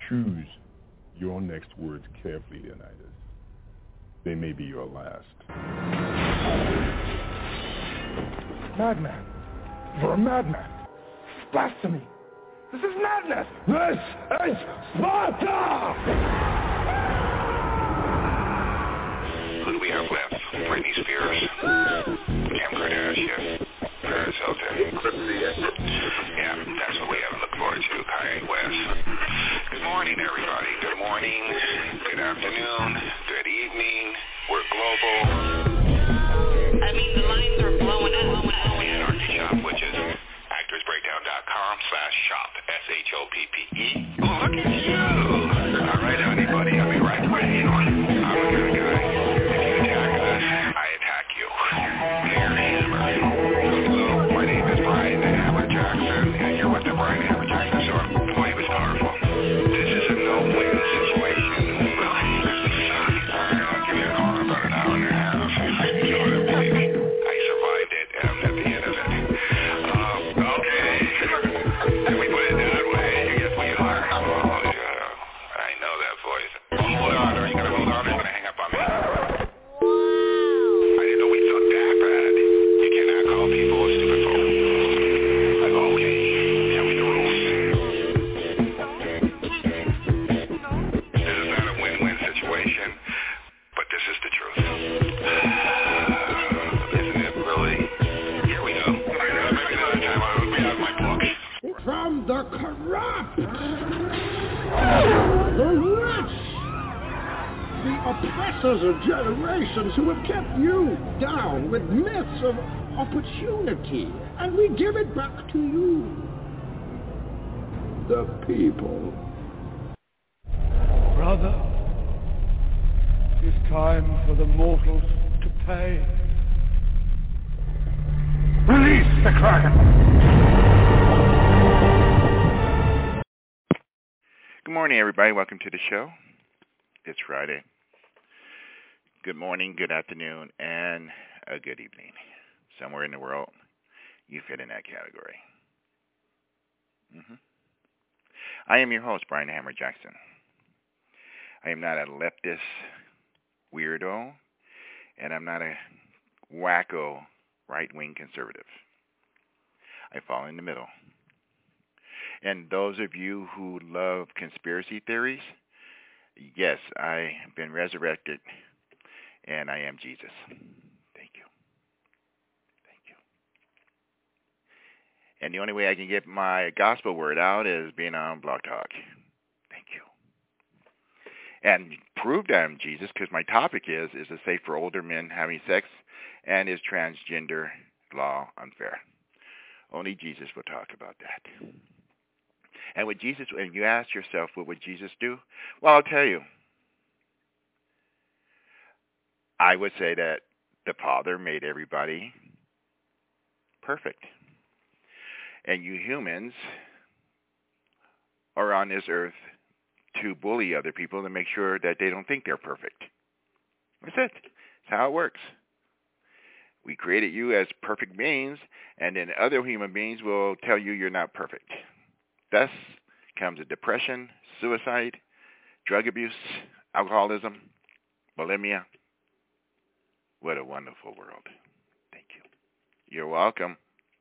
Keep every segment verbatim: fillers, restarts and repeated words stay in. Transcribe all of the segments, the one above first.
Choose your next words carefully, Leonidas. They may be your last. Madman! You're a madman! Blasphemy! This is madness! This is Sparta! Who do we have left? Britney Spears, Kim Kardashian, Paris Hilton. Yeah, that's what we have to look forward to, Kanye West. Good morning, everybody. Good morning, good afternoon, good evening. We're global. I mean, the lines are blowing up. The Anarchy Shop, which is actorsbreakdown.com slash shop, S H O P P E. Oh, look at you. All right, anybody, I'll be right with you. I'm a good guy. If you attack us, I attack you. Here, Hammer. Hello, my name is Brian Hammer Jackson, and you're with the Brian Hammer Jackson Show. Boy, it was powerful. This is a no-win situation. I'll give you a call in about an hour and a half. You know what I believe. I survived it, and I'm at the end of it. Um, okay. Can we put it that way? You guess we are. Oh, yeah. I know that voice. Hold on. Are you going to hold on? Or are you going to hang up on me? I didn't know we sucked that bad. You cannot call people a stupid phone. Like, okay. Tell me the rules. This is not a win-win situation, but this is the truth. Isn't it really? Here we go. Maybe another time I'll be out of my book. From the corrupt, the rich, the oppressors of generations who have kept you down with myths of opportunity, and we give it back to you, the people. Brother, it's time for the mortals to pay. Release the Kraken! Good morning, everybody. Welcome to the show. It's Friday. Good morning, good afternoon, and a good evening. Somewhere in the world, you fit in that category. Mm-hmm. I am your host, Brian Hammer Jackson. I am not a leftist weirdo, and I'm not a wacko right-wing conservative. I fall in the middle. And those of you who love conspiracy theories, yes, I have been resurrected, and I am Jesus. Thank you. Thank you. And the only way I can get my gospel word out is being on Blog Talk. Thank you. And prove that I'm Jesus, because my topic is, is it safe for older men having sex, and is transgender law unfair? Only Jesus will talk about that. And with Jesus, and you ask yourself, what would Jesus do? Well, I'll tell you. I would say that the Father made everybody perfect. And you humans are on this earth to bully other people to make sure that they don't think they're perfect. That's it. That's how it works. We created you as perfect beings, and then other human beings will tell you you're not perfect. Thus comes a depression, suicide, drug abuse, alcoholism, bulimia. What a wonderful world. Thank you. You're welcome.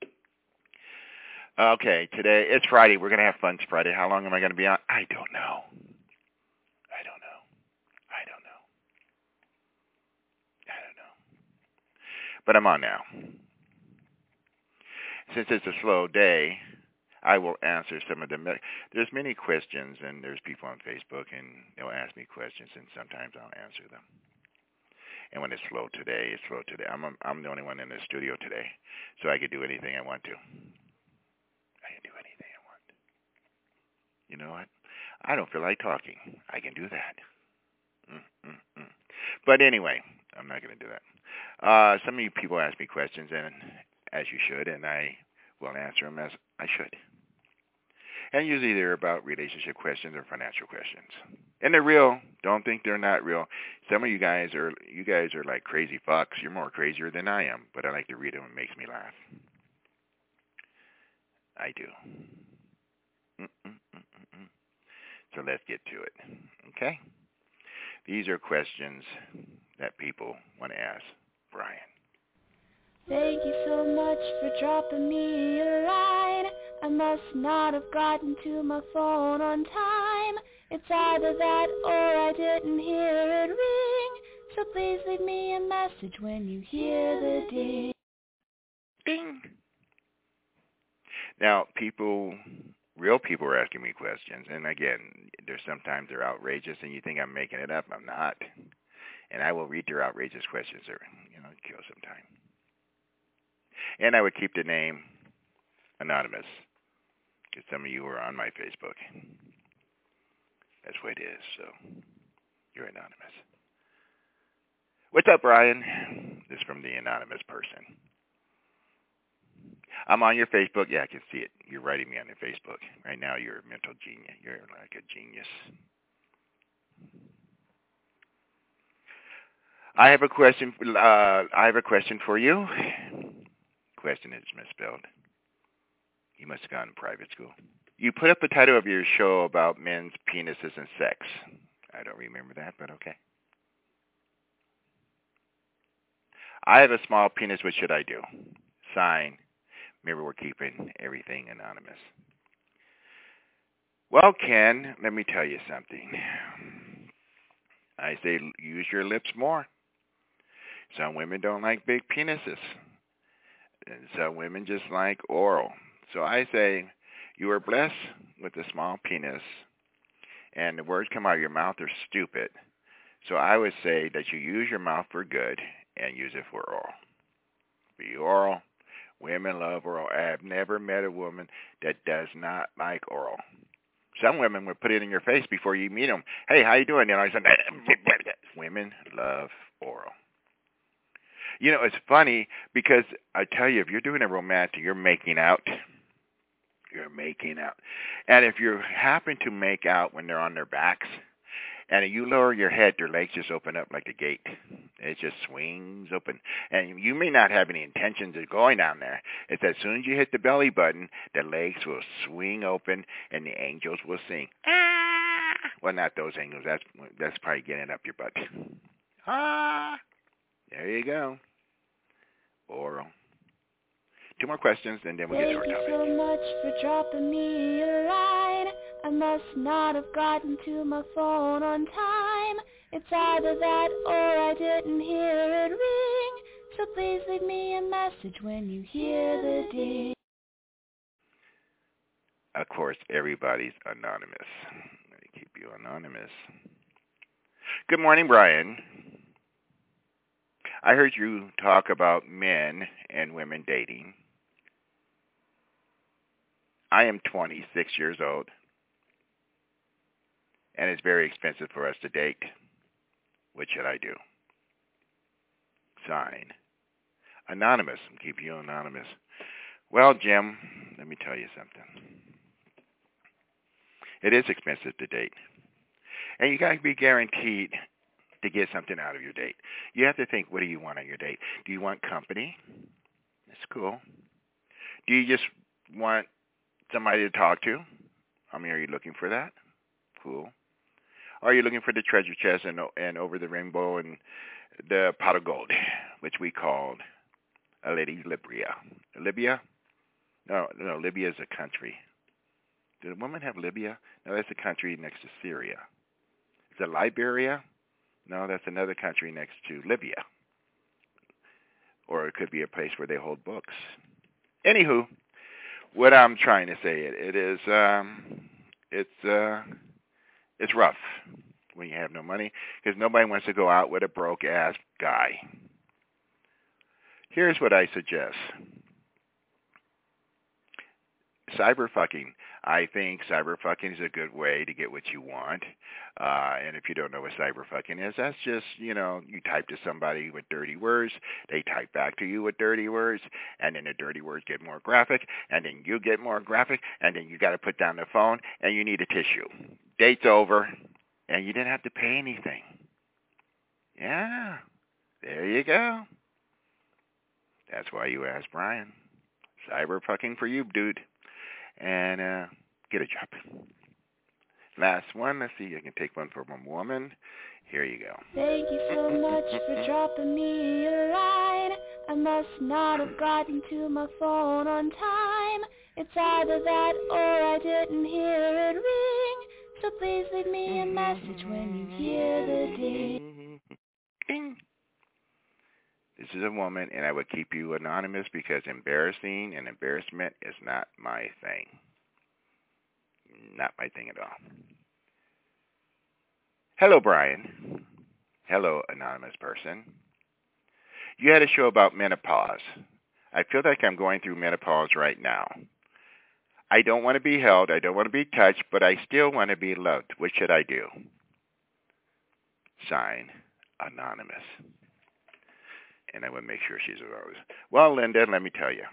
Okay, today, it's Friday. We're going to have fun Friday. How long am I going to be on? I don't know. I don't know. I don't know. I don't know. But I'm on now. Since it's a slow day, I will answer some of them. There's many questions, and there's people on Facebook, and they'll ask me questions, and sometimes I'll answer them. And when it's slow today, it's slow today. I'm a, I'm the only one in the studio today, so I can do anything I want to. I can do anything I want. You know what? I don't feel like talking. I can do that. Mm, mm, mm. But anyway, I'm not going to do that. Uh, some of you people ask me questions, and as you should, and I will answer them as I should. And usually they're about relationship questions or financial questions. And they're real. Don't think they're not real. Some of you guys are you guys are like crazy fucks. You're more crazier than I am, but I like to read them. It makes me laugh. I do. Mm-mm-mm-mm-mm. So let's get to it, okay? These are questions that people want to ask Brian. Thank you so much for dropping me a line. I must not have gotten to my phone on time. It's either that or I didn't hear it ring. So please leave me a message when you hear the ding. Ding. Now, people, real people are asking me questions. And again, there's sometimes they're outrageous and you think I'm making it up. I'm not. And I will read their outrageous questions or, you know, kill some time. And I would keep the name anonymous because some of you are on my Facebook. That's what it is, so you're anonymous. What's up, Brian? This is from the anonymous person. I'm on your Facebook. Yeah, I can see it. You're writing me on your Facebook. Right now, you're a mental genius. You're like a genius. I have a question. Uh, I have a question for you. Question is misspelled. You must have gone to private school. You put up the title of your show about men's penises and sex. I don't remember that, but okay. I have a small penis. What should I do? Sign. Remember, we're keeping everything anonymous. Well, Ken, let me tell you something. I say use your lips more. Some women don't like big penises. And some women just like oral. So I say you are blessed with a small penis, and the words come out of your mouth are stupid. So I would say that you use your mouth for good and use it for oral. Be oral. Women love oral. I have never met a woman that does not like oral. Some women would put it in your face before you meet them. Hey, how you doing? And I said, women love oral. You know, it's funny because I tell you, if you're doing a romantic, you're making out. You're making out. And if you happen to make out when they're on their backs, and you lower your head, their legs just open up like a gate. It just swings open. And you may not have any intentions of going down there. It's as soon as you hit the belly button, the legs will swing open and the angels will sing. Ah! Well, not those angels. That's that's probably getting up your butt. Ah! There you go. Oral. Two more questions, and then we'll get to our topic. Thank you so much for dropping me a line. I must not have gotten to my phone on time. It's either that or I didn't hear it ring. So please leave me a message when you hear the ding. Of course, everybody's anonymous. Let me keep you anonymous. Good morning, Brian. I heard you talk about men and women dating. I am twenty-six years old, and it's very expensive for us to date. What should I do? Sign. Anonymous. I'm keeping you anonymous. Well, Jim, let me tell you something. It is expensive to date, and you got to be guaranteed to get something out of your date. You have to think, what do you want on your date? Do you want company? That's cool. Do you just want somebody to talk to? I mean, are you looking for that? Cool. Are you looking for the treasure chest and, and over the rainbow and the pot of gold, which we called a lady Libya? Libya? No, no, Libya is a country. Did a woman have Libya? No, that's a country next to Syria. Is it Liberia? No, that's another country next to Libya. Or it could be a place where they hold books. Anywho, what I'm trying to say, it, it is, um, it's, uh, it's rough when you have no money because nobody wants to go out with a broke-ass guy. Here's what I suggest. Cyber fucking. I think cyber fucking is a good way to get what you want. Uh, and if you don't know what cyber fucking is, that's just, you know, you type to somebody with dirty words, they type back to you with dirty words, and then the dirty words get more graphic, and then you get more graphic, and then you got to put down the phone, and you need a tissue. Date's over, and you didn't have to pay anything. Yeah, there you go. That's why you asked Brian. Cyber fucking for you, dude. And uh, get a job. Last one. Let's see. I can take one from a woman. Here you go. Thank you so much for dropping me a line. I must not have gotten to my phone on time. It's either that or I didn't hear it ring. So please leave me a message when you hear the ding. Ding. This is a woman, and I would keep you anonymous because embarrassing and embarrassment is not my thing. Not my thing at all. Hello, Brian. Hello, anonymous person. You had a show about menopause. I feel like I'm going through menopause right now. I don't want to be held. I don't want to be touched, but I still want to be loved. What should I do? Sign, anonymous. And I would make sure she's anonymous. Well, Linda, let me tell you.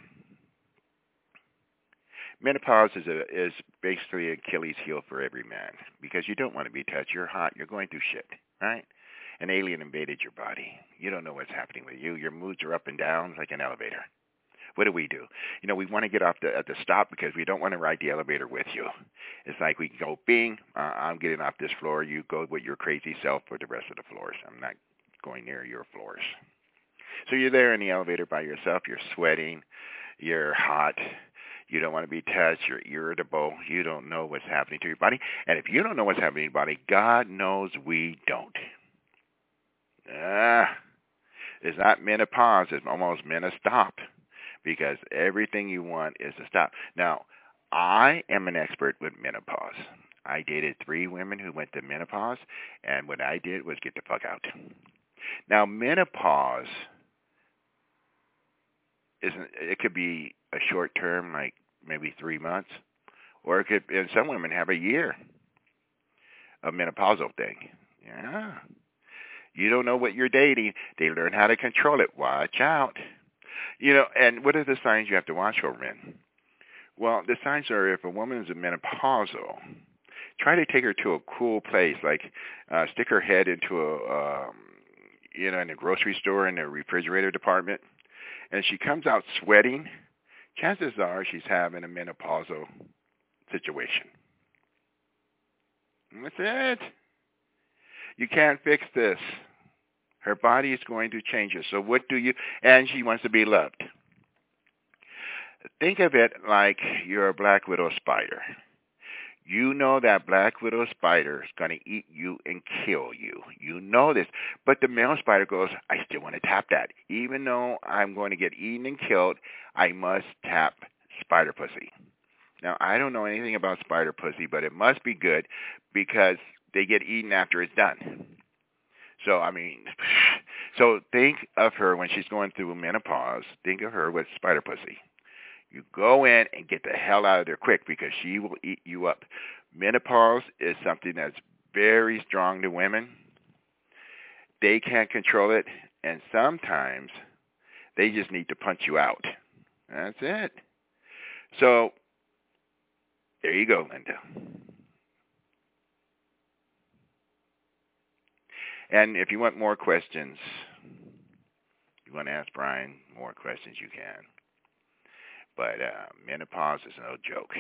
Menopause is a, is basically Achilles heel for every man because you don't want to be touched. You're hot. You're going through shit, right? An alien invaded your body. You don't know what's happening with you. Your moods are up and down like an elevator. What do we do? You know, we want to get off the, at the stop because we don't want to ride the elevator with you. It's like we can go, bing, uh, I'm getting off this floor. You go with your crazy self for the rest of the floors. I'm not going near your floors. So you're there in the elevator by yourself. You're sweating. You're hot. You don't want to be touched. You're irritable. You don't know what's happening to your body. And if you don't know what's happening to your body, God knows we don't. Ah, it's not menopause. It's almost menostop. Because everything you want is to stop. Now, I am an expert with menopause. I dated three women who went to menopause, and what I did was get the fuck out. Now, menopause isn't. It could be a short term, like maybe three months, or it could. And some women have a year of menopausal thing. Yeah, you don't know what you're dating. They learn how to control it. Watch out. You know, and what are the signs you have to watch for, men? Well, the signs are if a woman is menopausal, try to take her to a cool place, like uh, stick her head into a, um, you know, in a grocery store in the refrigerator department, and she comes out sweating, chances are she's having a menopausal situation. And that's it. You can't fix this. Her body is going to change her. So what do you, and she wants to be loved. Think of it like you're a black widow spider. You know that black widow spider is going to eat you and kill you. You know this. But the male spider goes, I still want to tap that. Even though I'm going to get eaten and killed, I must tap spider pussy. Now, I don't know anything about spider pussy, but it must be good because they get eaten after it's done. So, I mean, so think of her when she's going through menopause. Think of her with spider pussy. You go in and get the hell out of there quick because she will eat you up. Menopause is something that's very strong to women. They can't control it, and sometimes they just need to punch you out. That's it. So, there you go, Linda. And if you want more questions, you want to ask Brian more questions, you can. But uh, menopause is no joke.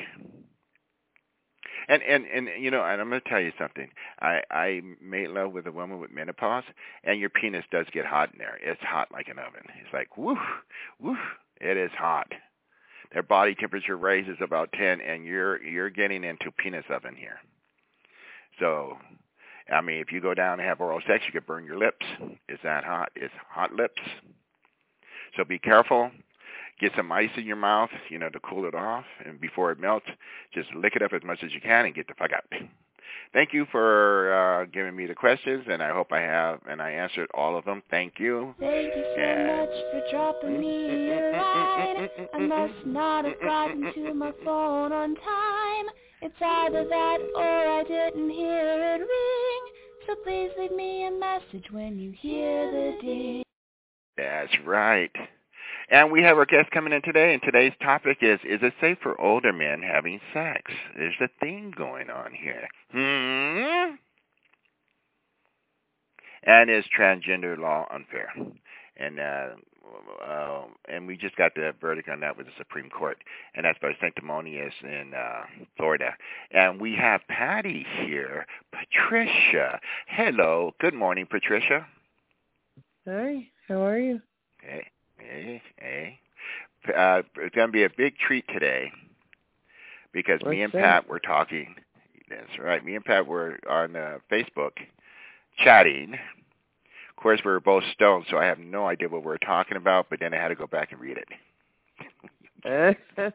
And, and, and you know, and I'm going to tell you something. I, I made love with a woman with menopause, and your penis does get hot in there. It's hot like an oven. It's like, woof, woof. It is hot. Their body temperature raises about ten, and you're you're getting into penis oven here. So, I mean, if you go down and have oral sex, you could burn your lips. It's that hot. It's hot lips. So be careful. Get some ice in your mouth, you know, to cool it off. And before it melts, just lick it up as much as you can and get the fuck out. Thank you for uh, giving me the questions, and I hope I have, and I answered all of them. Thank you. Thank you so and... much for dropping me a line. I must not have gotten to my phone on time. It's either that or I didn't hear it ring. So please leave me a message when you hear the ding. That's right. And we have our guest coming in today, and today's topic is, is it safe for older men having sex? There's a thing going on here. Hmm? And is transgender law unfair? And uh, uh, and we just got the verdict on that with the Supreme Court, and that's by Sanctimonious in uh, Florida. And we have Patty here, Patricia. Hello, good morning, Patricia. Hi, how are you? Hey, hey, hey. Uh, it's going to be a big treat today because What's me and that? Pat were talking. That's right. Me and Pat were on uh, Facebook chatting. Of course, we were both stoned, so I have no idea what we were talking about, but then I had to go back and read it.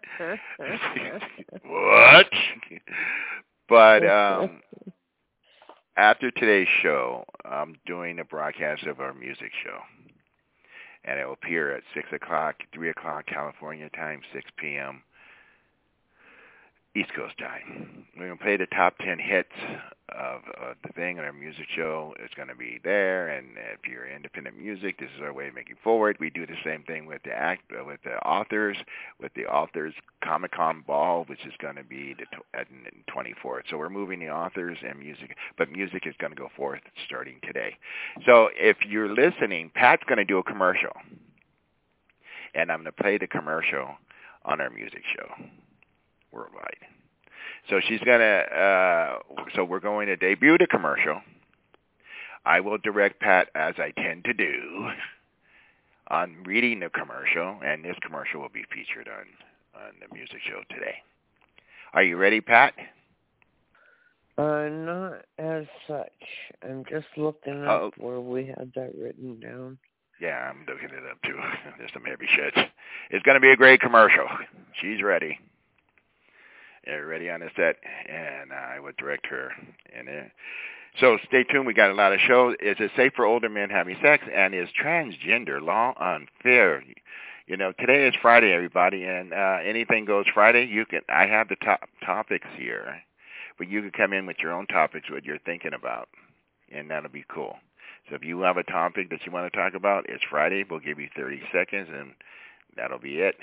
What? But um, after today's show, I'm doing a broadcast of our music show. And it will appear at six o'clock, three o'clock California time, six p.m. East Coast time. We're going to play the top ten hits of, of the thing on our music show. It's going to be there, and if you're independent music, this is our way of making forward. We do the same thing with the act, uh, with the authors, with the authors Comic-Con Ball, which is going to be the t- twenty-fourth. So we're moving the authors and music, but music is going to go forth starting today. So if you're listening, Pat's going to do a commercial, and I'm going to play the commercial on our music show. Worldwide. So she's going to, uh, so we're going to debut the commercial. I will direct Pat, as I tend to do, on reading the commercial, and this commercial will be featured on, on the music show today. Are you ready, Pat? Uh, not as such. I'm just looking up Oh. where we had that written down. Yeah, I'm looking it up, too. There's some heavy shit. It's going to be a great commercial. She's ready. They're ready on the set, and I would direct her in there. So stay tuned. We got a lot of shows. Is it safe for older men having sex? And is transgender law unfair? You know, today is Friday, everybody, and uh, anything goes Friday. You can. I have the top topics here, but you can come in with your own topics, what you're thinking about, and that'll be cool. So if you have a topic that you want to talk about, it's Friday. We'll give you thirty seconds, and that'll be it.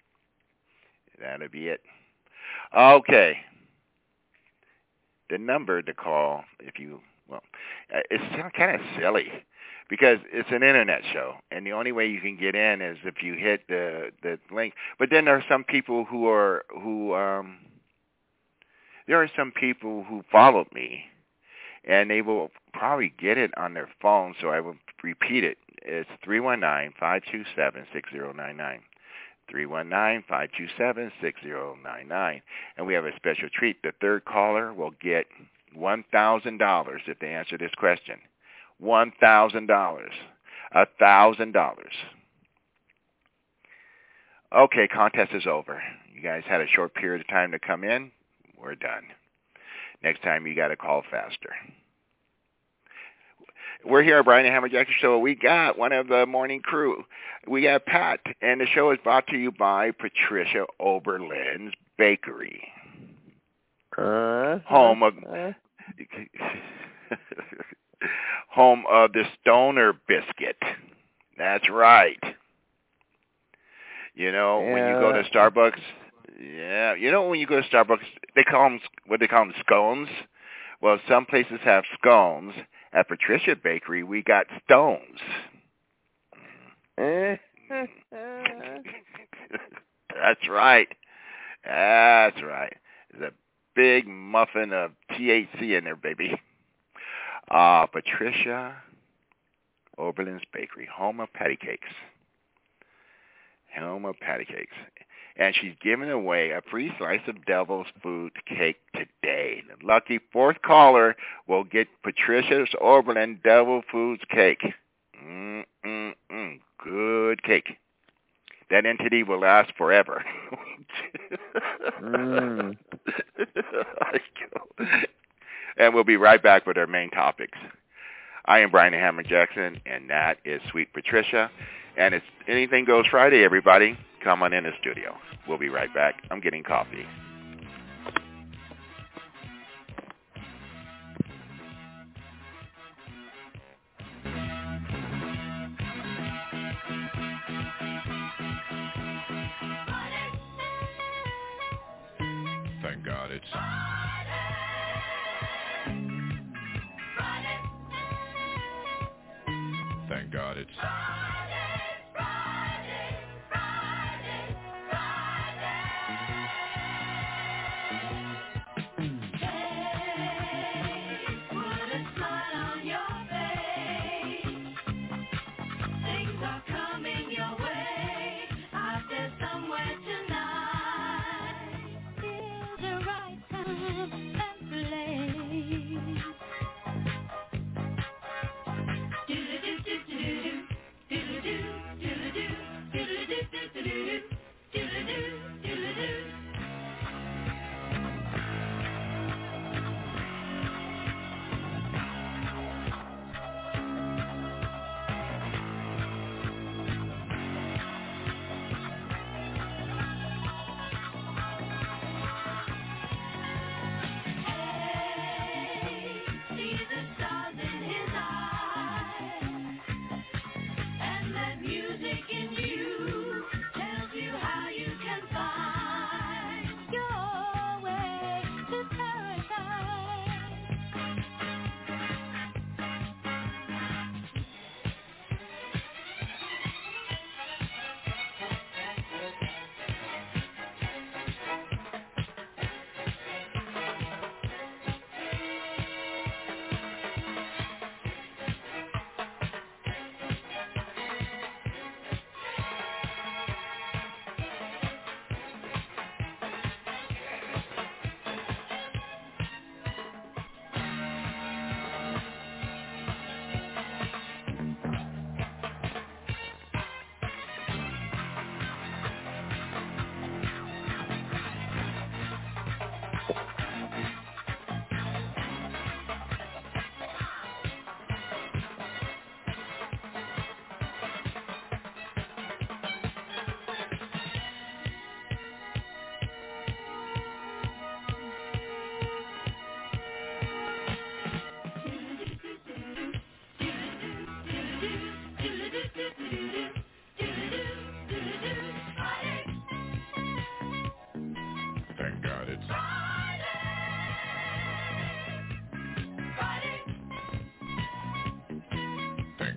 That'll be it. Okay. The number to call, if you, well, it's kind of silly because it's an internet show, and the only way you can get in is if you hit the the link. But then there are some people who are who um, there are some people who followed me, and they will probably get it on their phone. So I will repeat it. It's three one nine, five two seven, six zero nine nine. three one nine, five two seven, six zero nine nine. And we have a special treat. The third caller will get one thousand dollars if they answer this question. one thousand dollars. one thousand dollars. Okay, contest is over. You guys had a short period of time to come in. We're done. Next time you got to call faster. We're here at Brian and Hammerjack Show. We got one of the morning crew. We got Pat, and the show is brought to you by Patricia Oberlin's Bakery. Uh, Home of uh, home of the Stoner Biscuit. That's right. You know, yeah. when you go to Starbucks, yeah, you know when you go to Starbucks, they call them, what they call them, scones? Well, some places have scones. At Patricia Bakery, we got stones. That's right. That's right. There's a big muffin of T H C in there, baby. Uh, Patricia Oberlin's Bakery, home of patty cakes. Home of patty cakes. And she's giving away a free slice of Devil's Food cake today. The lucky fourth caller will get Patricia's Oberlin Devil Foods cake. Mm-mm-mm. Good cake. That entity will last forever. mm. And we'll be right back with our main topics. I am Brian Hammer Jackson, and that is Sweet Patricia. And it's Anything Goes Friday, everybody. Come on in the studio. We'll be right back. I'm getting coffee. Thank God it's... Thank God it's...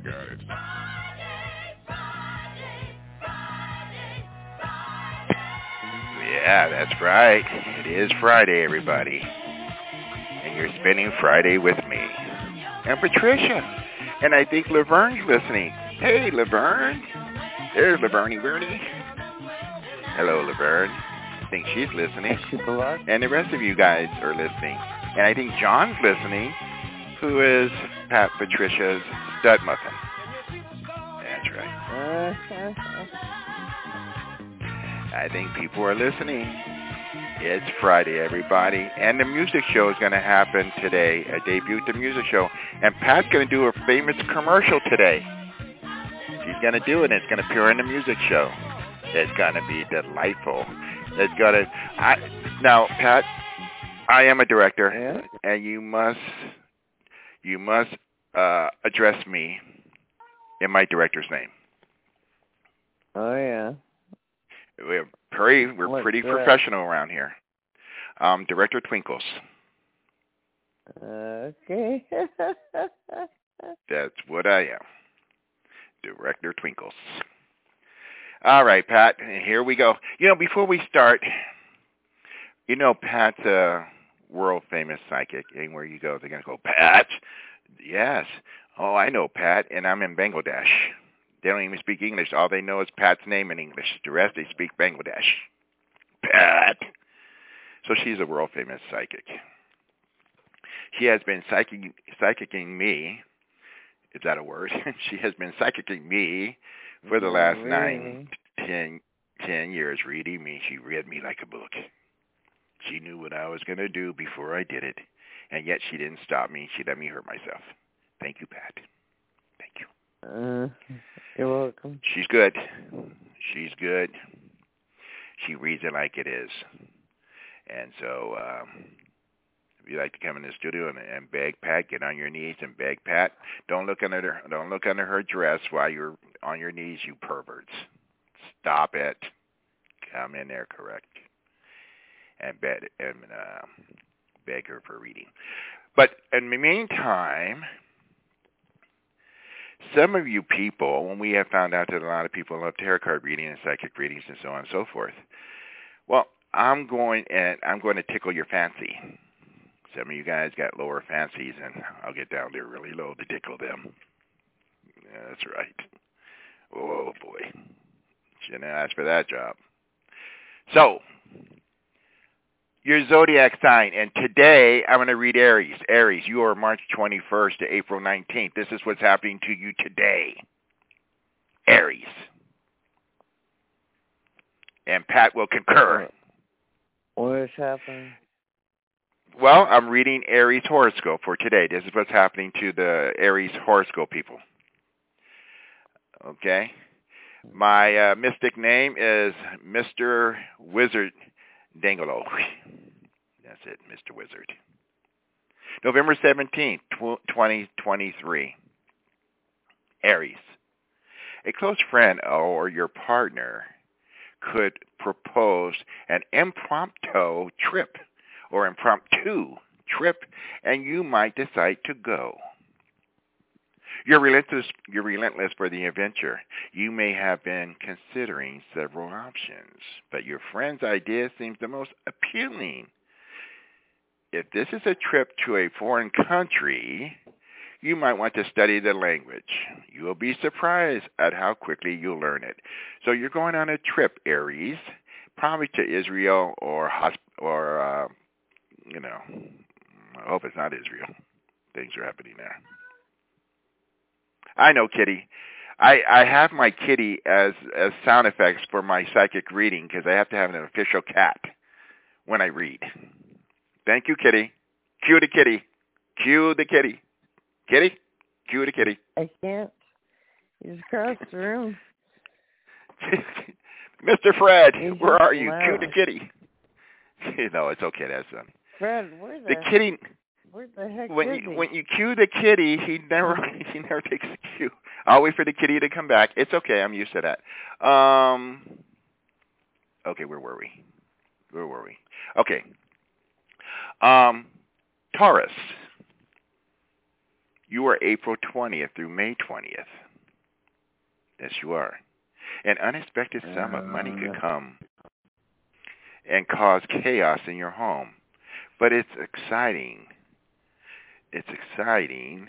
guys. Yeah, that's right. It is Friday, everybody. And you're spending Friday with me. And Patricia. And I think Laverne's listening. Hey, Laverne. There's Laverne Bernie. Hello, Laverne. I think she's listening. And the rest of you guys are listening. And I think John's listening, who is Pat Patricia's stud muffin. That's right. I think people are listening. It's Friday, everybody. And the music show is going to happen today. I debuted the music show. And Pat's going to do a famous commercial today. She's going to do it, and it's going to appear in the music show. It's going to be delightful. It's going to... I, now, Pat, I am a director, yeah? and you must you must uh, address me in my director's name. Oh, yeah. We're pretty, we're What's pretty that? professional around here. Um, Director Twinkles. Okay. That's what I am. Director Twinkles. All right, Pat, here we go. You know, before we start, you know, Pat's a world-famous psychic. Anywhere you go, they're going to go, Pat? Yes. Oh, I know Pat, and I'm in Bangladesh. They don't even speak English. All they know is Pat's name in English. The rest, they speak Bangladesh. Pat. So she's a world-famous psychic. She has been psychic, psychicking me. Is that a word? She has been psychicking me for the last really? nine, ten, ten years, reading me. She read me like a book. She knew what I was going to do before I did it, and yet she didn't stop me. She let me hurt myself. Thank you, Pat. Thank you. Uh, you're welcome. She's good. She's good. She reads it like it is. And so um, if you like to come in the studio and, and beg Pat, get on your knees and beg Pat. Don't look under her, don't look under her dress while you're on your knees, you perverts. Stop it. Come in there, correct, and beg and uh, beg her for reading. But in the meantime, some of you people, when we have found out that a lot of people love tarot card reading and psychic readings and so on and so forth, well, I'm going and I'm going to tickle your fancy. Some of you guys got lower fancies, and I'll get down there really low to tickle them. Yeah, that's right. Oh, boy. Shouldn't have asked for that job. So, your zodiac sign, and today I'm going to read Aries. Aries, you are March twenty-first to April nineteenth. This is what's happening to you today. Aries. And Pat will concur. What is happening? Well, I'm reading Aries horoscope for today. This is what's happening to the Aries horoscope people. Okay? My uh, mystic name is Mister Wizard Dangalo. That's it, Mister Wizard. November seventeenth, twenty twenty-three. Aries. A close friend or your partner could propose an impromptu trip or impromptu trip, and you might decide to go. You're relentless, you're relentless for the adventure. You may have been considering several options, but your friend's idea seems the most appealing. If this is a trip to a foreign country, you might want to study the language. You will be surprised at how quickly you'll learn it. So you're going on a trip, Aries, probably to Israel or, or uh, you know, I hope it's not Israel. Things are happening there. I know, Kitty. I, I have my kitty as, as sound effects for my psychic reading because I have to have an official cat when I read. Thank you, Kitty. Cue the kitty. Cue the kitty. Kitty? Cue the kitty. I can't. He's across the room. Mister Fred, He's where are you? loud. Cue the kitty. No, it's okay. That's funny. Fred, where the, the kitty... Where the heck when is you, he? when you cue the kitty, he never he never takes the cue. I'll wait for the kitty to come back. It's okay. I'm used to that. Um. Okay, where were we? Where were we? Okay. Um, Taurus. You are April twentieth through May twentieth. Yes, you are. An unexpected sum of money could come and cause chaos in your home. But it's exciting. It's exciting.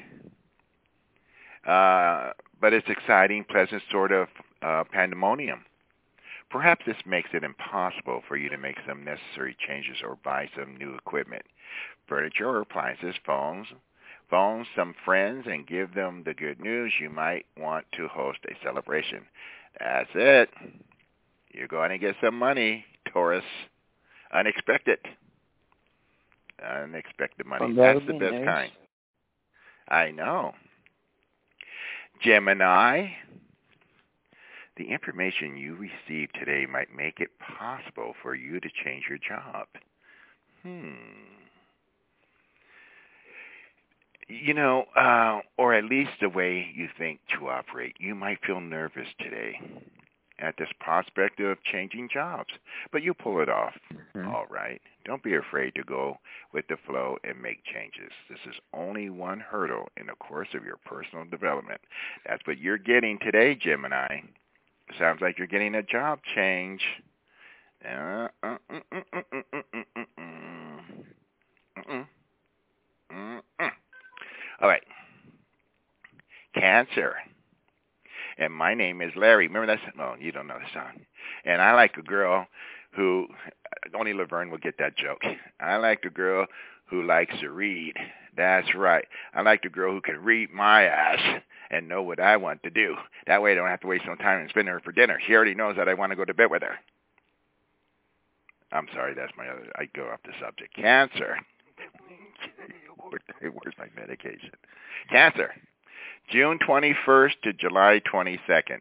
Uh, but it's exciting, pleasant sort of uh, pandemonium. Perhaps this makes it impossible for you to make some necessary changes or buy some new equipment, furniture or appliances, phones, phone some friends and give them the good news. You might want to host a celebration. That's it. You're going to get some money, Taurus. Unexpected. Unexpected money. Well, That's the best nice. kind. I know. Gemini, the information you receive today might make it possible for you to change your job. Hmm. You know, uh, or at least the way you think to operate. You might feel nervous today at this prospect of changing jobs, but you pull it off. Mm-hmm. All right. Don't be afraid to go with the flow and make changes. This is only one hurdle in the course of your personal development. That's what you're getting today, Gemini. Sounds like you're getting a job change. Uh, uh, uh, uh, uh, uh, uh, uh, uh, uh, uh, uh. All right. Cancer. And my name is Larry. Remember that song? Oh, you don't know the song. And I like a girl who, only Laverne will get that joke. I like a girl who likes to read. That's right. I like the girl who can read my ass and know what I want to do. That way I don't have to waste no time and spend her for dinner. She already knows that I want to go to bed with her. I'm sorry, that's my other, I go off the subject. Cancer. Where's my medication? Cancer. June twenty-first to July twenty-second.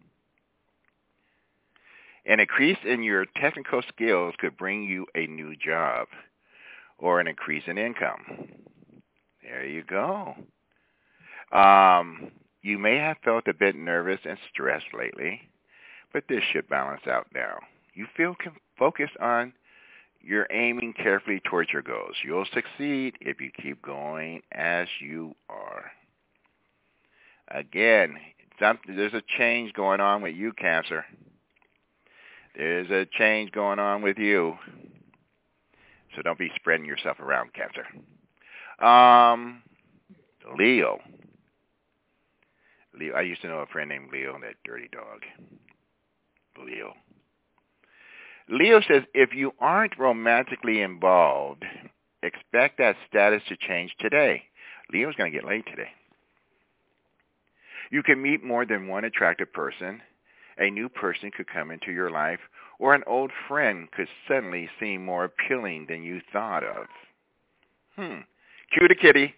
An increase in your technical skills could bring you a new job or an increase in income. There you go. Um, you may have felt a bit nervous and stressed lately, but this should balance out now. You feel com- focused on You're aiming carefully towards your goals. You'll succeed if you keep going as you are. Again, something, there's a change going on with you, Cancer. There's a change going on with you. So don't be spreading yourself around, Cancer. Um, Leo. Leo. I used to know a friend named Leo, that dirty dog. Leo. Leo says, if you aren't romantically involved, expect that status to change today. Leo's going to get laid today. You can meet more than one attractive person. A new person could come into your life, or an old friend could suddenly seem more appealing than you thought of. Hmm. Cue the kitty.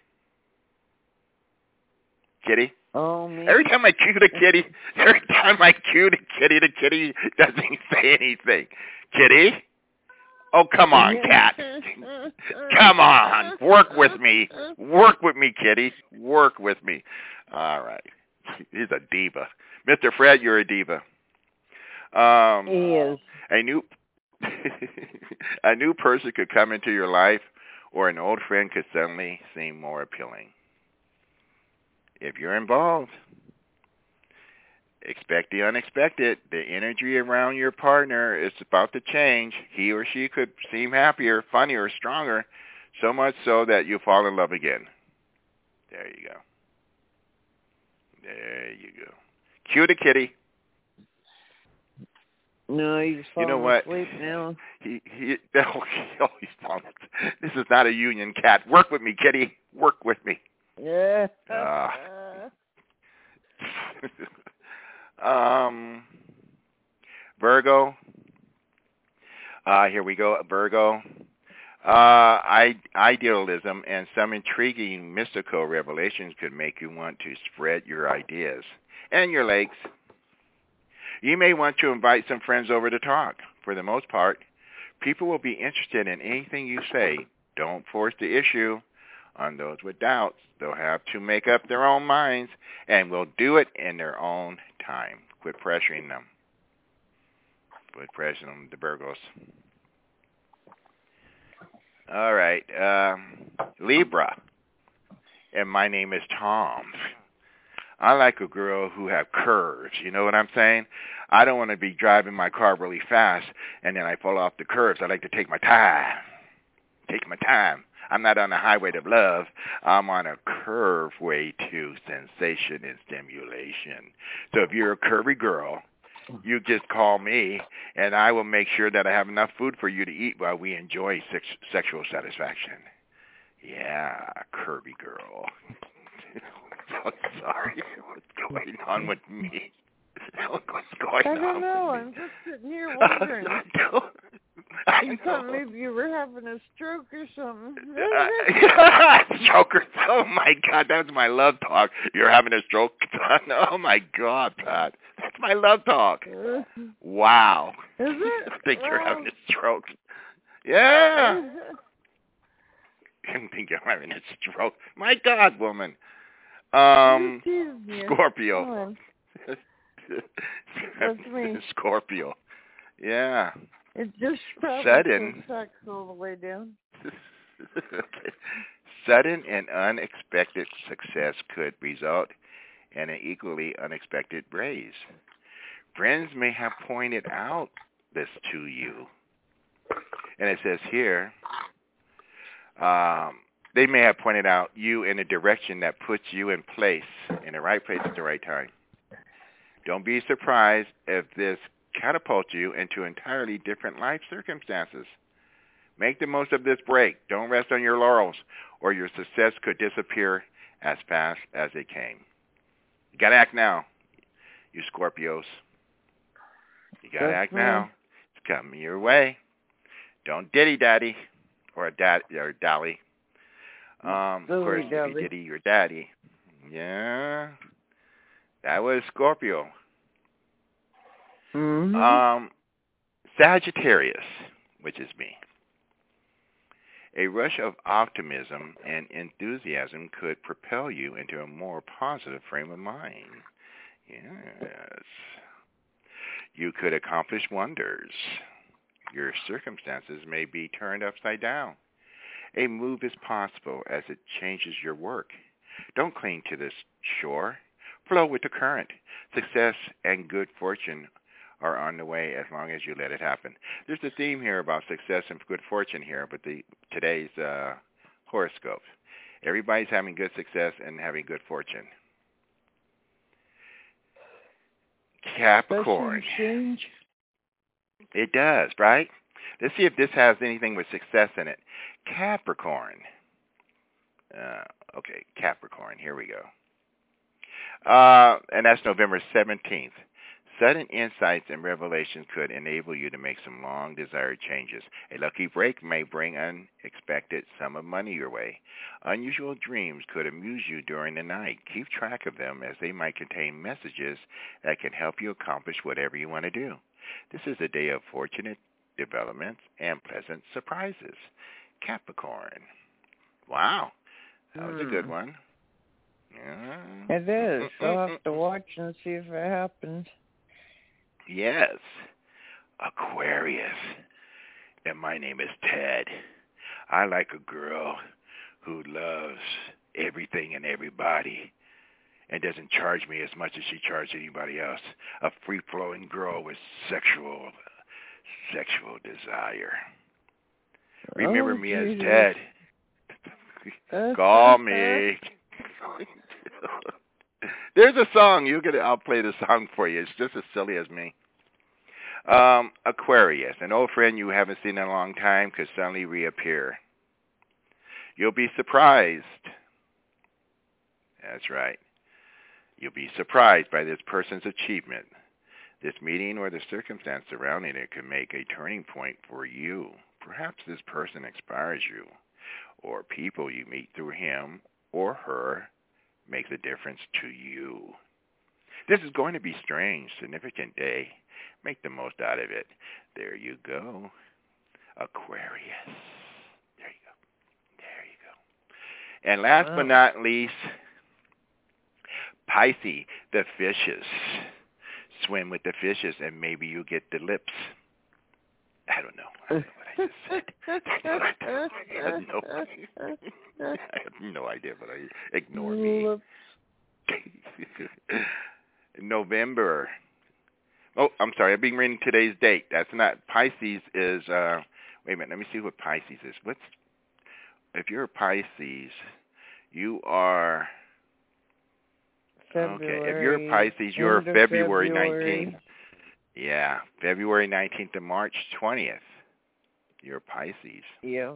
Kitty. Oh, man. Every time I cue the kitty, every time I cue the kitty, the kitty doesn't say anything. Kitty? Oh, come on, cat. Come on. Work with me. Work with me, kitty. Work with me. All right. He's a diva. Mister Fred, you're a diva. Um, he is. A new, a new person could come into your life, or an old friend could suddenly seem more appealing. If you're involved, expect the unexpected. The energy around your partner is about to change. He or she could seem happier, funnier, stronger, so much so that you fall in love again. There you go. There you go. Cue the kitty. No, he's falling you know what? asleep now. He, he, oh, he's falling. This is not a union cat. Work with me, kitty. Work with me. Yeah. Uh, um, Virgo. Uh, here we go, Virgo. Uh, I, idealism and some intriguing mystical revelations could make you want to spread your ideas and your legs. You may want to invite some friends over to talk. For the most part, people will be interested in anything you say. Don't force the issue on those with doubts. They'll have to make up their own minds, and will do it in their own time. Quit pressuring them. Quit pressuring them, the Virgos. All right. Um, Libra. and my name is Tom. I like a girl who have curves. You know what I'm saying? I don't want to be driving my car really fast and then I fall off the curves. I like to take my time. Take my time. I'm not on the highway to love. I'm on a curve way to sensation and stimulation. So if you're a curvy girl, you just call me, and I will make sure that I have enough food for you to eat while we enjoy sex- sexual satisfaction. Yeah, curvy girl. So sorry. What's going on with me? What's going on? I don't know. I'm just sitting here wondering. I, don't, I, I thought maybe you were having a stroke or something. uh, stroke or oh my God, that's my love talk. You're having a stroke? Oh my God, Pat, that's my love talk. Wow. Is it? I think well, you're having a stroke. Yeah. I think you're having a stroke. My God, woman. Um, Scorpio. That's me. Scorpio. Yeah. It just probably Sudden. sucks all the way down. Okay. Sudden and unexpected success could result in an equally unexpected raise. Friends may have pointed out this to you. And it says here, um, they may have pointed out you in a direction that puts you in place, in the right place at the right time. Don't be surprised if this catapults you into entirely different life circumstances. Make the most of this break. Don't rest on your laurels, or your success could disappear as fast as it came. You got to act now, you Scorpios. You got to act me. now. It's coming your way. Don't diddy daddy or a dad or dolly. Um, of course, if you diddy your daddy. Yeah. That was Scorpio. Mm-hmm. Um, Sagittarius, which is me. A rush of optimism and enthusiasm could propel you into a more positive frame of mind. Yes. You could accomplish wonders. Your circumstances may be turned upside down. A move is possible as it changes your work. Don't cling to this shore. Flow with the current. Success and good fortune are on the way as long as you let it happen. There's a theme here about success and good fortune here, but the today's uh, horoscope. Everybody's having good success and having good fortune. Capricorn. Change. It does, right? Let's see if this has anything with success in it. Capricorn. Uh, okay, Capricorn. Here we go. Uh, and that's November seventeenth. Sudden insights and revelations could enable you to make some long-desired changes. A lucky break may bring unexpected sum of money your way. Unusual dreams could amuse you during the night. Keep track of them as they might contain messages that can help you accomplish whatever you want to do. This is a day of fortunate developments and pleasant surprises. Capricorn. Wow. That was mm. a good one. Yeah. It is. I'll have to watch and see if it happens. Yes. Aquarius. And my name is Ted. I like a girl who loves everything and everybody and doesn't charge me as much as she charges anybody else. A free-flowing girl with sexual sexual desire. Remember oh, me Jesus. as Ted. That's Call me. There's a song. You get it. I'll play the song for you. It's just as silly as me. Um, Aquarius, an old friend you haven't seen in a long time could suddenly reappear. You'll be surprised. That's right. You'll be surprised by this person's achievement. This meeting or the circumstance surrounding it can make a turning point for you. Perhaps this person inspires you, or people you meet through him or her makes a difference to you. This is going to be a strange, significant day. Make the most out of it. There you go. Aquarius. There you go. There you go. And last wow. but not least, Pisces, the fishes. Swim with the fishes and maybe you get the lips. I don't know. I don't know what I just said. I have no, I have no idea, but I ignore me. November. Oh, I'm sorry. I'm being reading today's date. That's not Pisces. Is uh, wait a minute. Let me see what Pisces is. What's if you're a Pisces? You are. February, okay. If you're a Pisces, you're February February nineteenth. Yeah, February nineteenth to March twentieth. You're a Pisces. Yeah.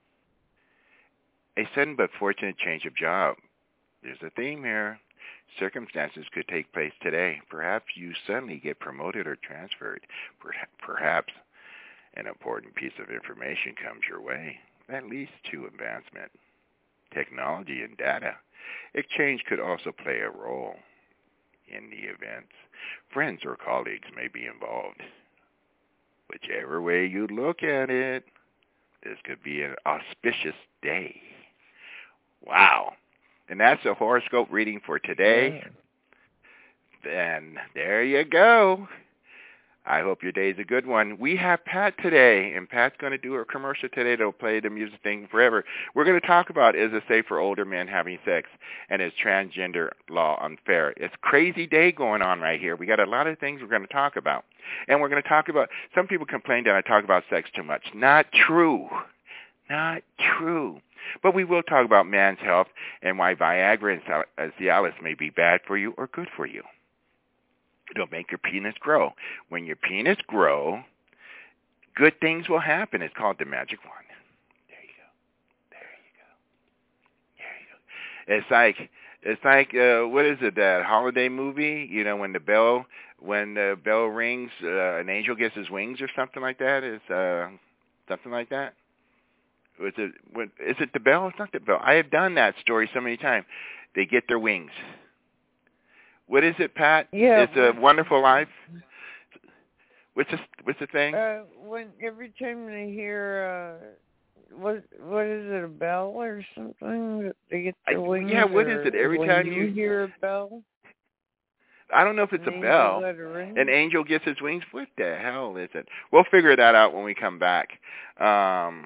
A sudden but fortunate change of job. There's a theme here. Circumstances could take place today. Perhaps you suddenly get promoted or transferred. Perhaps an important piece of information comes your way that leads to advancement. Technology and data exchange could also play a role in the events. Friends or colleagues may be involved. Whichever way you look at it, this could be an auspicious day. Wow. And that's a horoscope reading for today. Yeah. Then there you go. I hope your day is a good one. We have Pat today, and Pat's going to do a commercial today that'll play the music thing forever. We're going to talk about is it safe for older men having sex, and is transgender law unfair? It's a crazy day going on right here. We got a lot of things we're going to talk about. And we're going to talk about, some people complain that I talk about sex too much. Not true. Not true. But we will talk about man's health and why Viagra and Cialis may be bad for you or good for you. It'll make your penis grow. When your penis grow, good things will happen. It's called the magic wand. There you go. There you go. There you go. It's like it's like uh, what is it? That holiday movie? You know, when the bell when the bell rings, uh, an angel gets his wings or something like that. Is uh, something like that? Is it, is it the bell? It's not the bell. I have done that story so many times. They get their wings. What is it, Pat? Yeah. It's a Wonderful Life. What's the, what's the thing? Uh, when every time they hear, uh, what what is it, a bell or something? They get their I, wings. Yeah, what is it? Every when time you, you hear a bell. I don't know if it's an a bell. An angel gets his wings. What the hell is it? We'll figure that out when we come back. Um,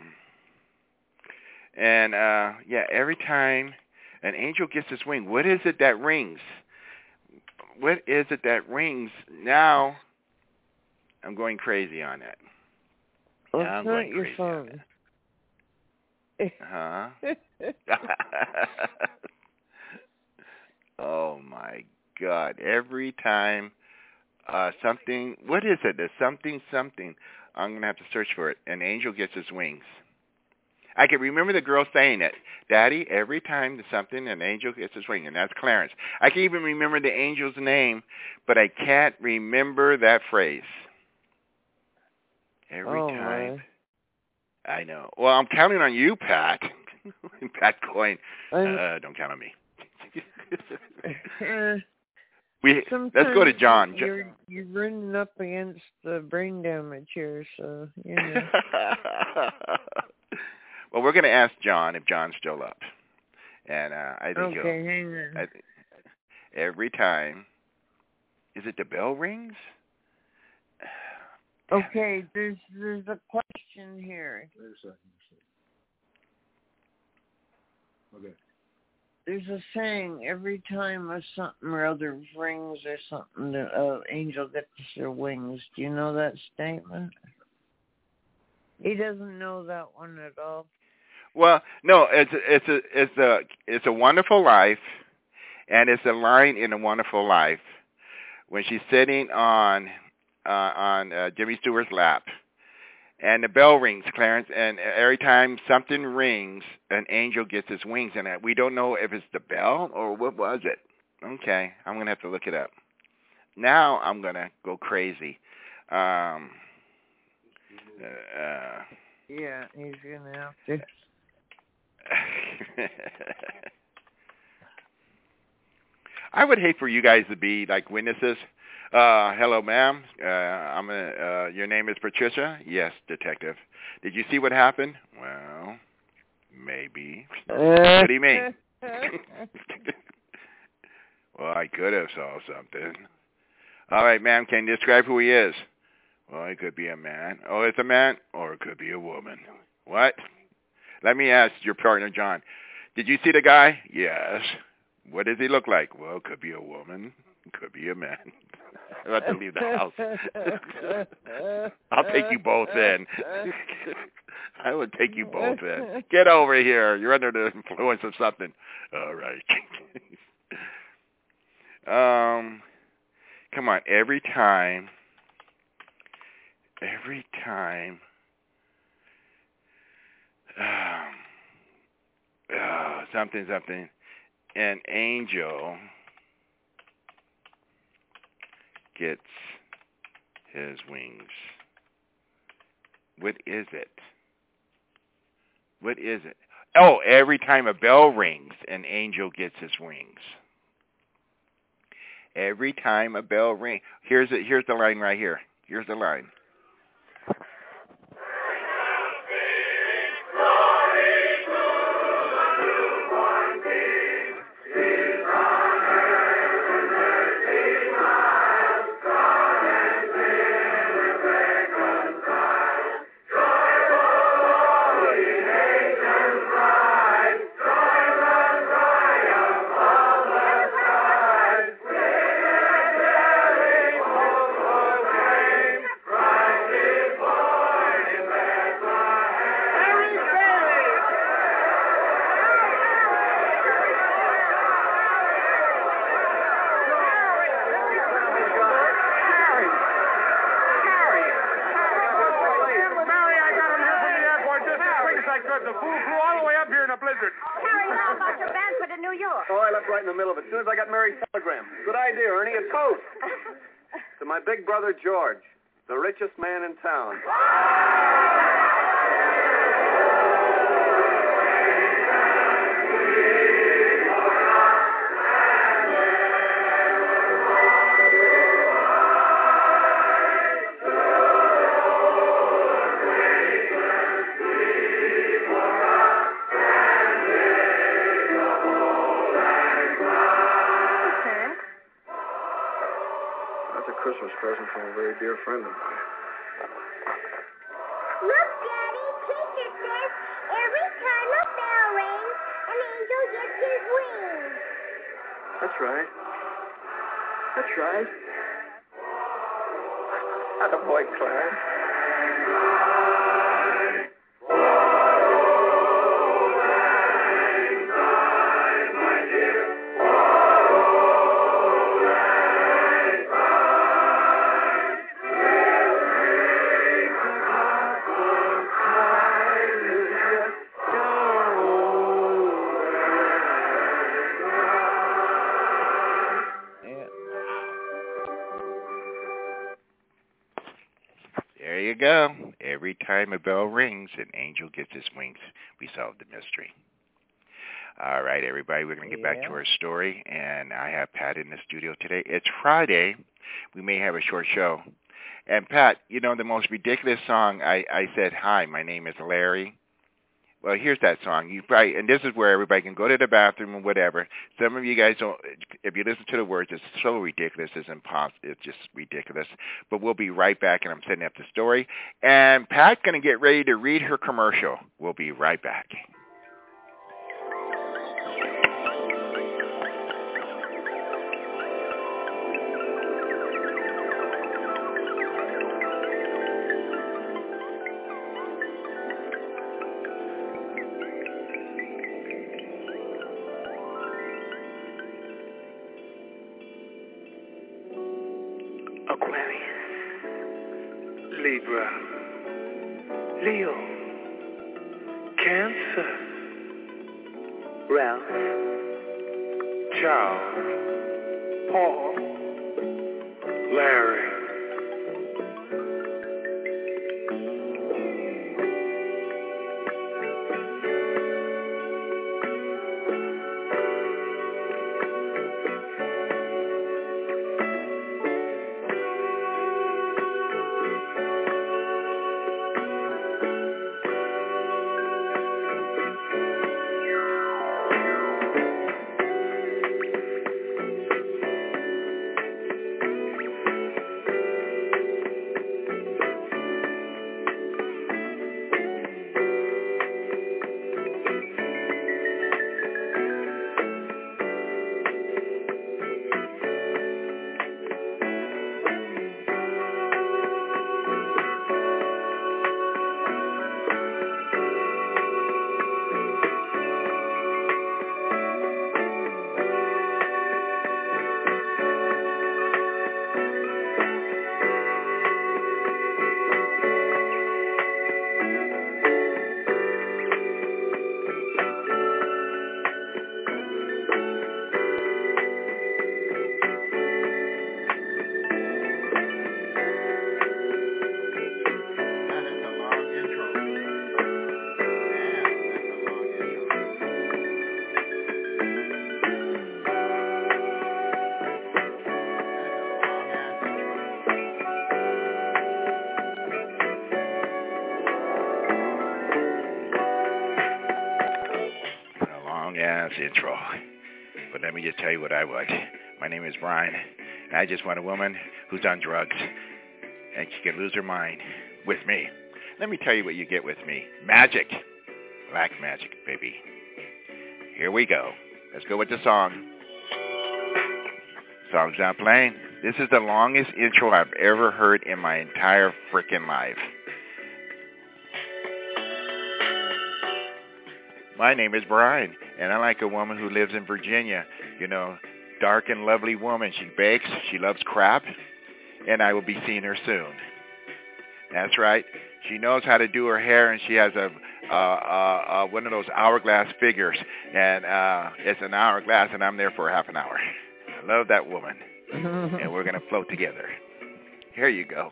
and uh, yeah, every time an angel gets his wing, what is it that rings? What is it that rings? Now, I'm going crazy on it. Well, now it's I'm not your phone. Huh? Oh, my God. Every time uh, something, what is it? There's something, something. I'm going to have to search for it. An angel gets his wings. I can remember the girl saying it. Daddy, every time there's something, an angel gets his wing, and that's Clarence. I can even remember the angel's name, but I can't remember that phrase. Every oh, time. My. I know. Well, I'm counting on you, Pat. Pat going, uh, don't count on me. we Sometimes let's go to John. You're you're running up against the brain damage here, so you know. Well, we're going to ask John if John's still up, and uh, I think okay, he'll. hang on. I th- every time, is it the bell rings? Okay, there's there's a question here. Wait a second. Okay. There's a saying, every time a something or other rings or something, the uh, angel gets their wings. Do you know that statement? He doesn't know that one at all. Well, no, it's a, it's a it's a it's a Wonderful Life, and it's a line in A Wonderful Life when she's sitting on uh, on uh, Jimmy Stewart's lap, and the bell rings, Clarence, and every time something rings, an angel gets his wings, and we don't know if it's the bell or what was it. Okay, I'm gonna have to look it up. Now I'm gonna go crazy. Um, uh, yeah, he's gonna have to. I would hate for you guys to be like witnesses. Uh, hello, ma'am. Uh, I'm a, uh, your name is Patricia? Yes, detective. Did you see what happened? Well, maybe. What do you mean? Well, I could have saw something. All right, ma'am, can you describe who he is? Well, it could be a man. Oh, it's a man, or it could be a woman. What? Let me ask your partner, John. Did you see the guy? Yes. What does he look like? Well, it could be a woman. It could be a man. I'll have to leave the house. I'll take you both in. I would take you both in. Get over here. You're under the influence of something. All right. um, come on. Every time, every time, um, uh, something, something, an angel gets his wings. What is it? What is it? Oh, every time a bell rings, an angel gets his wings. Every time a bell rings. Here's it. Here's the line right here. Here's the line. My big brother George, the richest man in town. Christmas present from a very dear friend of mine. Look, Daddy, teacher says every time a bell rings, an angel gets his wings. That's right. That's right. Attaboy, Clarence. Go. Every time a bell rings, an angel gets his wings. We solved the mystery. All right, everybody, we're going to get yeah. back to our story, and I have Pat in the studio today. It's Friday. We may have a short show. And, Pat, you know, the most ridiculous song, I, I said, hi, my name is Larry. Well, here's that song. You probably, and this is where everybody can go to the bathroom or whatever. Some of you guys don't. If you listen to the words, it's so ridiculous. It's impossible. It's just ridiculous. But we'll be right back, and I'm setting up the story. And Pat's going to get ready to read her commercial. We'll be right back. Libra, Leo, Cancer, Ralph, Charles, Paul, Larry. intro. But let me just tell you what I want. My name is Brian, and I just want a woman who's on drugs, and she can lose her mind with me. Let me tell you what you get with me. Magic. Black magic, baby. Here we go. Let's go with the song. Song's not playing. This is the longest intro I've ever heard in my entire freaking life. My name is Brian, and I like a woman who lives in Virginia. You know, dark and lovely woman. She bakes, she loves crap, and I will be seeing her soon. That's right. She knows how to do her hair, and she has a uh, uh, uh, one of those hourglass figures, and uh, it's an hourglass, and I'm there for half an hour. I love that woman, and we're going to float together. Here you go.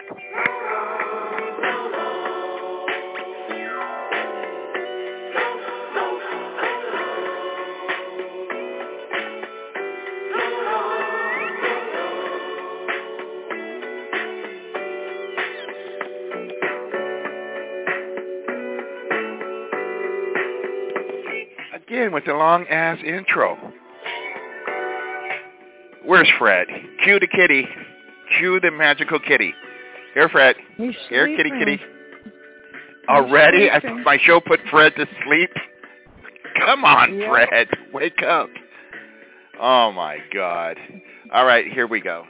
Again with the long-ass intro. Where's Fred? Cue the kitty. Cue the magical kitty. Here, Fred. He's Here, sleeping. kitty, kitty. Already? I, my show put Fred to sleep? Come on, yep. Fred. Wake up. Oh, my God. All right, here we go.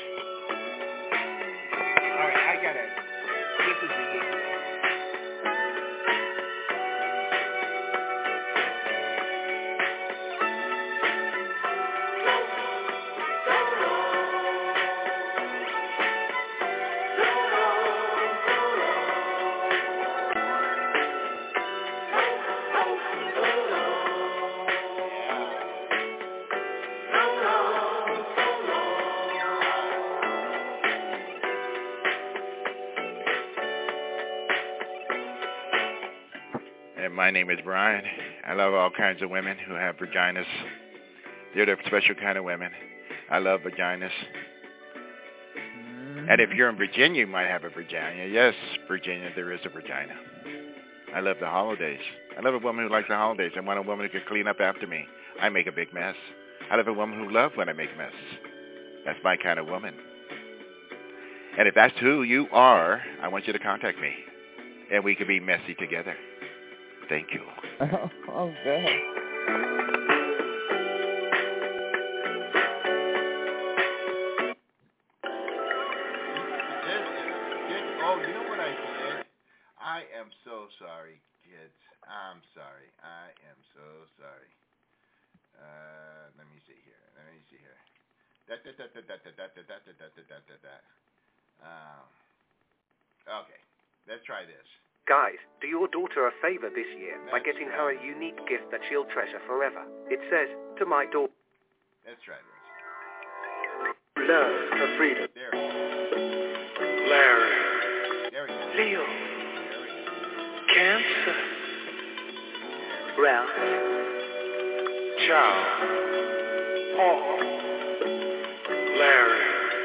All right, I got it. This is ridiculous. My name is Brian. I love all kinds of women who have vaginas. They're the special kind of women. I love vaginas. Mm-hmm. And if you're in Virginia, you might have a vagina. Yes, Virginia, there is a vagina. I love the holidays. I love a woman who likes the holidays. I want a woman who can clean up after me. I make a big mess. I love a woman who loves when I make messes. That's my kind of woman. And if that's who you are, I want you to contact me. And we can be messy together. Thank you. Oh, oh good. Oh, you know what I did? I am so sorry, kids. I'm sorry. I am so sorry. Uh, let me see here. Let me see here. Da da da da da da da da da da da da da. Um. Okay. Let's try this. Guys, do your daughter a favor this year by getting her a unique gift that she'll treasure forever. It says, to my daughter... Let's try this. Love her freedom. There we go. Larry. There we go. Leo. There we go. Cancer. Ralph. Charles. Paul. Larry.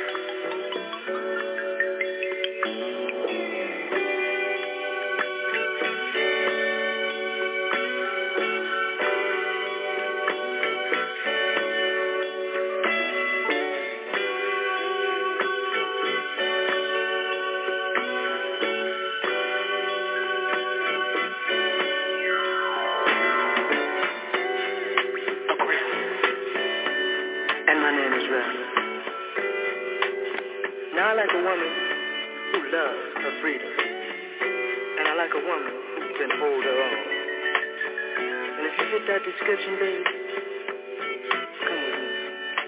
Now I like a woman who loves her freedom. And I like a woman who can hold her own. And if you fit that description, baby, come with me.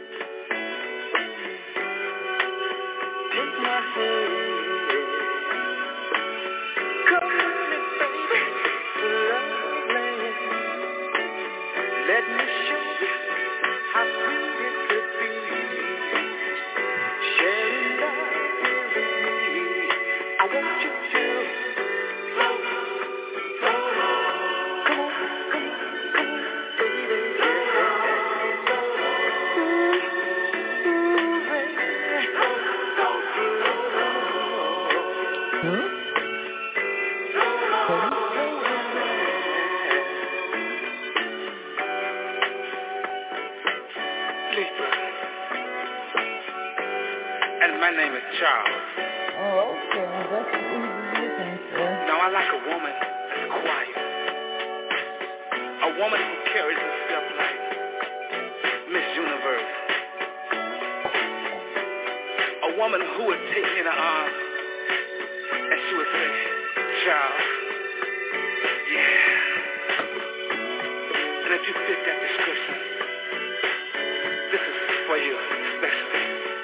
Take my hand. Come with me, baby, to love land. Let me show you how sweet it could be. Sharing love with me. I want you to float, float on. Come on, come on, come on, baby, yeah. sleeper. And my name is Charles. Oh, okay. That's what we were looking for. Now, I like a woman that's quiet. A woman who carries herself like Miss Universe. A woman who would take me in her arms and she would say, Charles, yeah. And if you fit that description, this is for you, especially.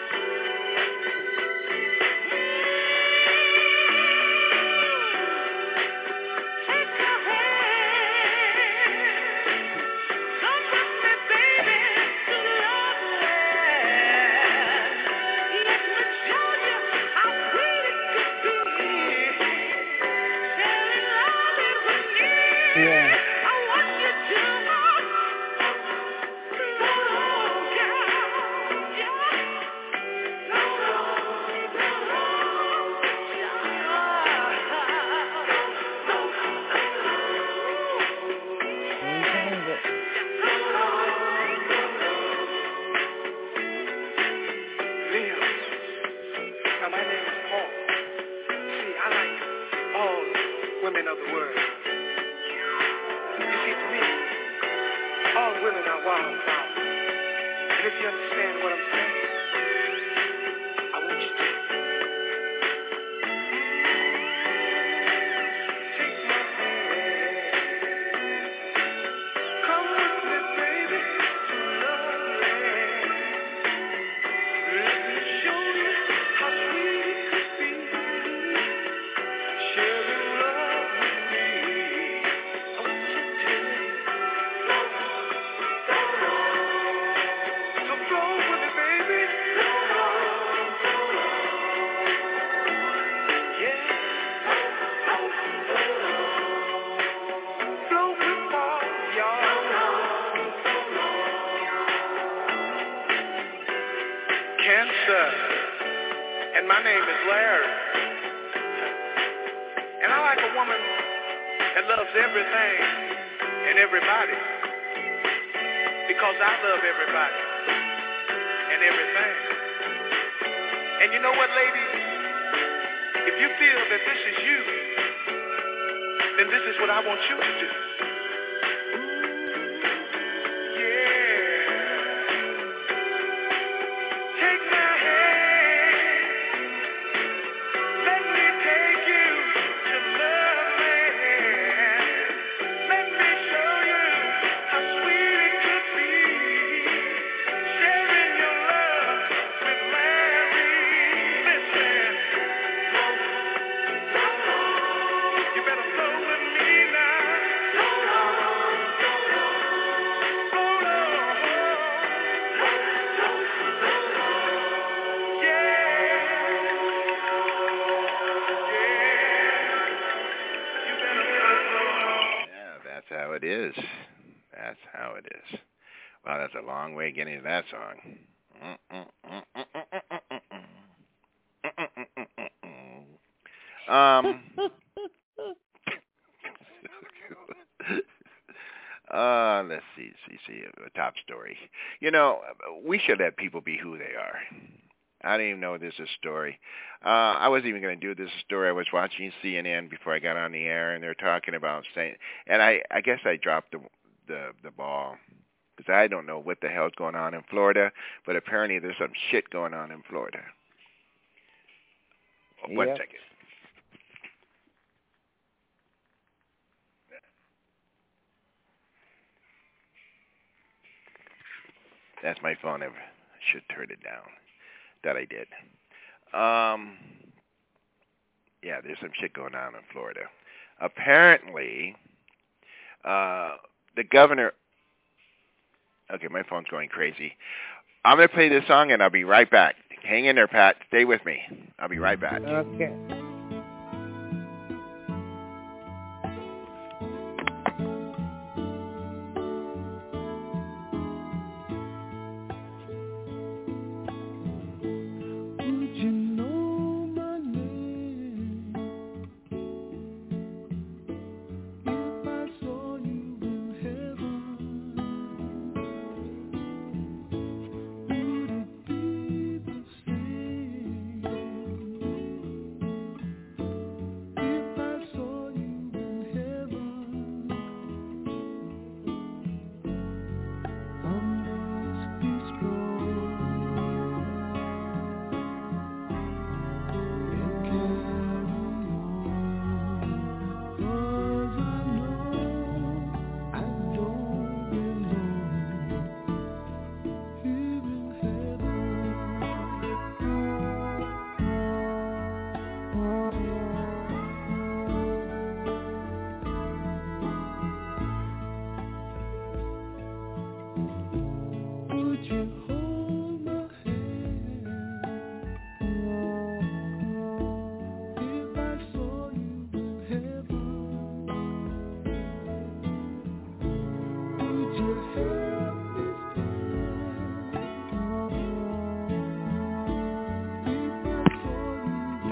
Getting to that song. Um, uh, let's see, see, see, a top story. You know, we should let people be who they are. I don't even know this is a story. Uh, I wasn't even going to do this story. I was watching C N N before I got on the air, and they're talking about saying, and I, I guess I dropped the the, the ball. Because I don't know what the hell's going on in Florida, but apparently there's some shit going on in Florida. Oh, one yep. second. That's my phone. I should turn it down. That I did. Um, yeah, there's some shit going on in Florida. Apparently, uh, the governor... Okay, my phone's going crazy. I'm going to play this song, and I'll be right back. Hang in there, Pat. Stay with me. I'll be right back. Okay.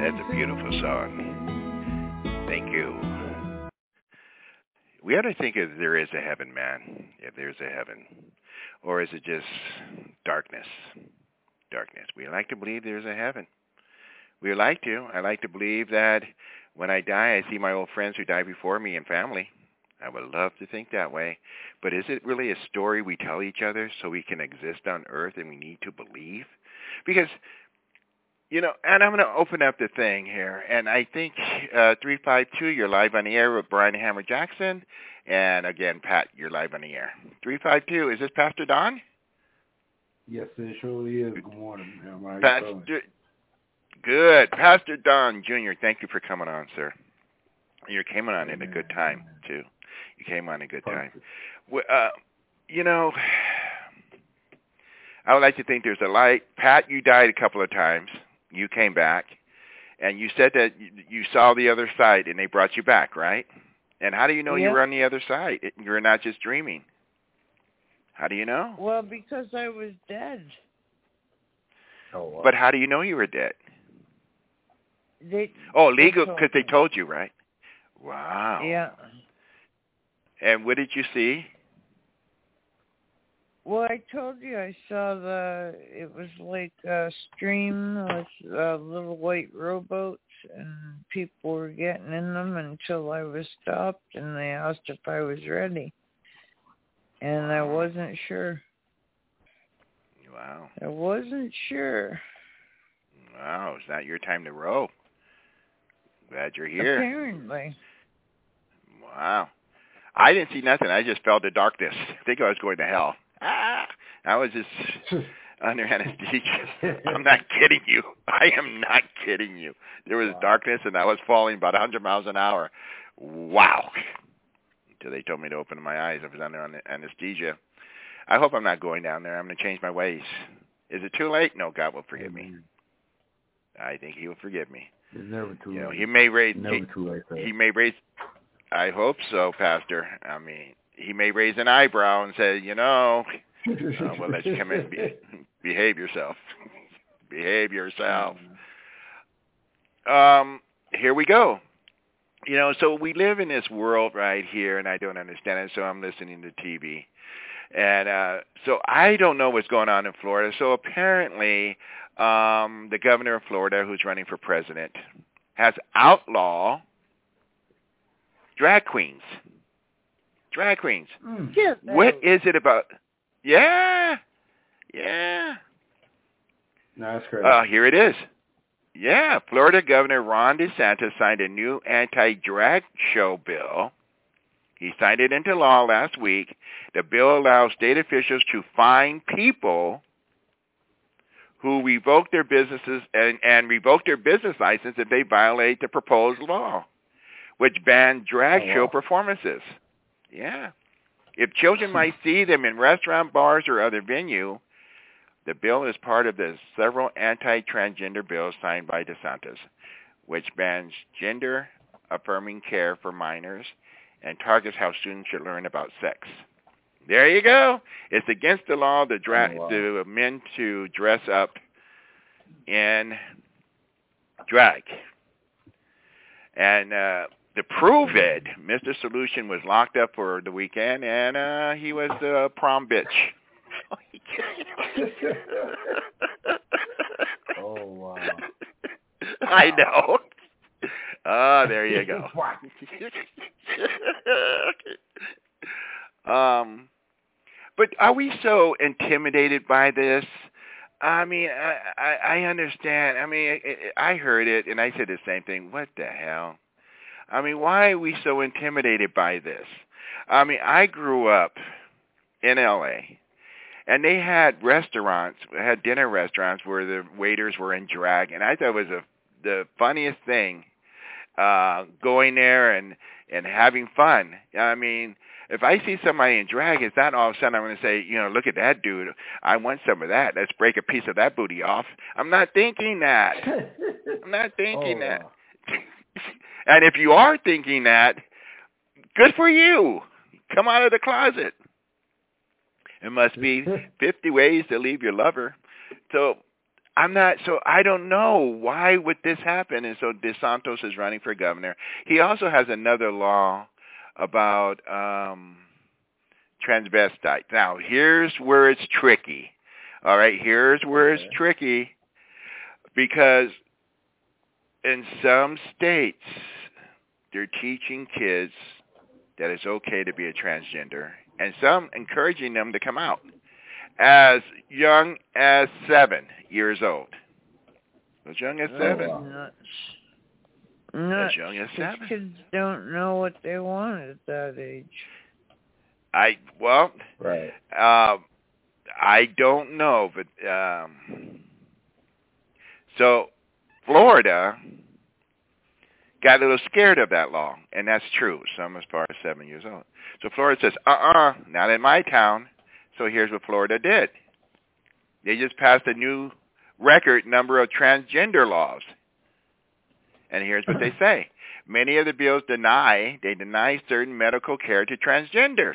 That's a beautiful song. Thank you. We ought to think if there is a heaven, man, if there's a heaven. Or is it just darkness? Darkness. We like to believe there's a heaven. We like to. I like to believe that when I die, I see my old friends who died before me and family. I would love to think that way. But is it really a story we tell each other so we can exist on earth and we need to believe? Because, you know, and I'm going to open up the thing here. And I think uh, three five two, you're live on the air with Brian Hammer Jackson. And again, Pat, you're live on the air. three five two, is this Pastor Don? Yes, it surely is. Good morning, Hammer. Pastor, good. Pastor Don Junior, thank you for coming on, sir. You came on at a good time, too. You came on at a good time. Uh, you know, I would like to think there's a light. Pat, you died a couple of times. You came back. And you said that you saw the other side, and they brought you back, right? And how do you know Yep. you were on the other side? You're not just dreaming. How do you know? Well, because I was dead. Oh, wow. But how do you know you were dead? They, Oh, legal, they because they told you, right? Wow. Yeah. And what did you see? Well, I told you I saw the, it was like a stream with uh, little white rowboats, and people were getting in them until I was stopped, and they asked if I was ready. And I wasn't sure. Wow. I wasn't sure. Wow, it's not your time to row. Glad you're here. Apparently. Wow. I didn't see nothing. I just felt the darkness. I think I was going to hell. Ah, I was just under anesthesia. I'm not kidding you. I am not kidding you. There was wow. darkness, and I was falling about one hundred miles an hour. Wow. Until they told me to open my eyes. I was under anesthesia. I hope I'm not going down there. I'm going to change my ways. Is it too late? No, God will forgive me. I think he will forgive me. It's never too you late. Know, he may raise. Never he, too late. Sir. He may raise. I hope so, Pastor. I mean, he may raise an eyebrow and say, you know, uh, well, let's come in and be, behave yourself. Behave yourself. Um, here we go. You know, so we live in this world right here, and I don't understand it, so I'm listening to T V. And uh, so I don't know what's going on in Florida. So apparently um, the governor of Florida, who's running for president, has outlawed drag queens. Drag queens. Mm. Yeah, what is it about? Yeah. Yeah. No, that's crazy. Uh, here it is. Yeah. Florida Governor Ron DeSantis signed a new anti-drag show bill. He signed it into law last week. The bill allows state officials to fine people who revoke their businesses and, and revoke their business license if they violate the proposed law, which bans drag oh, wow. show performances. Yeah. If children might see them in restaurant, bars, or other venue, the bill is part of the several anti-transgender bills signed by DeSantis, which bans gender-affirming care for minors and targets how students should learn about sex. There you go. It's against the law to, dra- oh, wow. to men to dress up in drag. And uh, to prove it, Mister Solution was locked up for the weekend, and uh, he was the uh, prom bitch. Oh, wow. I know. Ah, uh, there you go. um, but are we so intimidated by this? I mean, I, I, I understand. I mean, I, I heard it, and I said the same thing. What the hell? I mean, why are we so intimidated by this? I mean, I grew up in L A, and they had restaurants, had dinner restaurants where the waiters were in drag, and I thought it was a, the funniest thing, uh, going there and, and having fun. I mean, if I see somebody in drag, it's not all of a sudden I'm going to say, you know, look at that dude. I want some of that. Let's break a piece of that booty off. I'm not thinking that. I'm not thinking oh, that. Wow. And if you are thinking that, good for you. Come out of the closet. It must be fifty ways to leave your lover. So I'm not, so I don't know why would this happen. And so DeSantis is running for governor. He also has another law about um, transvestites. Now, here's where it's tricky. All right, here's where it's tricky because in some states, they're teaching kids that it's okay to be a transgender, and some encouraging them to come out as young as seven years old. As young as seven. Oh, wow. Nuts. Nuts. As young as seven. Kids don't know what they want at that age. I well, right. Uh, I don't know, but um, so Florida got a little scared of that law, and that's true. Some as far as seven years old. So Florida says, uh-uh, not in my town. So here's what Florida did. They just passed a new record number of transgender laws. And here's what they say. Many of the bills deny, they deny certain medical care to transgenders.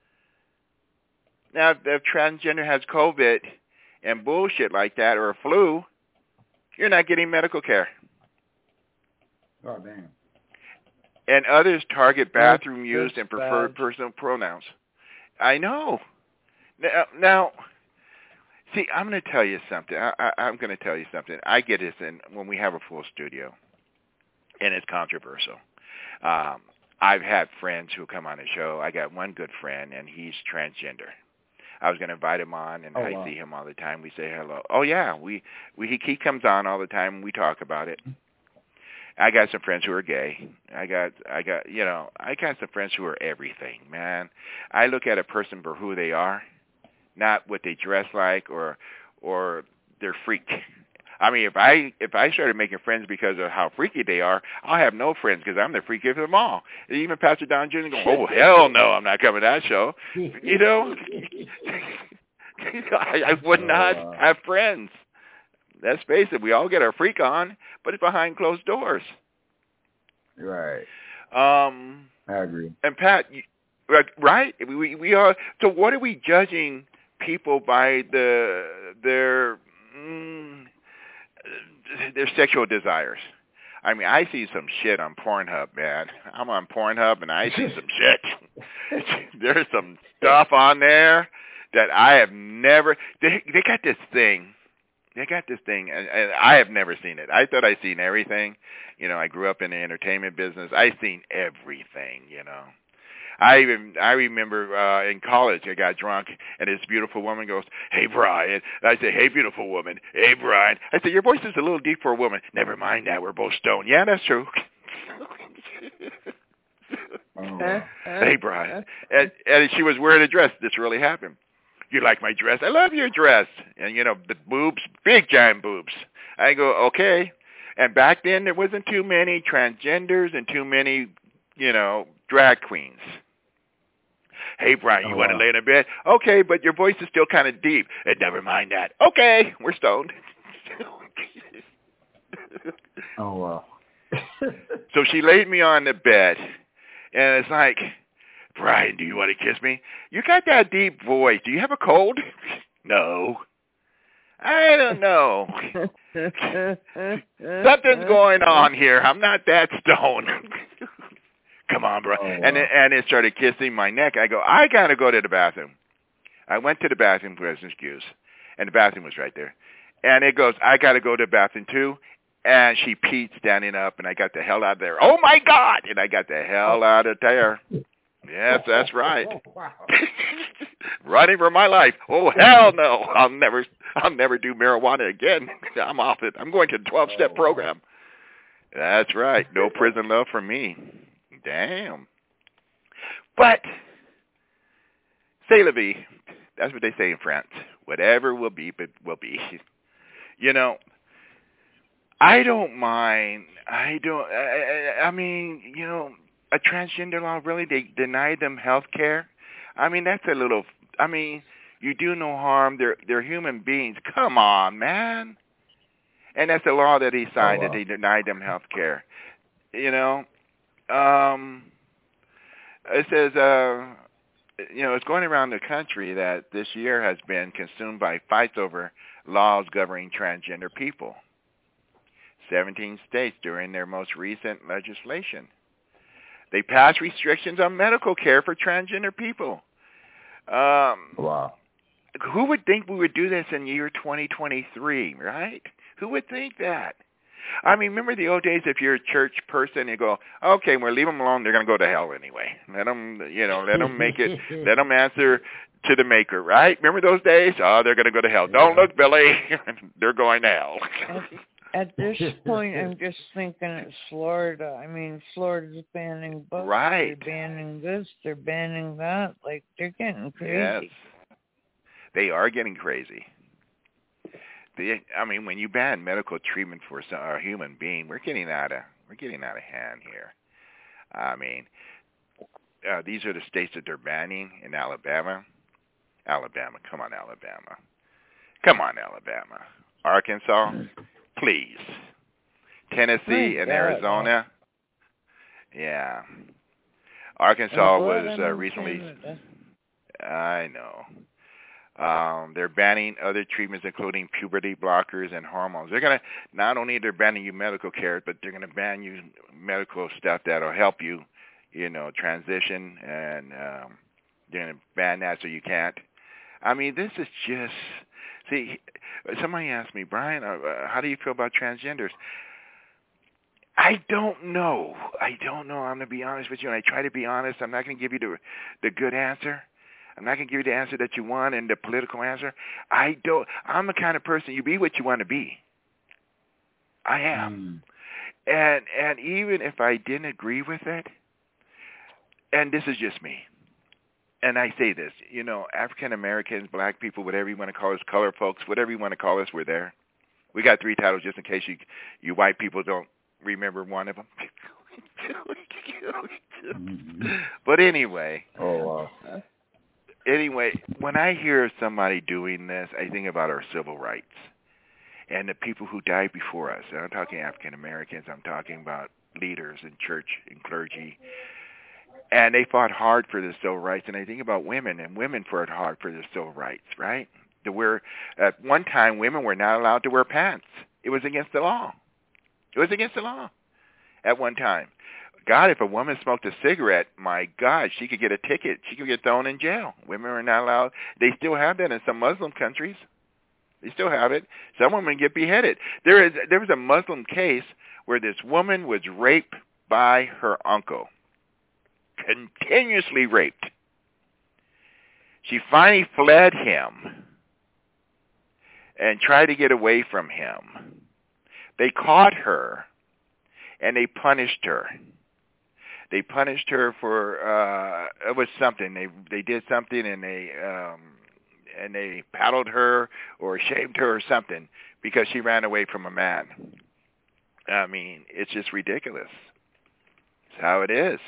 Now, if transgender has COVID and bullshit like that or a flu, you're not getting medical care. Oh, damn. And others target bathroom That's use and preferred bad. personal pronouns. I know. Now, now see, I'm going to tell you something. I, I, I'm going to tell you something. I get this in when we have a full studio, and it's controversial. Um, I've had friends who come on the show. I got one good friend, and he's transgender. I was going to invite him on, and oh, I wow. see him all the time. We say hello. Oh, yeah, we, we he, he comes on all the time, and we talk about it. I got some friends who are gay. I got, I got, you know, I got some friends who are everything, man. I look at a person for who they are, not what they dress like or, or their freak. I mean, if I if I started making friends because of how freaky they are, I'll have no friends because I'm the freakiest of them all. Even Pastor Don Junior goes, oh hell no, I'm not coming to that show. You know, I, I would not uh, have friends. Let's face it, we all get our freak on, but it's behind closed doors. Right. Um, I agree. And Pat, you, right? We, we we are. So what are we judging people by the their mm, their sexual desires? I mean, I see some shit on Pornhub, man. I'm on Pornhub and I see some shit. There's some stuff on there that I have never. They they got this thing. They got this thing, and, and I have never seen it. I thought I'd seen everything. You know, I grew up in the entertainment business. I've seen everything, you know. I even I remember uh, in college, I got drunk, and this beautiful woman goes, "Hey, Brian." And I say, "Hey, beautiful woman." "Hey, Brian." I say, "Your voice is a little deep for a woman." "Never mind that. We're both stoned." "Yeah, that's true." Oh. "Hey, Brian." And, and she was wearing a dress. This really happened. "You like my dress?" "I love your dress." And, you know, the boobs, big giant boobs. I go, okay. And back then there wasn't too many transgenders and too many, you know, drag queens. "Hey, Brian, you oh, want wow. to lay in a bed?" "Okay, but your voice is still kind of deep." "And never mind that." "Okay, we're stoned." Oh, wow. So she laid me on the bed, and it's like, "Brian, do you want to kiss me?" "You got that deep voice. Do you have a cold?" "No." "I don't know. Something's going on here. I'm not that stoned." "Come on, bro." Oh, wow. And it, and it started kissing my neck. I go, "I got to go to the bathroom." I went to the bathroom for an excuse, and the bathroom was right there. And it goes, "I got to go to the bathroom too." And she peed standing up, and I got the hell out of there. Oh, my God! And I got the hell out of there. Yes, that's right. Oh, wow. Running for my life. Oh, hell no. I'll never I'll never do marijuana again. I'm off it. I'm going to the twelve-step Oh, program. That's right. No prison love for me. Damn. But, c'est la vie. That's what they say in France. Whatever will be, but will be. You know, I don't mind. I don't, I, I mean, you know, a transgender law, really, they deny them health care? I mean, that's a little, I mean, you do no harm. They're, they're human beings. Come on, man. And that's the law that he signed, oh, wow. that they denied them health care. You know, um, it says, uh, you know, it's going around the country that this year has been consumed by fights over laws governing transgender people. seventeen states during their most recent legislation. They passed restrictions on medical care for transgender people. Um, wow. Who would think we would do this in year twenty twenty-three, right? Who would think that? I mean, remember the old days, if you're a church person, you go, okay, we'll leave them alone. They're going to go to hell anyway. Let them, you know, let them make it, let them answer to the maker, right? Remember those days? Oh, they're going to go to hell. Yeah. Don't look, Billy. They're going to hell. At, at this point, I'm just thinking it's Florida. I mean, Florida's banning books. Right. They're banning this. They're banning that. Like, they're getting crazy. Yes. They are getting crazy. The, I mean, when you ban medical treatment for a human being, we're getting out of we're getting out of hand here. I mean, uh, these are the states that they're banning in Alabama. Alabama, come on, Alabama, come on, Alabama. Arkansas, please. Tennessee and Arizona, yeah. Arkansas was uh, recently. I know. Um, they're banning other treatments, including puberty blockers and hormones. They're going to, not only they're banning you medical care, but they're going to ban you medical stuff that'll help you, you know, transition, and um, they're going to ban that so you can't. I mean, this is just, see, somebody asked me, Brian, uh, how do you feel about transgenders? I don't know. I don't know. I'm going to be honest with you, and I try to be honest. I'm not going to give you the the good answer. I'm not going to give you the answer that you want and the political answer. I don't. I'm the kind of person, you be what you want to be. I am. Mm. And and even if I didn't agree with it, and this is just me, and I say this, you know, African Americans, black people, whatever you want to call us, color folks, whatever you want to call us, we're there. We got three titles just in case you you white people don't remember one of them. But anyway. Oh, wow. Anyway, when I hear somebody doing this, I think about our civil rights and the people who died before us. And I'm talking African Americans. I'm talking about leaders in church and clergy. And they fought hard for their civil rights. And I think about women, and women fought hard for their civil rights, right? To wear, at one time, women were not allowed to wear pants. It was against the law. It was against the law at one time. God, if a woman smoked a cigarette, my God, she could get a ticket. She could get thrown in jail. Women are not allowed. They still have that in some Muslim countries. They still have it. Some women get beheaded. There is there was a Muslim case where this woman was raped by her uncle, continuously raped. She finally fled him and tried to get away from him. They caught her, and they punished her. They punished her for uh it was something. They they did something, and they um and they paddled her or shamed her or something because she ran away from a man. I mean, it's just ridiculous. It's how it is.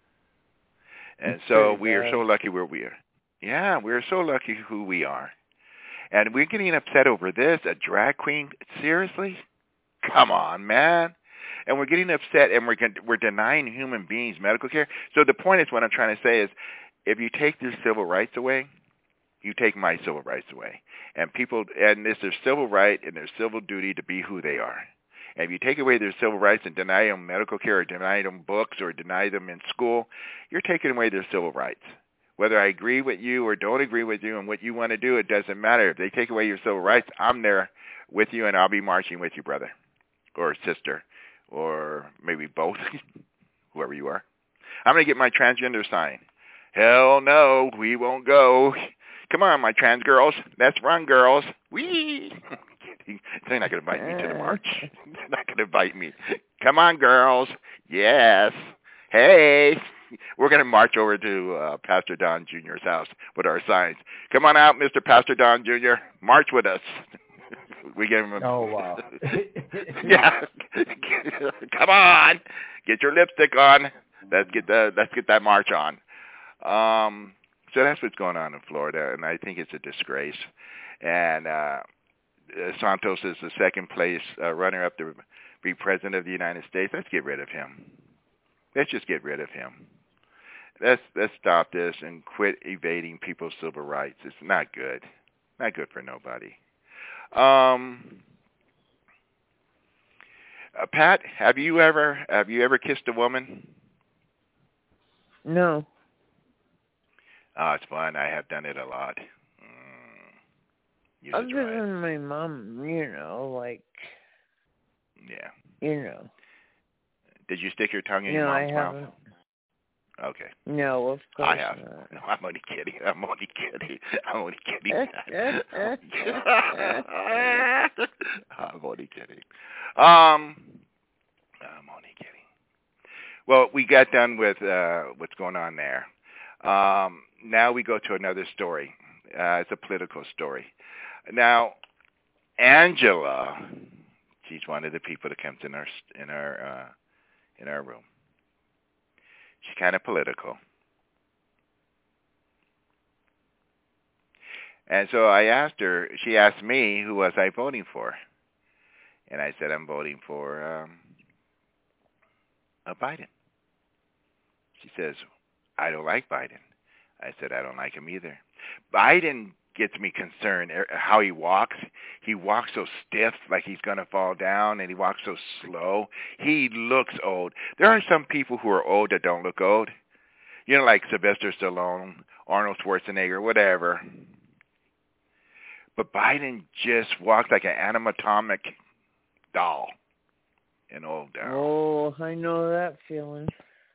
And it's so we are so lucky where we are. Yeah, we're so lucky who we are. And we're getting upset over this, a drag queen. Seriously? Come on, man. And we're getting upset, and we're we're denying human beings medical care. So the point is, what I'm trying to say is, if you take their civil rights away, you take my civil rights away. And people, and it's their civil right and their civil duty to be who they are. And if you take away their civil rights and deny them medical care, or deny them books, or deny them in school, you're taking away their civil rights. Whether I agree with you or don't agree with you and what you want to do, it doesn't matter. If they take away your civil rights, I'm there with you, and I'll be marching with you, brother or sister, or maybe both, whoever you are. I'm going to get my transgender sign. Hell no, we won't go. Come on, my trans girls. Let's run, girls. Whee! They're not going to invite me to the march. They're not going to invite me. Come on, girls. Yes. Hey. We're going to march over to uh, Pastor Don Junior's house with our signs. Come on out, Mister Pastor Don Junior March with us. We gave him a... Oh, wow. Yeah. Come on. Get your lipstick on. Let's get the let's get that march on. Um, so that's what's going on in Florida, and I think it's a disgrace. And uh, Santos is the second place uh, runner-up to be president of the United States. Let's get rid of him. Let's just get rid of him. let's let's stop this and quit evading people's civil rights. It's not good. Not good for nobody. Um, uh, Pat, have you ever have you ever kissed a woman? No. Oh, it's fun. I have done it a lot. Mm, Other than my mom, you know, like. Yeah. You know. Did you stick your tongue in no, your mom's I mouth? haven't. Okay. No, of course I have. not. No, I'm only kidding. I'm only kidding. I'm only kidding. I'm only kidding. Um, I'm only kidding. Well, we got done with uh, what's going on there. Um, now we go to another story. Uh, it's a political story. Now, Angela, she's one of the people that comes in our in our uh, in our room. She's kind of political. And so I asked her, she asked me, who was I voting for? And I said, I'm voting for um, uh, Biden. She says, I don't like Biden. I said, I don't like him either. Biden gets me concerned how he walks. He walks so stiff, like he's going to fall down, and he walks so slow. He looks old. There are some people who are old that don't look old. You know, like Sylvester Stallone, Arnold Schwarzenegger, whatever. But Biden just walks like an animatronic doll. An old doll. Oh, I know that feeling.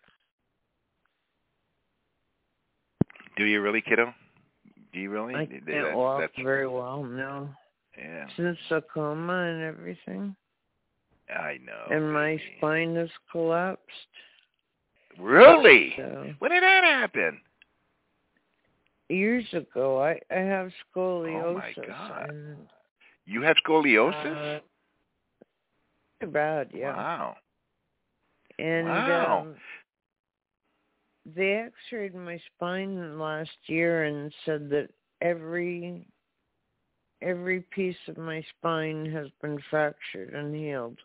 Do you really, kiddo? Do you really? I can't that, walk that's, very well, no. Yeah. Since the coma and everything. I know. And my baby. spine has collapsed. Really? So, when did that happen? Years ago. I, I have scoliosis. Oh, my God. And, you have scoliosis? Uh, pretty bad, yeah. Wow. And wow. Um, they x-rayed my spine last year and said that every every piece of my spine has been fractured and healed.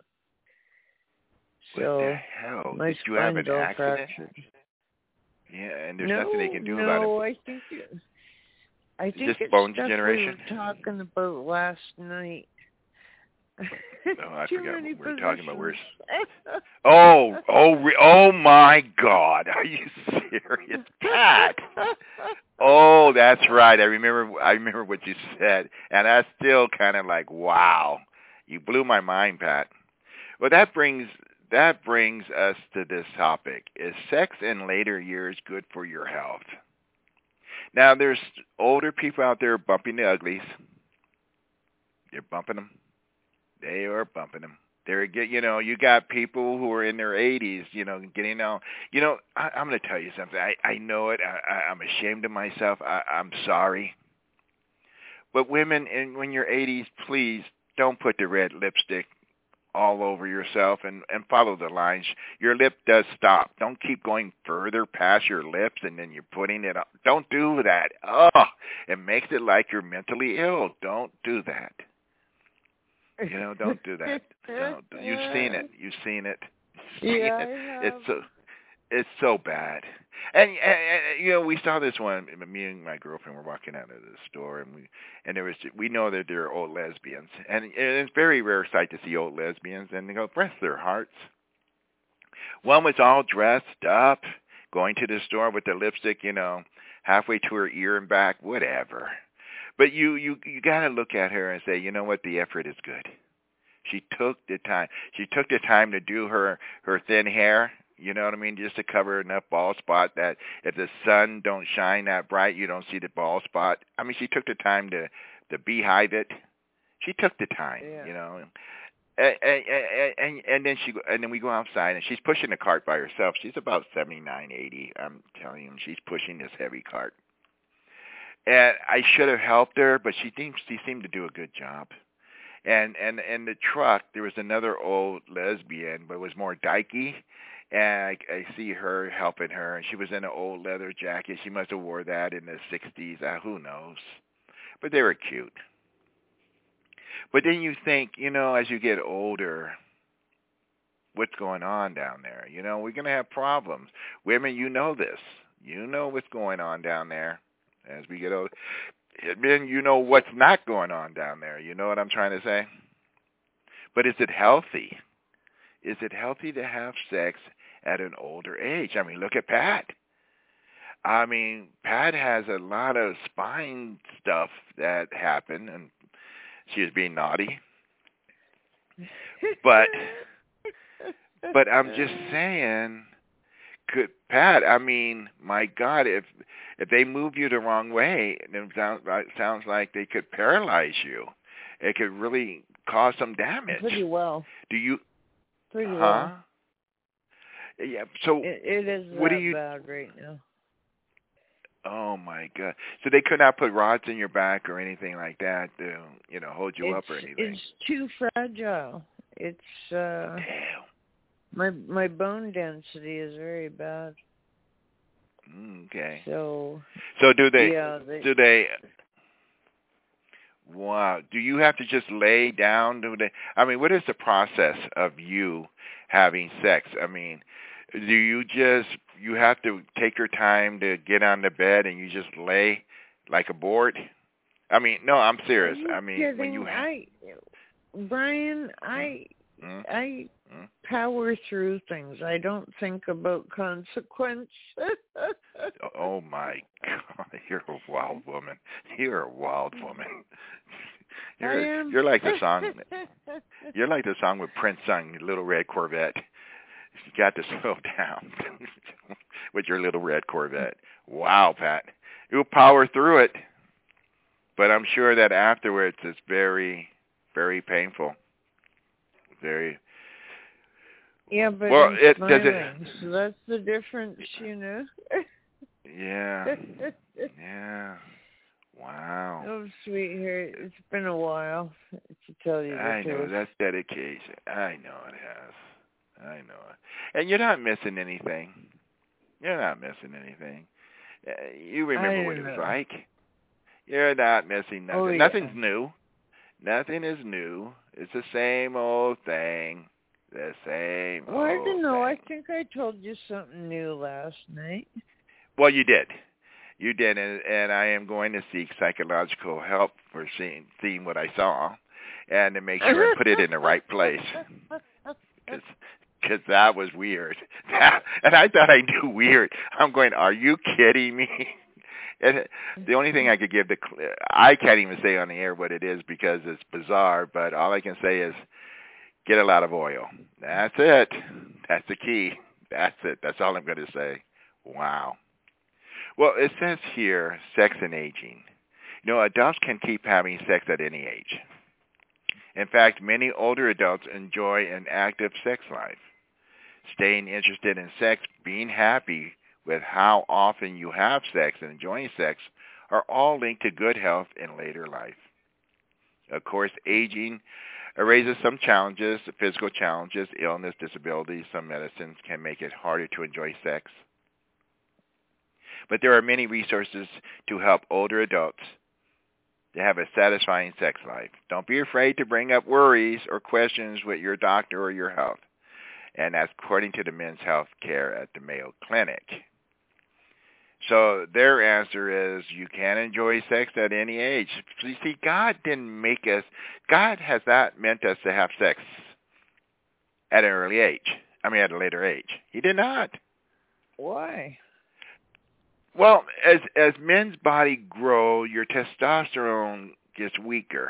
So what the hell? my Did you have an accident? Fractured. Yeah, and there's no, nothing they can do no, about it. No, I think it, I think just it's bone stuff degeneration? we were talking about last night. Oh, I Too forgot many what we were talking about. We're... positions. Oh, oh, re- oh my God! Are you serious, Pat? Oh, that's right. I remember. I remember what you said, and that's still kind of like, wow, you blew my mind, Pat. Well, that brings that brings us to this topic: is sex in later years good for your health? Now, there's older people out there bumping the uglies. They're bumping them. They are bumping them. They're get, you know, you got people who are in their eighties, you know, getting out. You know, I, I'm going to tell you something. I, I know it. I, I, I'm ashamed of myself. I, I'm sorry. But women, in, when you're eighties, please don't put the red lipstick all over yourself and, and follow the lines. Your lip does stop. Don't keep going further past your lips and then you're putting it up. Don't do that. Oh, it makes it like you're mentally ill. Don't do that. You know, don't do that. Don't. You've seen it. You've seen it. You've yeah, seen it. I have. It's so, it's so bad. And, and, and you know, we saw this one. Me and my girlfriend were walking out of the store, and we and there was we know that there are old lesbians, and it's a very rare sight to see old lesbians, and they go, bless their hearts. One was all dressed up, going to the store with the lipstick, you know, halfway to her ear and back, whatever. But you, you, you got to look at her and say, you know what, the effort is good. She took the time. She took the time to do her, her thin hair, you know what I mean, just to cover enough bald spot that if the sun don't shine that bright, you don't see the bald spot. I mean, she took the time to, to beehive it. She took the time, yeah. you know. And, and, and, and then she and then we go outside, and she's pushing the cart by herself. She's about seventy-nine, eighty. I'm telling you, she's pushing this heavy cart. And I should have helped her, but she seemed she seemed to do a good job. And and and the truck, there was another old lesbian, but it was more dykey. And I, I see her helping her, and she was in an old leather jacket. She must have wore that in the sixties. Uh, who knows? But they were cute. But then you think, you know, as you get older, what's going on down there? You know, we're going to have problems. Women, you know this. You know what's going on down there. As we get older, men, you know what's not going on down there. You know what I'm trying to say? But is it healthy? Is it healthy to have sex at an older age? I mean, look at Pat. I mean, Pat has a lot of spine stuff that happened, and she was being naughty. But, but I'm just saying, could Pat? I mean, my God, if if they move you the wrong way, then it sounds like, sounds like they could paralyze you. It could really cause some damage. Pretty well. Do you? Pretty huh? well. Yeah. So it, it is what that do you? bad right now. Oh my God! So they could not put rods in your back or anything like that to, you know, hold you it's, up or anything. It's too fragile. It's uh, Damn. my my bone density is very bad. Okay. So. So do they? Yeah, they do they? Wow. Do you have to just lay down? Do they? I mean, what is the process of you having sex? I mean, do you just you have to take your time to get on the bed and you just lay like a board? I mean, no, I'm serious. I mean, kidding? when you have, I, Brian, I mm-hmm. I mm-hmm. power through things. I don't think about consequence. Oh my God, you're a wild woman. You're a wild woman. You're I am. you're like the song. You're like the song with Prince sung, "Little Red Corvette." You got to slow down with your little red Corvette. Wow, Pat, you'll power through it. But I'm sure that afterwards it's very, very painful. Very. Yeah, but well, I'm it smiling, does it. So that's the difference, you know. Yeah. Yeah. Wow. Oh, sweetheart, it's been a while to tell you the I know truth. that's dedication. I know it has. I know it. And you're not missing anything. You're not missing anything. Uh, you remember what it was know. like. You're not missing nothing. Oh, yeah. Nothing's new. Nothing is new. It's the same old thing. The same Oh, I old don't know. thing. I think I told you something new last night. Well, you did. You did, and, and I am going to seek psychological help for seeing seeing what I saw, and to make sure I put it in the right place. Because that was weird. And I thought I knew weird. I'm going, are you kidding me? And the only thing I could give the, I can't even say on the air what it is because it's bizarre, but all I can say is get a lot of oil. That's it. That's the key. That's it. That's all I'm going to say. Wow. Well, it says here, sex and aging. You know, adults can keep having sex at any age. In fact, many older adults enjoy an active sex life. Staying interested in sex, being happy with how often you have sex and enjoying sex are all linked to good health in later life. Of course, aging raises some challenges, physical challenges, illness, disability. Some medicines can make it harder to enjoy sex. But there are many resources to help older adults to have a satisfying sex life. Don't be afraid to bring up worries or questions with your doctor or your health. And that's according to the Men's Health Care at the Mayo Clinic. So their answer is you can enjoy sex at any age. You see, God didn't make us, God has not meant us to have sex at an early age. I mean, at a later age. He did not. Why? Well, as as men's body grow, your testosterone gets weaker.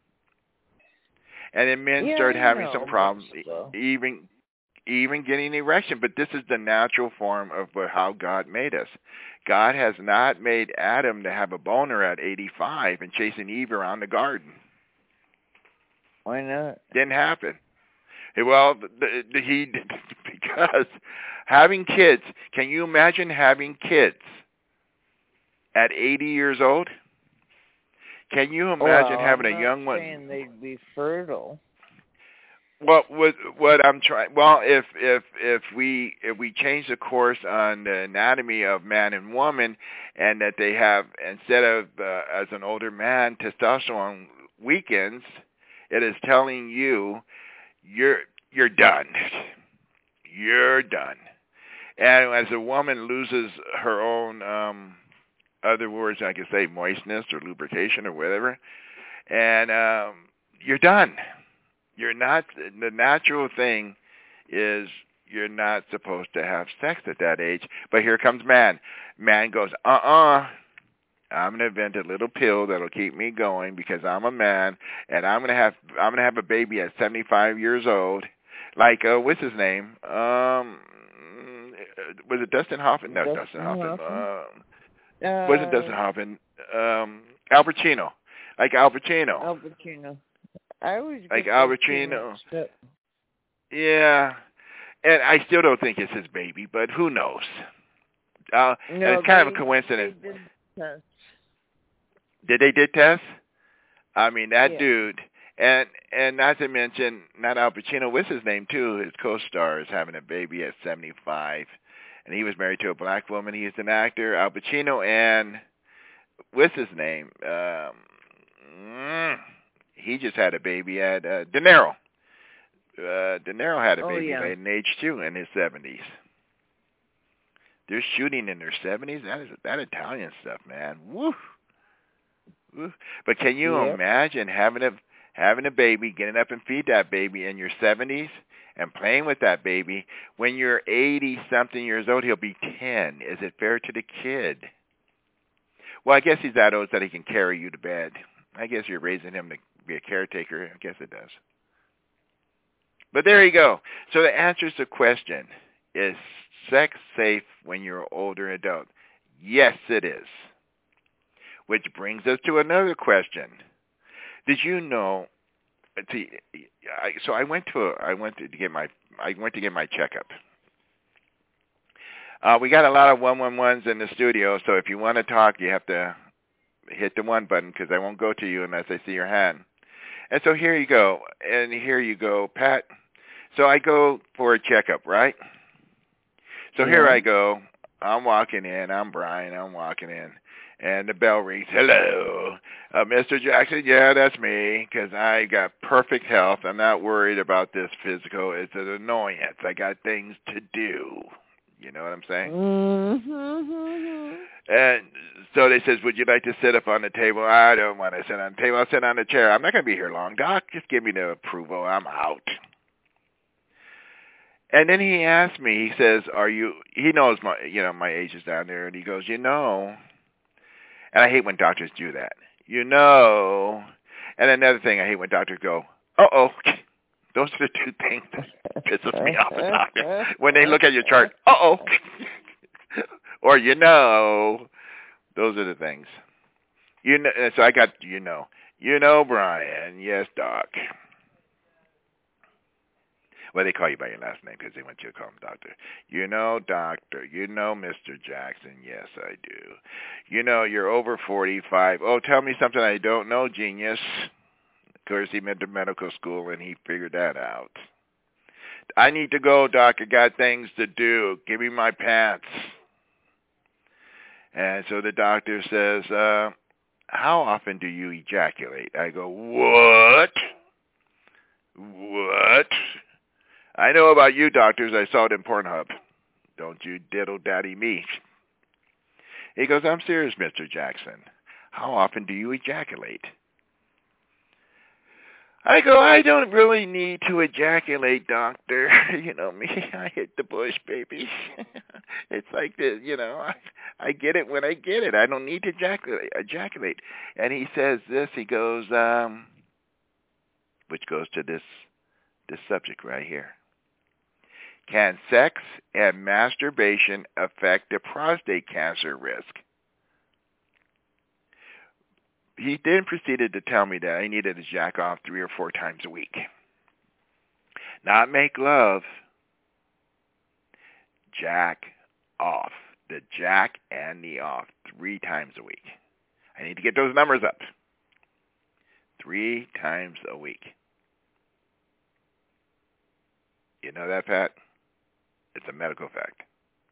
And then men yeah, start I having know, some problems, so. even even getting erection. But this is the natural form of how God made us. God has not made Adam to have a boner at eighty-five and chasing Eve around the garden. Why not? Didn't happen. Well, the, the, he because having kids. Can you imagine having kids at eighty years old? Can you imagine well, having I'm a young not one? saying they'd be fertile. Well, what what I'm trying. Well, if if if we if we change the course on the anatomy of man and woman, and that they have instead of uh, as an older man, testosterone weakens, it is telling you you're you're done. You're done. And as a woman loses her own, um, other words, I could say moistness or lubrication or whatever, and um, you're done. You're not, the natural thing is you're not supposed to have sex at that age. But here comes man. Man goes, uh-uh. I'm gonna invent a little pill that'll keep me going because I'm a man, and I'm gonna have I'm gonna have a baby at seventy-five years old. Like, uh, what's his name? Um, was it Dustin Hoffman? No, Dustin, Dustin Hoffman. Hoffman. Uh, uh, wasn't Dustin Hoffman? Um, Al Pacino. Like Al Pacino. Al Pacino. I always like Al Pacino. Yeah, and I still don't think it's his baby, but who knows? Uh, no, and it's kind they, of a coincidence. They did, tests. did they did tests? I mean, that yeah. dude, and and not to mention, not Al Pacino, what's his name too? His co-star is having a baby at seventy-five, and he was married to a black woman. He's an actor. Al Pacino and what's his name? Um, mm, he just had a baby at uh, De Niro. Uh, De Niro had a baby oh, yeah. at an age two in his seventies. They're shooting in their seventies. That is that Italian stuff, man. Woo. Woo. But can you yep. imagine having a having a baby, getting up and feed that baby in your seventies, and playing with that baby when you're eighty something years old? He'll be ten. Is it fair to the kid? Well, I guess he's that old that he can carry you to bed. I guess you're raising him to be a caretaker. I guess it does. But there you go. So the answer to the question, is sex safe when you're an older adult? Yes, it is. Which brings us to another question. Did you know? See, I, so I went to a, I went to get my I went to get my checkup. Uh, we got a lot of one one ones in the studio, so if you want to talk, you have to hit the one button because I won't go to you unless I see your hand. And so here you go, and here you go, Pat. So I go for a checkup, right? So yeah. here I go. I'm walking in. I'm Brian. I'm walking in. And the bell rings. Hello. Uh, Mister Jackson, yeah, that's me, because I got perfect health. I'm not worried about this physical. It's an annoyance. I got things to do. You know what I'm saying? Mm-hmm. And so they says, would you like to sit up on the table? I don't want to sit on the table. I'll sit on the chair. I'm not going to be here long, Doc. Just give me the approval. I'm out. And then he asked me, he says, are you, he knows my, you know, my age is down there, and he goes, you know, and I hate when doctors do that, you know, and another thing I hate when doctors go, uh-oh, those are the two things that pisses me off, the doctor, when they look at your chart, uh-oh, or you know, those are the things, you know, so I got, you know, you know, Brian, yes, Doc. Well, they call you by your last name because they want you to call him Doctor. You know, Doctor. You know, Mister Jackson. Yes, I do. You know, you're over forty-five. Oh, tell me something I don't know, genius. Of course, he went to medical school, and he figured that out. I need to go, Doc. I got things to do. Give me my pants. And so the doctor says, uh, how often do you ejaculate? I go, what? What? I know about you, doctors. I saw it in Pornhub. Don't you diddle daddy me. He goes, I'm serious, Mister Jackson. How often do you ejaculate? I go, I don't really need to ejaculate, doctor. You know me, I hit the bush, baby. It's like this, you know, I, I get it when I get it. I don't need to ejaculate. ejaculate. And he says this, he goes, um, which goes to this, this subject right here. Can sex and masturbation affect the prostate cancer risk? He then proceeded to tell me that I needed to jack off three or four times a week. Not make love. Jack off. The jack and the off three times a week. I need to get those numbers up. Three times a week. You know that, Pat? It's a medical fact.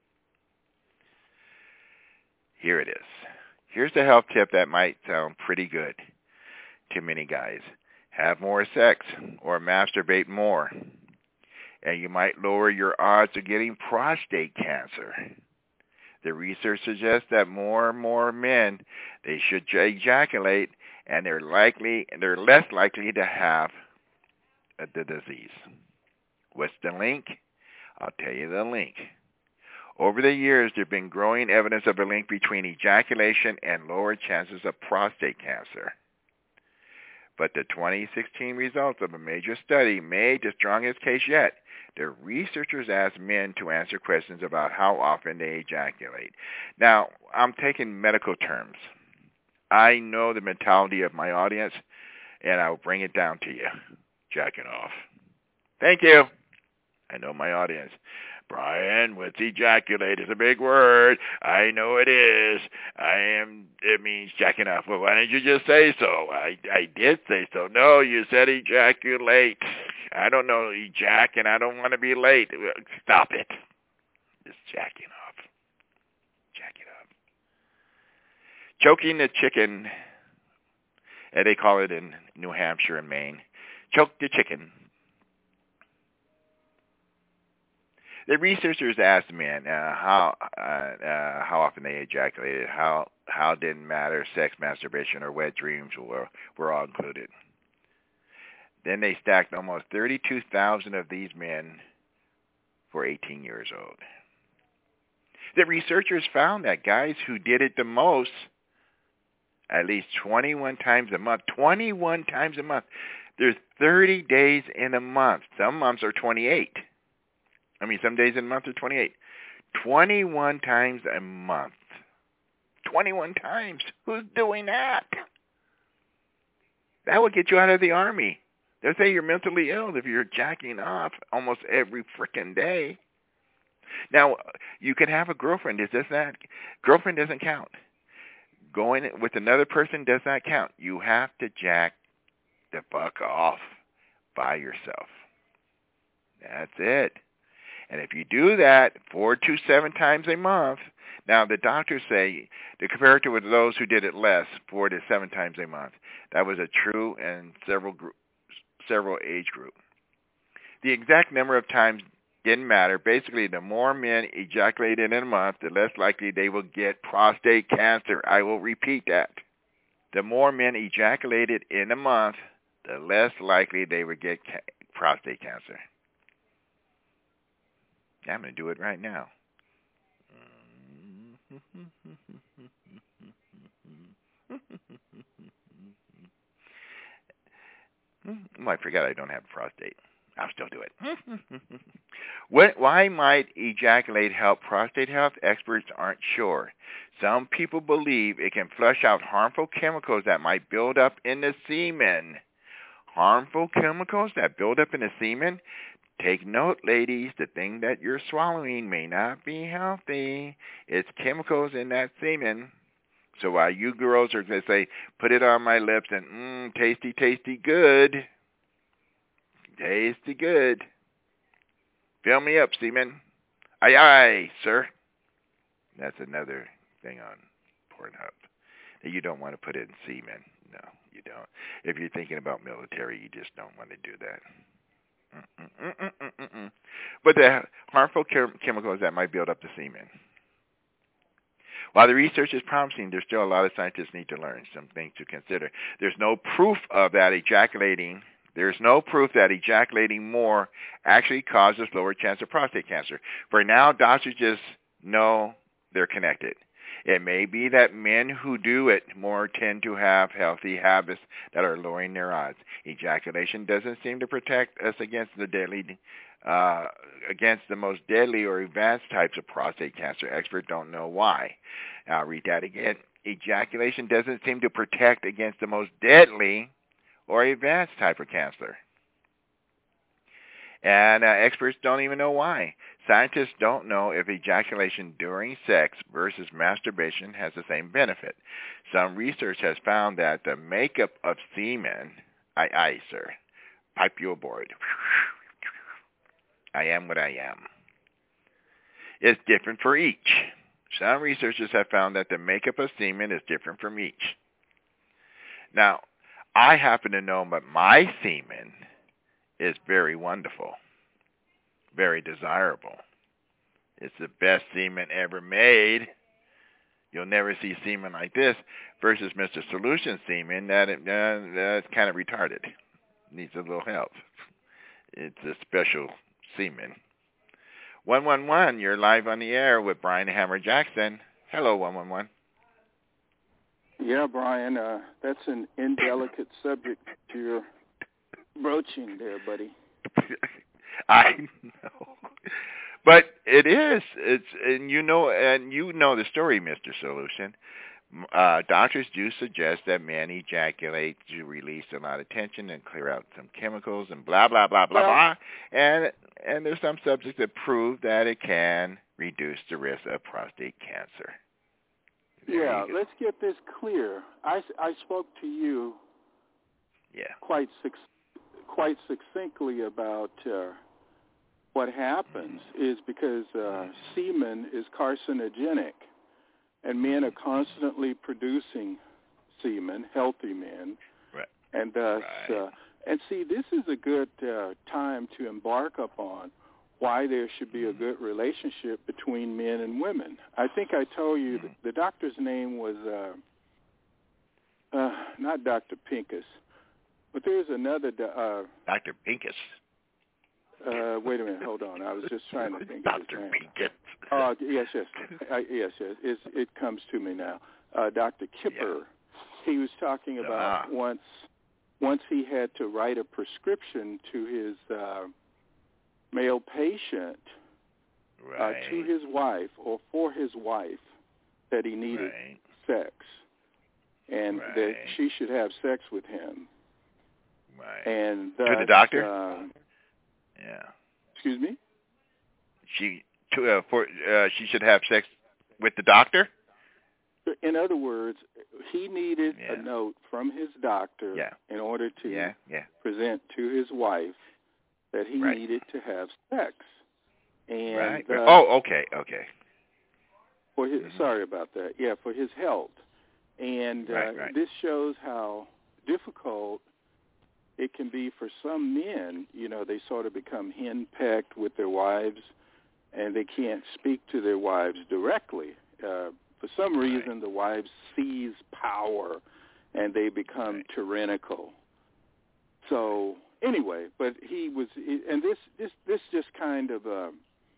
Here it is. Here's the health tip that might sound pretty good to many guys. Have more sex or masturbate more. and you might lower your odds of getting prostate cancer. The research suggests that more and more men, they should ejaculate, and they're likely, they're less likely to have the disease. What's the link? I'll tell you the link. Over the years, there has been growing evidence of a link between ejaculation and lower chances of prostate cancer. But the twenty sixteen results of a major study made the strongest case yet. The researchers asked men to answer questions about how often they ejaculate. Now, I'm taking medical terms. I know the mentality of my audience, and I'll bring it down to you. Jacking off. Thank you. I know my audience. Brian, what's ejaculate? It's a big word. I know it is. I am, it means jacking off. Well, why didn't you just say so? I, I did say so. No, you said ejaculate. I don't know ejac, and I don't want to be late. Stop it. Just jacking off. Jack it up. Choking the chicken, and they call it in New Hampshire and Maine. Choke the chicken. The researchers asked men uh, how uh, uh, how often they ejaculated, how how didn't matter, sex, masturbation, or wet dreams were were all included. Then they stacked almost thirty-two thousand of these men for eighteen years old. The researchers found that guys who did it the most, at least twenty-one times a month, twenty-one times a month. There's thirty days in a month. Some months are twenty-eight. I mean, some days in a month are twenty-eight. twenty-one times a month. twenty-one times. Who's doing that? That would get you out of the Army. They'll say you're mentally ill if you're jacking off almost every frickin' day. Now, you can have a girlfriend. Does that, girlfriend doesn't count. Going with another person does not count. You have to jack the fuck off by yourself. That's it. And if you do that four to seven times a month, now the doctors say, to compare it with those who did it less, four to seven times a month, that was a true and several group, several age group. The exact number of times didn't matter. Basically, the more men ejaculated in a month, the less likely they will get prostate cancer. I will repeat that. The more men ejaculated in a month, the less likely they would get ca- prostate cancer. I'm going to do it right now. I forgot I don't have a prostate. I'll still do it. What, why might ejaculate help prostate health? Experts aren't sure. Some people believe it can flush out harmful chemicals that might build up in the semen. Harmful chemicals that build up in the semen? Take note, ladies, the thing that you're swallowing may not be healthy. It's chemicals in that semen. So while you girls are going to say, put it on my lips and, mmm, tasty, tasty, good. Tasty good. Fill me up, semen. Aye, aye, sir. That's another thing on Pornhub. That you don't want to put in semen. No, you don't. If you're thinking about military, you just don't want to do that. Mm-mm, mm-mm, mm-mm. But the harmful chem- chemicals that might build up the semen. While the research is promising, there's still a lot of scientists need to learn, some things to consider. There's no proof of that ejaculating. There's no proof that ejaculating more actually causes lower chance of prostate cancer. For now, doctors just know they're connected. It may be that men who do it more tend to have healthy habits that are lowering their odds. Ejaculation doesn't seem to protect us against the deadly, uh, against the most deadly or advanced types of prostate cancer. Experts don't know why. I'll read that again. Ejaculation doesn't seem to protect against the most deadly or advanced type of cancer. And uh, experts don't even know why. Scientists don't know if ejaculation during sex versus masturbation has the same benefit. Some research has found that the makeup of semen, aye, aye, sir, pipe you aboard. I am what I am. Is different for each. Some researchers have found that the makeup of semen is different from each. Now, I happen to know that my semen is very wonderful. very desirable. It's the best semen ever made. You'll never see semen like this versus Mister Solution semen that uh, that's kind of retarded. Needs a little help. It's a special semen. one one one, you're live on the air with Brian Hammer Jackson. Hello, one one one. Yeah, Brian, uh, that's an indelicate subject you're broaching there, buddy. I know. But it is. It's and you know and you know the story, Mister Solution. Uh, doctors do suggest that men ejaculate to release a lot of tension and clear out some chemicals and blah blah blah blah well, blah. And and there's some subjects that prove that it can reduce the risk of prostate cancer. There yeah, let's get this clear. I, I spoke to you. Yeah. Quite quite succinctly about. Uh, What happens is because uh, semen is carcinogenic, and men are constantly producing semen, healthy men, right. and thus, right. uh, and see, this is a good uh, time to embark upon why there should be a good relationship between men and women. I think I told you that the doctor's name was uh, uh, not Doctor Pincus, but there's another do- uh, Doctor Pincus. Uh, wait a minute, hold on. I was just trying to think Doctor of his name. Pincus. Oh, yes, yes, uh, yes, yes. It's, it comes to me now. Uh, Doctor Kipper. Yeah. He was talking about ah. once, once he had to write a prescription to his uh, male patient, right. uh, to his wife or for his wife, that he needed right. sex, and right. that she should have sex with him. Right. And thus, to the doctor. Uh, Yeah. Excuse me? She to, uh, for uh, she should have sex with the doctor? In other words, he needed yeah. a note from his doctor yeah. in order to yeah. Yeah. present to his wife that he right. needed to have sex. And right. uh, Oh, okay, okay. For his, mm-hmm. sorry about that. Yeah, for his health. And right, uh, right. this shows how difficult it can be for some men. You know, they sort of become henpecked with their wives, and they can't speak to their wives directly. Uh, for some reason, right. the wives seize power, and they become right. tyrannical. So anyway, but he was, and this this this just kind of, uh,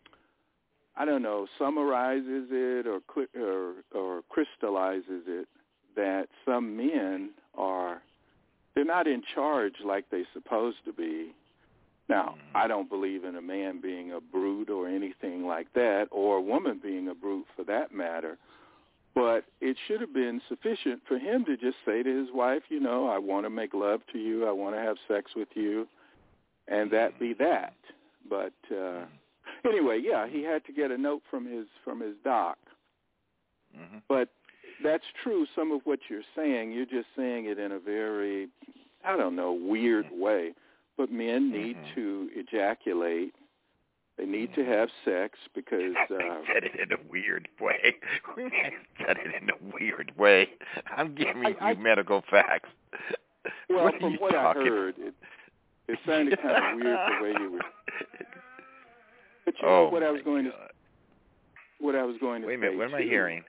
I don't know, summarizes it or or or crystallizes it that some men are. They're not in charge like they're supposed to be. Now, I don't believe in a man being a brute or anything like that, or a woman being a brute for that matter, but it should have been sufficient for him to just say to his wife, you know, I want to make love to you, I want to have sex with you, and that be that. But uh, anyway, yeah, he had to get a note from his from his doc. Mm-hmm. But that's true, some of what you're saying. You're just saying it in a very, I don't know, weird way. But men need mm-hmm. to ejaculate. They need mm-hmm. to have sex because... Uh, I said it in a weird way. I said it in a weird way. I'm giving I, you I, medical facts. Well, what from what talking? I heard, it, it sounded kind of weird the way you were... But you oh know what I was going God. to... What I was going to Wait a minute, say, what am too. I hearing?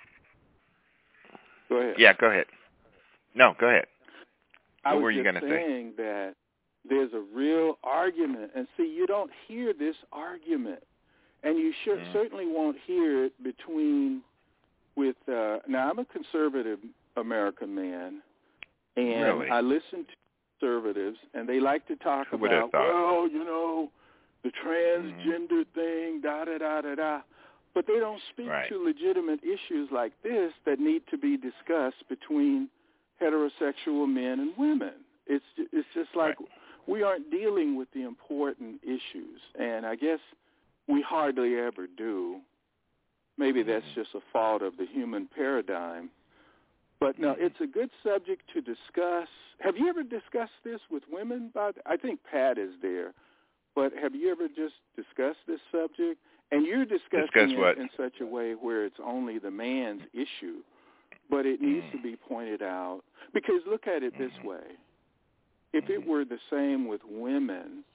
Go ahead. Yeah, go ahead. No, go ahead. I what was were you just going to say? saying that there's a real argument. And see, you don't hear this argument. And you should, mm. certainly won't hear it between with, uh, now I'm a conservative American man, and really? I listen to conservatives, and they like to talk Who about, well, you know, the transgender mm. thing, da-da-da-da-da. But they don't speak right. to legitimate issues like this that need to be discussed between heterosexual men and women. It's it's just like right. we aren't dealing with the important issues, and I guess we hardly ever do. Maybe that's just a fault of the human paradigm. But no, it's a good subject to discuss. Have you ever discussed this with women? I think Pat is there. But have you ever just discussed this subject? And you're discussing Discuss it what? in such a way where it's only the man's issue, but it needs mm. to be pointed out. Because look at it this way. If it were the same with women,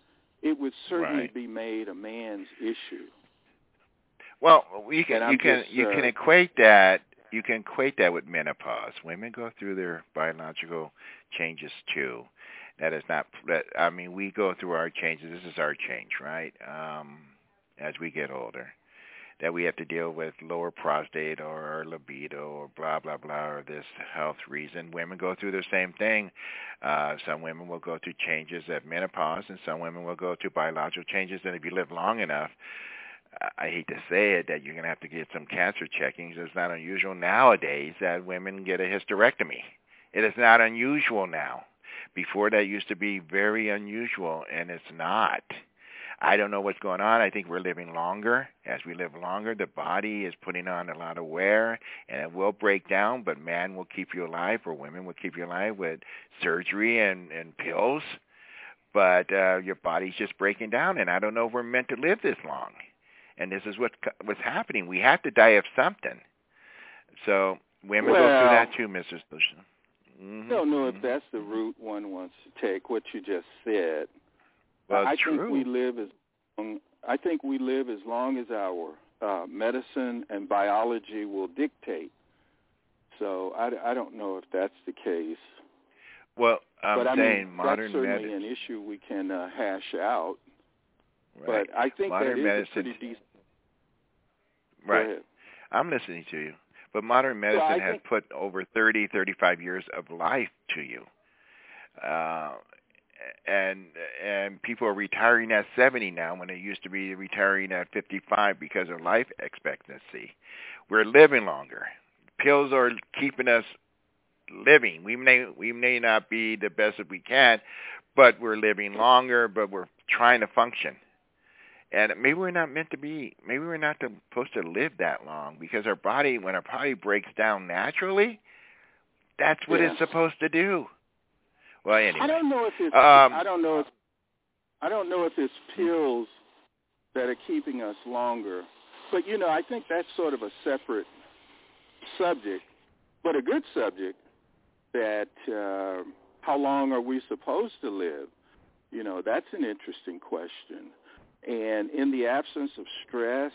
it would certainly Right. be made a man's issue. Well, you can And I'm you can just, you uh, can equate that you can equate that with menopause. Women go through their biological changes too. That is not that I mean we go through our changes. This is our change, right? Um, as we get older, that we have to deal with lower prostate or our libido or blah blah blah or this health reason. Women go through the same thing. Uh, some women will go through changes at menopause, and some women will go through biological changes. And if you live long enough, I hate to say it, that you're going to have to get some cancer checkings. It's not unusual nowadays that women get a hysterectomy. It is not unusual now. Before that used to be very unusual, and it's not. I don't know what's going on. I think we're living longer. As we live longer, the body is putting on a lot of wear, and it will break down, but man will keep you alive, or women will keep you alive with surgery and, and pills. But uh, your body's just breaking down, and I don't know if we're meant to live this long. And this is what what's happening. We have to die of something. So women well, go through that too, Missus Lucian. Mm-hmm. I don't know if that's the route one wants to take. What you just said. Well, I it's think true. we live as long, I think we live as long as our uh, medicine and biology will dictate. So I, I don't know if that's the case. Well, I'm but I saying mean, modern that's certainly medicine. an issue we can uh, hash out. Right. But I think modern that is medicine, a pretty decent. Right. I'm listening to you. But modern medicine well, has think... put over thirty, thirty-five years of life to you. Uh, and and people are retiring at seventy now when they used to be retiring at fifty-five because of life expectancy. We're living longer. Pills are keeping us living. We may we may not be the best that we can, but we're living longer, but we're trying to function. And maybe we're not meant to be, maybe we're not supposed to live that long because our body, when our body breaks down naturally, that's what yeah. it's supposed to do. Well, anyway. I don't know if it's, um, I don't know if, I don't know if it's pills that are keeping us longer. But, you know, I think that's sort of a separate subject, but a good subject that uh, how long are we supposed to live? You know, that's an interesting question. And in the absence of stress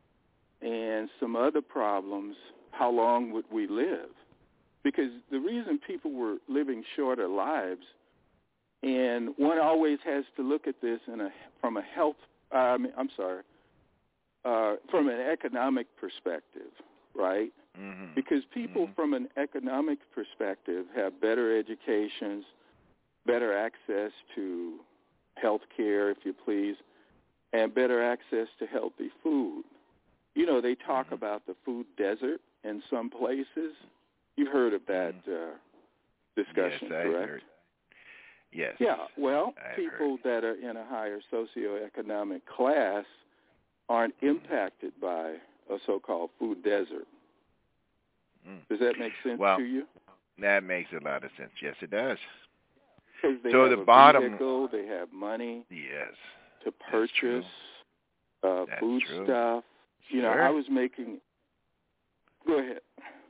and some other problems, how long would we live? Because the reason people were living shorter lives, and one always has to look at this in a from a health, uh, I mean, I'm sorry, uh, from an economic perspective, right? Mm-hmm. Because people mm-hmm. from an economic perspective have better educations, better access to health care, if you please, and better access to healthy food. You know, they talk mm-hmm. about the food desert in some places. You've heard of that uh, discussion, yes, correct? Heard. Yes. Yeah, well, I've people heard. that are in a higher socioeconomic class aren't impacted by a so-called food desert. Mm. Does that make sense well, to you? That makes a lot of sense. Yes, it does. Because they so have the a bottom, vehicle, they have money yes, to purchase uh, food true. stuff. You know, sure. I was making. Go ahead.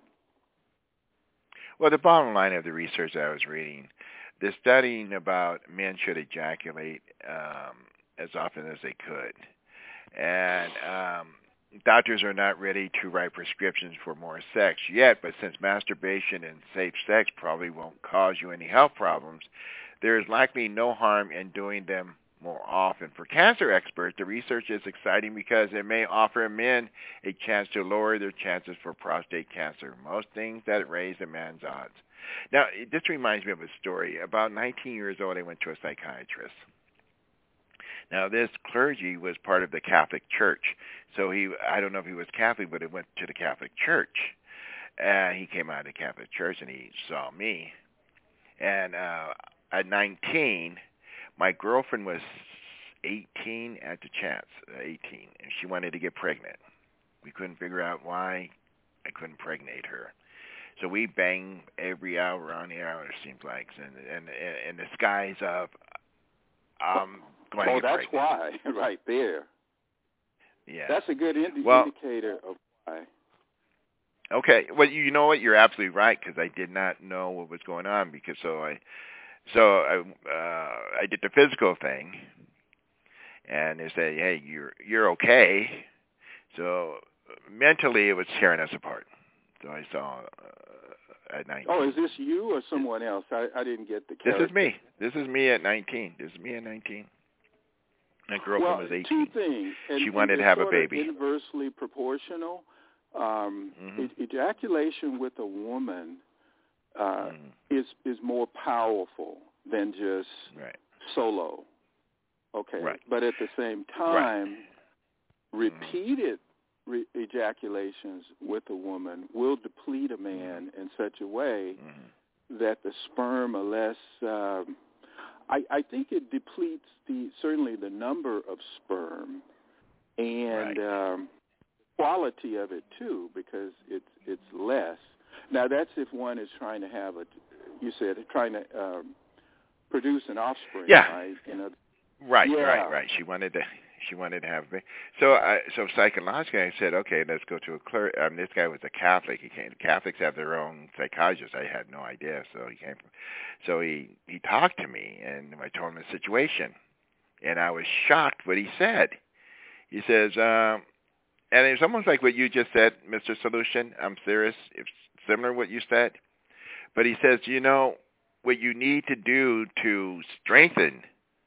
Well, the bottom line of the research I was reading, the studying about men should ejaculate um, as often as they could, and um, doctors are not ready to write prescriptions for more sex yet. But since masturbation and safe sex probably won't cause you any health problems, there is likely no harm in doing them more often. For cancer experts, the research is exciting because it may offer men a chance to lower their chances for prostate cancer, most things that raise a man's odds. Now, this reminds me of a story. About nineteen years old, I went to a psychiatrist. Now, this clergy was part of the Catholic Church, so he, I don't know if he was Catholic, but he went to the Catholic Church. And he came out of the Catholic Church, and he saw me. And uh, at nineteen, my girlfriend was eighteen at the chance, uh, eighteen, and she wanted to get pregnant. We couldn't figure out why I couldn't pregnate her. So we bang every hour on the hour, it seems like, and and and the skies of um going oh, to get that's pregnant. why, right there. Yeah, that's a good indi- well, indicator of why. Okay, well, you know what? You're absolutely right because I did not know what was going on because so I. So I uh, I did the physical thing, and they say, hey, you're you're okay. So mentally, it was tearing us apart. So I saw uh, at nineteen. Oh, is this you or someone else? I, I didn't get the character. This is me. This is me at nineteen. This is me at nineteen. My girlfriend well, was eighteen. Two things. And she wanted to have a baby. Inversely proportional. Um, mm-hmm. e- ejaculation with a woman uh, mm. is is more powerful than just right. solo. Okay. Right. But at the same time, right. repeated re- ejaculations with a woman will deplete a man mm-hmm. in such a way mm-hmm. that the sperm are less. Um, I, I think it depletes the certainly the number of sperm and right. um, quality of it too, because it's it's less. Now that's if one is trying to have a, you said trying to um, produce an offspring, yeah. right? You know, right, yeah. right, right. She wanted to. She wanted to have a baby. So, I, so psychologically, I said, okay, let's go to a clergy. Um, this guy was a Catholic. He came. Catholics have their own psychologist. I had no idea. So he came. From, so he he talked to me, and I told him the situation, and I was shocked what he said. He says, um, and it's almost like what you just said, Mister Solution. I'm serious. It's similar to what you said, but he says, you know, what you need to do to strengthen.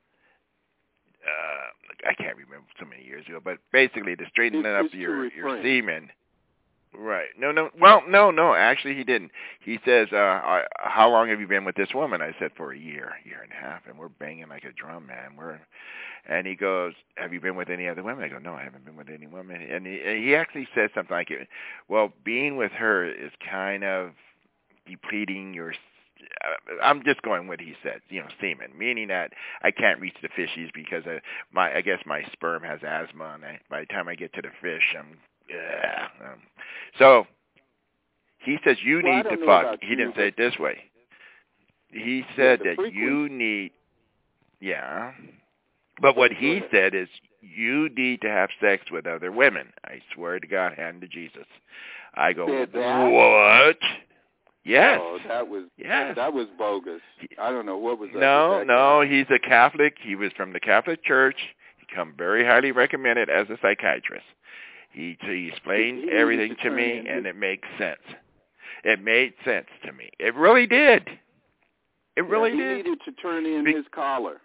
Uh, I can't remember so many years ago, but basically to straighten it's, up it's your your refrain. semen. Right. No, no. Well, no, no. Actually, he didn't. He says, uh, I, "How long have you been with this woman?" I said, "For a year, year and a half." And we're banging like a drum, man. We're, and he goes, "Have you been with any other women?" I go, "No, I haven't been with any women." And he, and he actually said something like, "Well, being with her is kind of depleting your." I'm just going what he said, you know, semen, meaning that I can't reach the fishies because of my, I guess my sperm has asthma, and I, by the time I get to the fish, I'm, yeah. Um, so he says you well, need to fuck. He didn't say it this way. He said yeah, that frequency. you need, yeah. But what he said is you need to have sex with other women. I swear to God, hand to Jesus. I go, what? Yes. Oh, that was yes. that was bogus. I don't know what was that. No, that no, guy? he's a Catholic. He was from the Catholic Church. He come very highly recommended as a psychiatrist. He, he explained he, he everything to, to me, in. and it makes sense. It made sense to me. It really did. It really yeah, he did. He needed to turn in Be- his collar.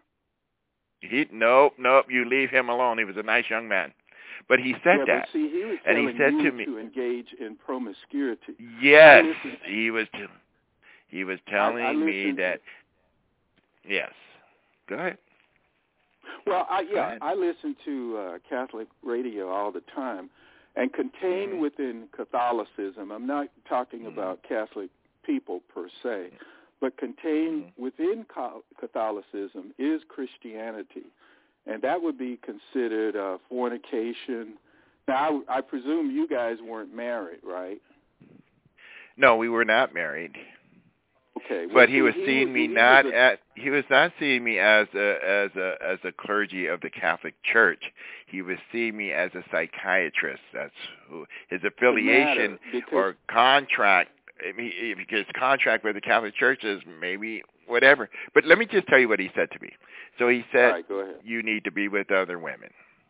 He nope, nope. You leave him alone. He was a nice young man. But he said yeah, that, but see, he was and he said you to me to engage in promiscuity. Yes, he was. T- he was telling I, I me that. Yes, go ahead. Well, I, go yeah, ahead. I listen to uh, Catholic radio all the time, and contained mm-hmm. within Catholicism. I'm not talking mm-hmm. about Catholic people per se, but contained mm-hmm. within Catholicism is Christianity. And that would be considered uh, fornication. Now, I, I presume you guys weren't married, right? No, we were not married. Okay, well, but he see, was he seeing was, me he not was a, at. He was not seeing me as a as a as a clergy of the Catholic Church. He was seeing me as a psychiatrist. That's who his affiliation or contract. Because contract with the Catholic Church is maybe whatever. But let me just tell you what he said to me. So he said, right, go ahead. you need to be with other women.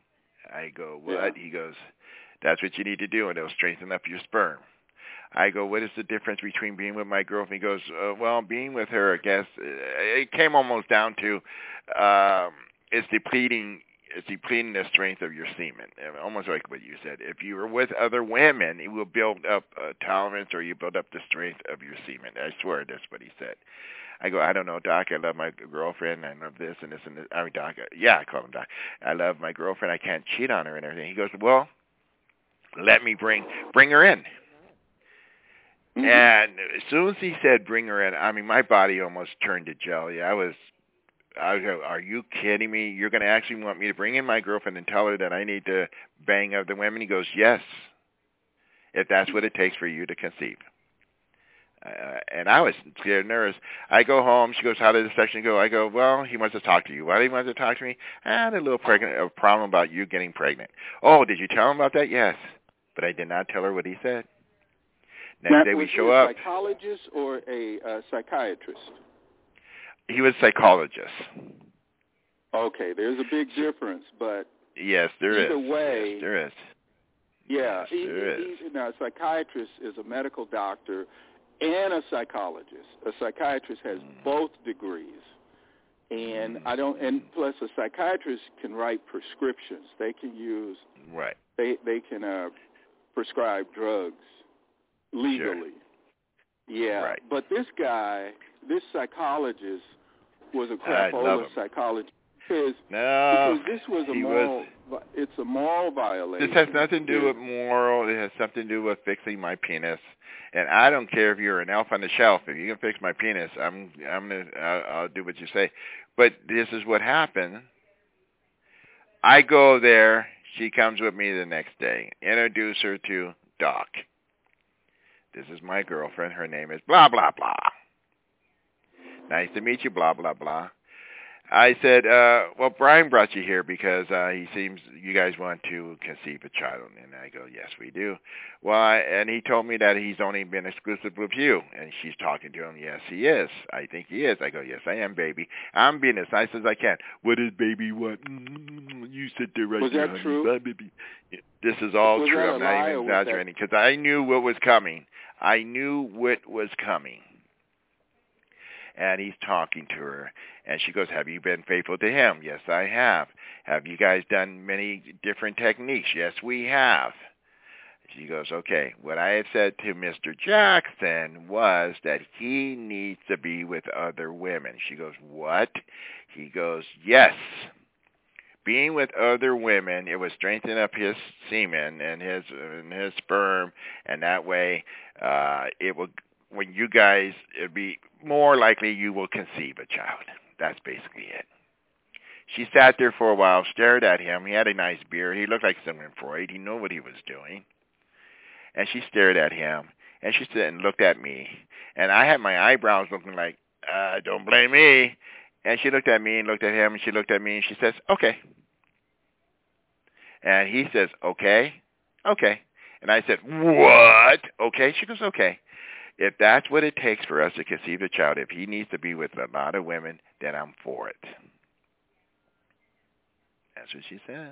I go, what? Yeah. He goes, that's what you need to do, and it'll strengthen up your sperm. I go, what is the difference between being with my girlfriend? He goes, uh, well, being with her, I guess, it came almost down to um, it's depleting it's depleting the strength of your semen, almost like what you said. If you are with other women, it will build up uh, tolerance, or you build up the strength of your semen. I swear that's what he said. I go, I don't know, Doc. I love my girlfriend. I love this and this and this. I mean, Doc. Yeah, I call him Doc. I love my girlfriend. I can't cheat on her and everything. He goes, well, let me bring bring her in. Mm-hmm. And as soon as he said bring her in, I mean, my body almost turned to jelly. I was, I go, are you kidding me? You're going to actually want me to bring in my girlfriend and tell her that I need to bang other women? He goes, yes, if that's what it takes for you to conceive. Uh, and I was scared, nervous. I go home. She goes, how did the session go? I go, well, he wants to talk to you. Why did he want to talk to me? I had a little pregnant, a problem about you getting pregnant. Oh, did you tell him about that? Yes. But I did not tell her what he said. Next now, day we was show he a up. psychologist or a uh, psychiatrist? He was a psychologist. Okay, there's a big difference, but yes, there either is. way, yes, there is. Yeah, yes, he, there he, is. he, now a psychiatrist is a medical doctor and a psychologist. A psychiatrist has mm. both degrees, and mm. I don't. And plus, a psychiatrist can write prescriptions. They can use. Right. They they can uh, prescribe drugs legally. Sure. Yeah, right. but this guy, this psychologist, was a I love crapola him. psychologist. Because, no, because this was a he moral, was, it's a moral violation. This has nothing to do with moral. It has something to do with fixing my penis. And I don't care if you're an elf on the shelf. If you can fix my penis, I'm, I'm gonna, I'll, I'll do what you say. But this is what happened. I go there. She comes with me the next day. Introduce her to Doc. This is my girlfriend. Her name is blah, blah, blah. Nice to meet you, blah, blah, blah. I said, uh, well, Brian brought you here because uh, he seems you guys want to conceive a child. And I go, yes, we do. Well, I, and he told me that he's only been exclusive with you. And she's talking to him. Yes, he is. I think he is. I go, yes, I am, baby. I'm being as nice as I can. What does baby want? Mm-hmm. You sit there right was there, that honey. true? Bye, baby. This is all was true. That I'm not even exaggerating because I knew what was coming. I knew what was coming. And he's talking to her, and she goes, have you been faithful to him? Yes, I have. Have you guys done many different techniques? Yes, we have. She goes, okay, what I had said to Mister Jackson was that he needs to be with other women. She goes, what? He goes, yes. Being with other women, it would strengthen up his semen and his, and his sperm, and that way uh, it will, when you guys, it'd be more likely you will conceive a child. That's basically it. She sat there for a while, stared at him. He had a nice beard. He looked like Sigmund Freud. He knew what he was doing. And she stared at him, and she stood and looked at me. And I had my eyebrows looking like, uh, don't blame me. And she looked at me and looked at him, and she looked at me, and she says, okay. And he says, okay, okay. And I said, what? Okay. She goes, okay. If that's what it takes for us to conceive a child, if he needs to be with a lot of women, then I'm for it. That's what she said.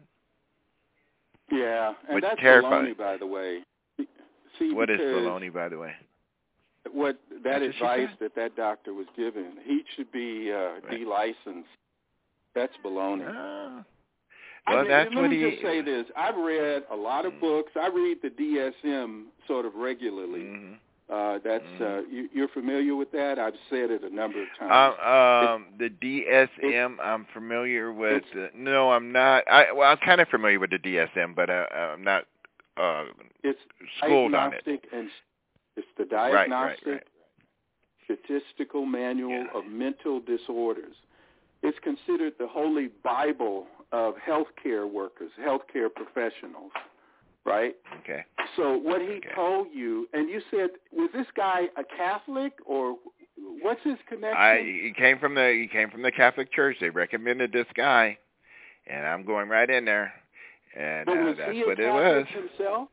Yeah, and but that's terrifying. baloney, by the way. See, what is because baloney, by the way? What that that's advice what that that doctor was given, he should be uh, right. de-licensed. That's baloney. Ah. Well, I mean, that's let what me he... just say this. I've read a lot of mm. books. I read the D S M sort of regularly. Mm-hmm. Uh, that's uh, you, you're familiar with that. I've said it a number of times. Um, um, the D S M, I'm familiar with. Uh, no, I'm not. I well, I'm kind of familiar with the D S M, but uh, I'm not uh, it's schooled on it. And it's the Diagnostic right, right, right. Statistical Manual yeah. of Mental Disorders. It's considered the holy Bible of healthcare workers, healthcare professionals. Right? Okay. So what he okay. told you, and you said, was this guy a Catholic or what's his connection? I he came from the he came from the Catholic Church. They recommended this guy, and I'm going right in there, and but was uh, that's he a what Catholic it was. himself?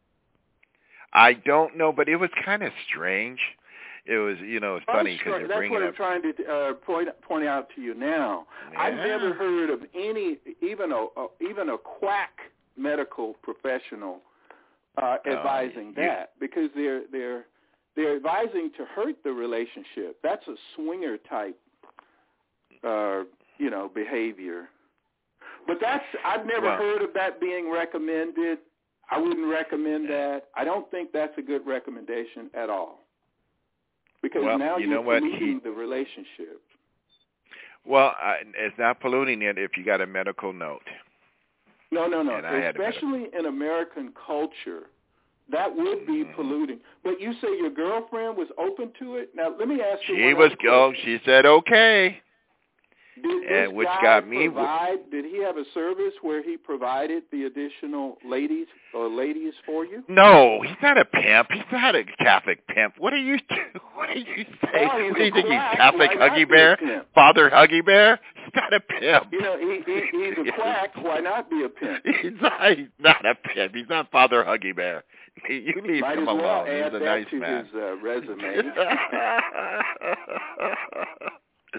I don't know, but it was kind of strange. It was, you know, it's funny because you're That's bringing what I'm up. trying to uh, point point out to you now. Yeah. I've never heard of any, even a, a even a quack medical professional uh, advising you, that because they're they're they're advising to hurt the relationship. That's a swinger type, uh, you know, behavior. But that's I've never well, heard of that being recommended. I wouldn't recommend that. I don't think that's a good recommendation at all. Because well, now you you're know what? polluting he, the relationship. Well, I, it's not polluting it if you got a medical note. No, no, no. And I had Especially in American culture, that would be mm-hmm. polluting. But you say your girlfriend was open to it? Now, let me ask you She one was, other oh, question. she said okay. Did and this which guy got me provide, did he have a service where he provided the additional ladies or ladies for you? No, he's not a pimp. He's not a Catholic pimp. What are you What are you saying? Well, what do you think quack. he's Catholic Why Huggy not Bear? be a pimp? Father Huggy Bear? He's not a pimp. You know, he, he, he's a quack. Why not be a pimp? He's not, he's not a pimp. He's not Father Huggy Bear. You leave Might him as well alone. add He's a that nice to man. his uh, resume.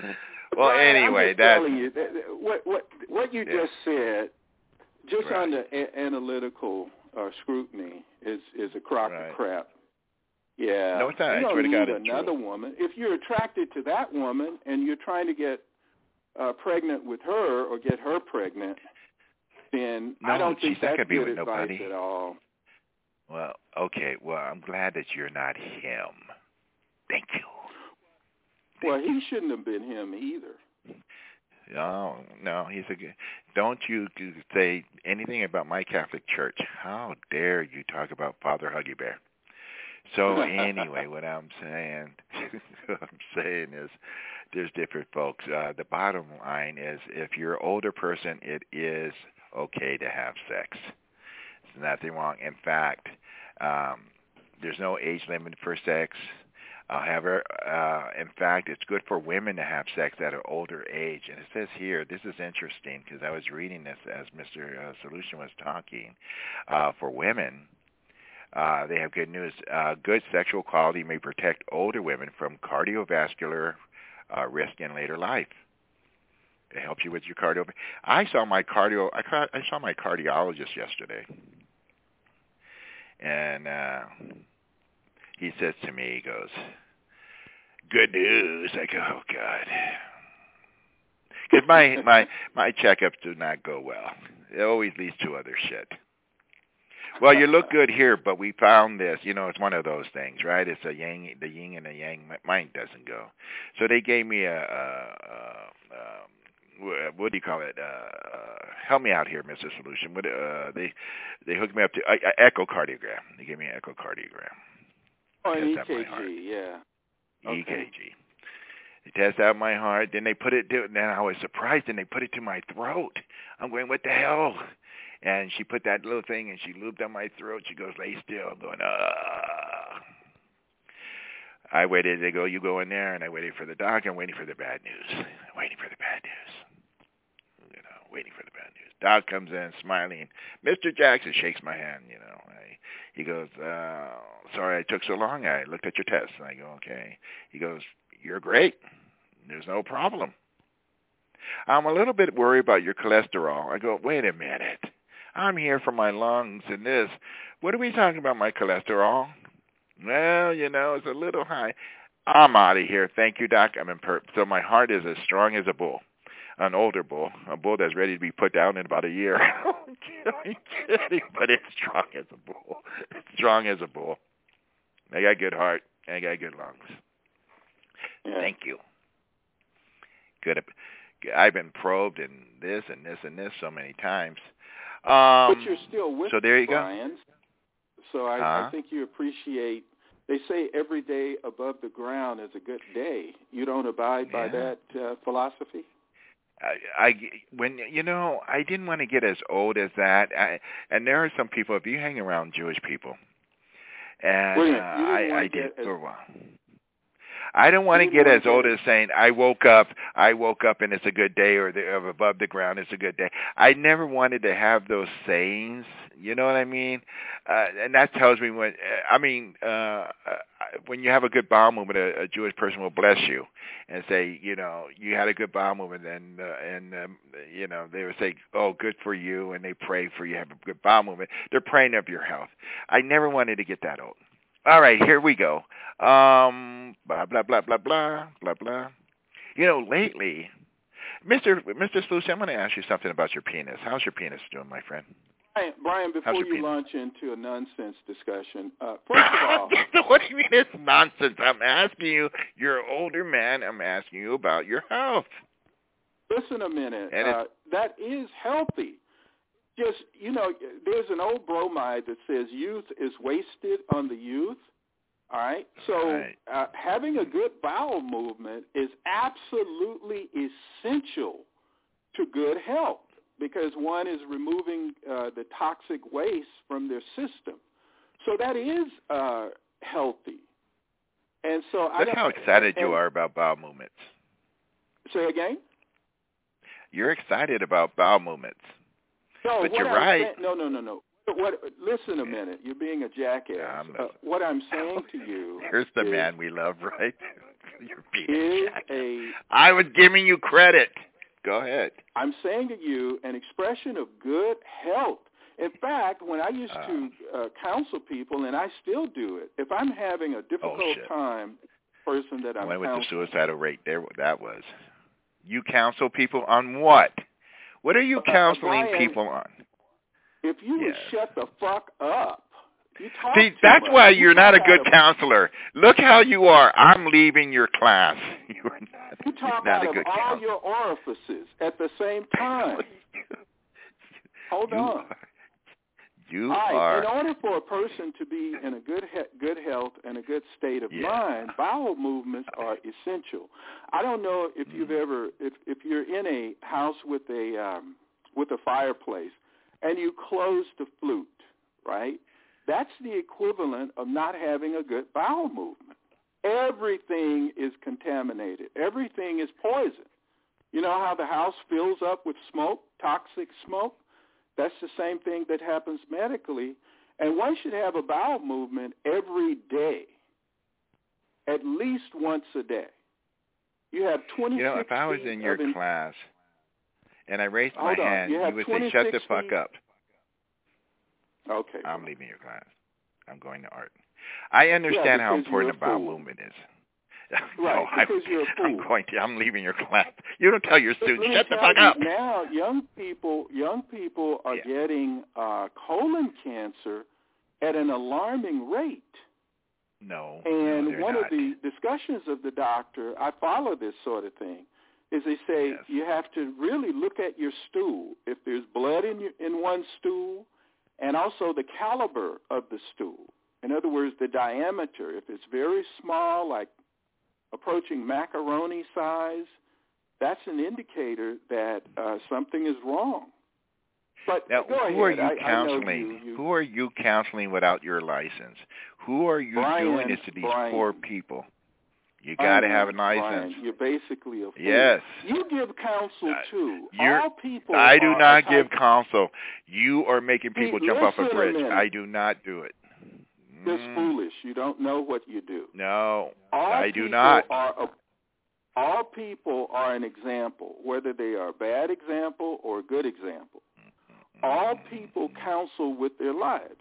Well, Brian, anyway, I'm just that's telling you that, that what what what you yeah. just said, just right. under a- analytical uh, scrutiny, is is a crock right. of crap. Yeah, no, it's not. you I don't swear to need God, it's another true. woman. If you're attracted to that woman and you're trying to get uh, pregnant with her or get her pregnant, then no, I don't think she's not that's gonna be good with advice nobody. at all. Well, okay. Well, I'm glad that you're not him. Thank you. Thank well, you. he shouldn't have been him either. No, no, he's a good. Don't you say anything about my Catholic Church. How dare you talk about Father Huggy Bear? So anyway, what I'm saying, what I'm saying is, there's different folks. Uh, the bottom line is, if you're an older person, it is okay to have sex. There's nothing wrong. In fact, um, there's no age limit for sex. However, uh, in fact, it's good for women to have sex at an older age. And it says here, this is interesting because I was reading this as Mister Uh, Solution was talking. Uh, for women, uh, they have good news. Uh, good sexual quality may protect older women from cardiovascular uh, risk in later life. It helps you with your cardio. I saw my cardio. I, ca- I saw my cardiologist yesterday, and uh, he says to me, he goes, "Good news." I go, "Oh God," because my my my checkups do not go well. It always leads to other shit. Well, you look good here, but we found this. You know, it's one of those things, right? It's a yang, the yin and the yang. Mine doesn't go. So they gave me a, a, a, a what do you call it? Uh, uh, help me out here, Mister Solution. What, uh, they they hooked me up to uh, echocardiogram. They gave me an echocardiogram. Oh, an E Test K out my heart. G, yeah. Okay. E K G. They test out my heart. Then they put it. To, then I was surprised. Then they put it to my throat. I'm going, what the hell? And she put that little thing and she lubed down my throat. She goes, lay still. I'm going, ah. I waited. They go, you go in there. And I waited for the doctor. I'm waiting for the bad news. I'm waiting for the bad news. You know, waiting for the bad news. Doc comes in smiling. Mister Jackson shakes my hand, you know. I, he goes, uh, sorry I took so long. I looked at your test. And I go, okay. He goes, you're great. There's no problem. I'm a little bit worried about your cholesterol. I go, wait a minute. I'm here for my lungs and this. What are we talking about, my cholesterol? Well, you know, it's a little high. I'm out of here. Thank you, Doc. I'm in perp. So my heart is as strong as a bull, an older bull, a bull that's ready to be put down in about a year. I'm kidding, but it's strong as a bull. It's strong as a bull. I got good heart. I got good lungs. Yeah. Thank you. Good. I've been probed and this and this and this so many times. Um, but you're still with so there you Brian. go. So I, huh? I think you appreciate. They say every day above the ground is a good day. You don't abide yeah. by that uh, philosophy? I, I when you know I didn't want to get as old as that. I, and there are some people. If you hang around Jewish people, and Wait, uh, I, I did as, for a while. I don't want to get as old as saying I woke up, I woke up and it's a good day, or, the, or above the ground it's a good day. I never wanted to have those sayings. You know what I mean? Uh, and that tells me when. I mean, uh, when you have a good bowel movement, a, a Jewish person will bless you and say, you know, you had a good bowel movement, and uh, and um, you know they would say, oh, good for you, and they pray for you have a good bowel movement. They're praying up your health. I never wanted to get that old. All right, here we go. Um, blah, blah, blah, blah, blah, blah, blah. You know, lately, Mister Mister Solution, I'm going to ask you something about your penis. How's your penis doing, my friend? Brian, Brian before you penis? launch into a nonsense discussion, uh, first of all... What do you mean it's nonsense? I'm asking you, you're an older man, I'm asking you about your health. Listen a minute. And uh, that is healthy. Just, you know, there's an old bromide that says youth is wasted on the youth, all right? So right. Uh, having a good bowel movement is absolutely essential to good health because one is removing uh, the toxic waste from their system. So that is uh, healthy. And so That's I how excited and, you are about bowel movements. Say again? You're excited about bowel movements. No, but what you're I'm right. Saying, no, no, no, no. What? Listen a minute. You're being a jackass. Yeah, uh, what I'm saying to you Here's the is, man we love, right? You're being is a, a... I was giving you credit. Go ahead. I'm saying to you an expression of good health. In fact, when I used uh, to uh, counsel people, and I still do it, if I'm having a difficult oh, shit. time, person that I'm When counseling... with the suicidal rate, there that was. You counsel people on what? What are you counseling uh, Brian, people on? If you yes. would shut the fuck up. You talk See, too that's much. why you you're not a good of, counselor. Look how you are. I'm leaving your class. You are not, you talk not out a of good all counselor. your orifices at the same time. Hold you on. Are, you all right, are. In order for a person to be in a good he- good health and a good state of yeah. mind, bowel movements are essential. I don't know if you've mm. ever, if if you're in a house with a um, with a fireplace and you close the flute, right? That's the equivalent of not having a good bowel movement. Everything is contaminated. Everything is poison. You know how the house fills up with smoke, toxic smoke? That's the same thing that happens medically. And one should have a bowel movement every day, at least once a day. You have twenty-six You know, if I was in your in- class and I raised my Hold on. hand, you, you would say, shut the fuck feet. up. Okay. I'm leaving your class. I'm going to art. I understand yeah, how important a a bowel fool. movement is. Right, no, because I'm, you're a fool. I'm going to. I'm leaving your class. You don't tell your students, Let shut the tell fuck you, up. Now, young people, young people are yeah. getting uh, colon cancer at an alarming rate. No, and no, they're one not. of the discussions of the doctor, I follow this sort of thing, is they say yes. you have to really look at your stool. If there's blood in your, in one stool, and also the caliber of the stool. In other words, the diameter. If it's very small, like approaching macaroni size, that's an indicator that uh, something is wrong. But now, go who ahead. are you I, counseling? I know you, you, who are you counseling without your license? Who are you Brian, doing this to these Brian, poor people? You got to have a license. Brian, you're basically a fool. Yes. You give counsel too. You're, All people. I do are not type, give counsel. You are making people See, jump off a bridge. A I do not do it. Just mm. foolish. You don't know what you do. No, all I do people not. Are a, all people are an example, whether they are a bad example or a good example. Mm-hmm. All people counsel with their lives.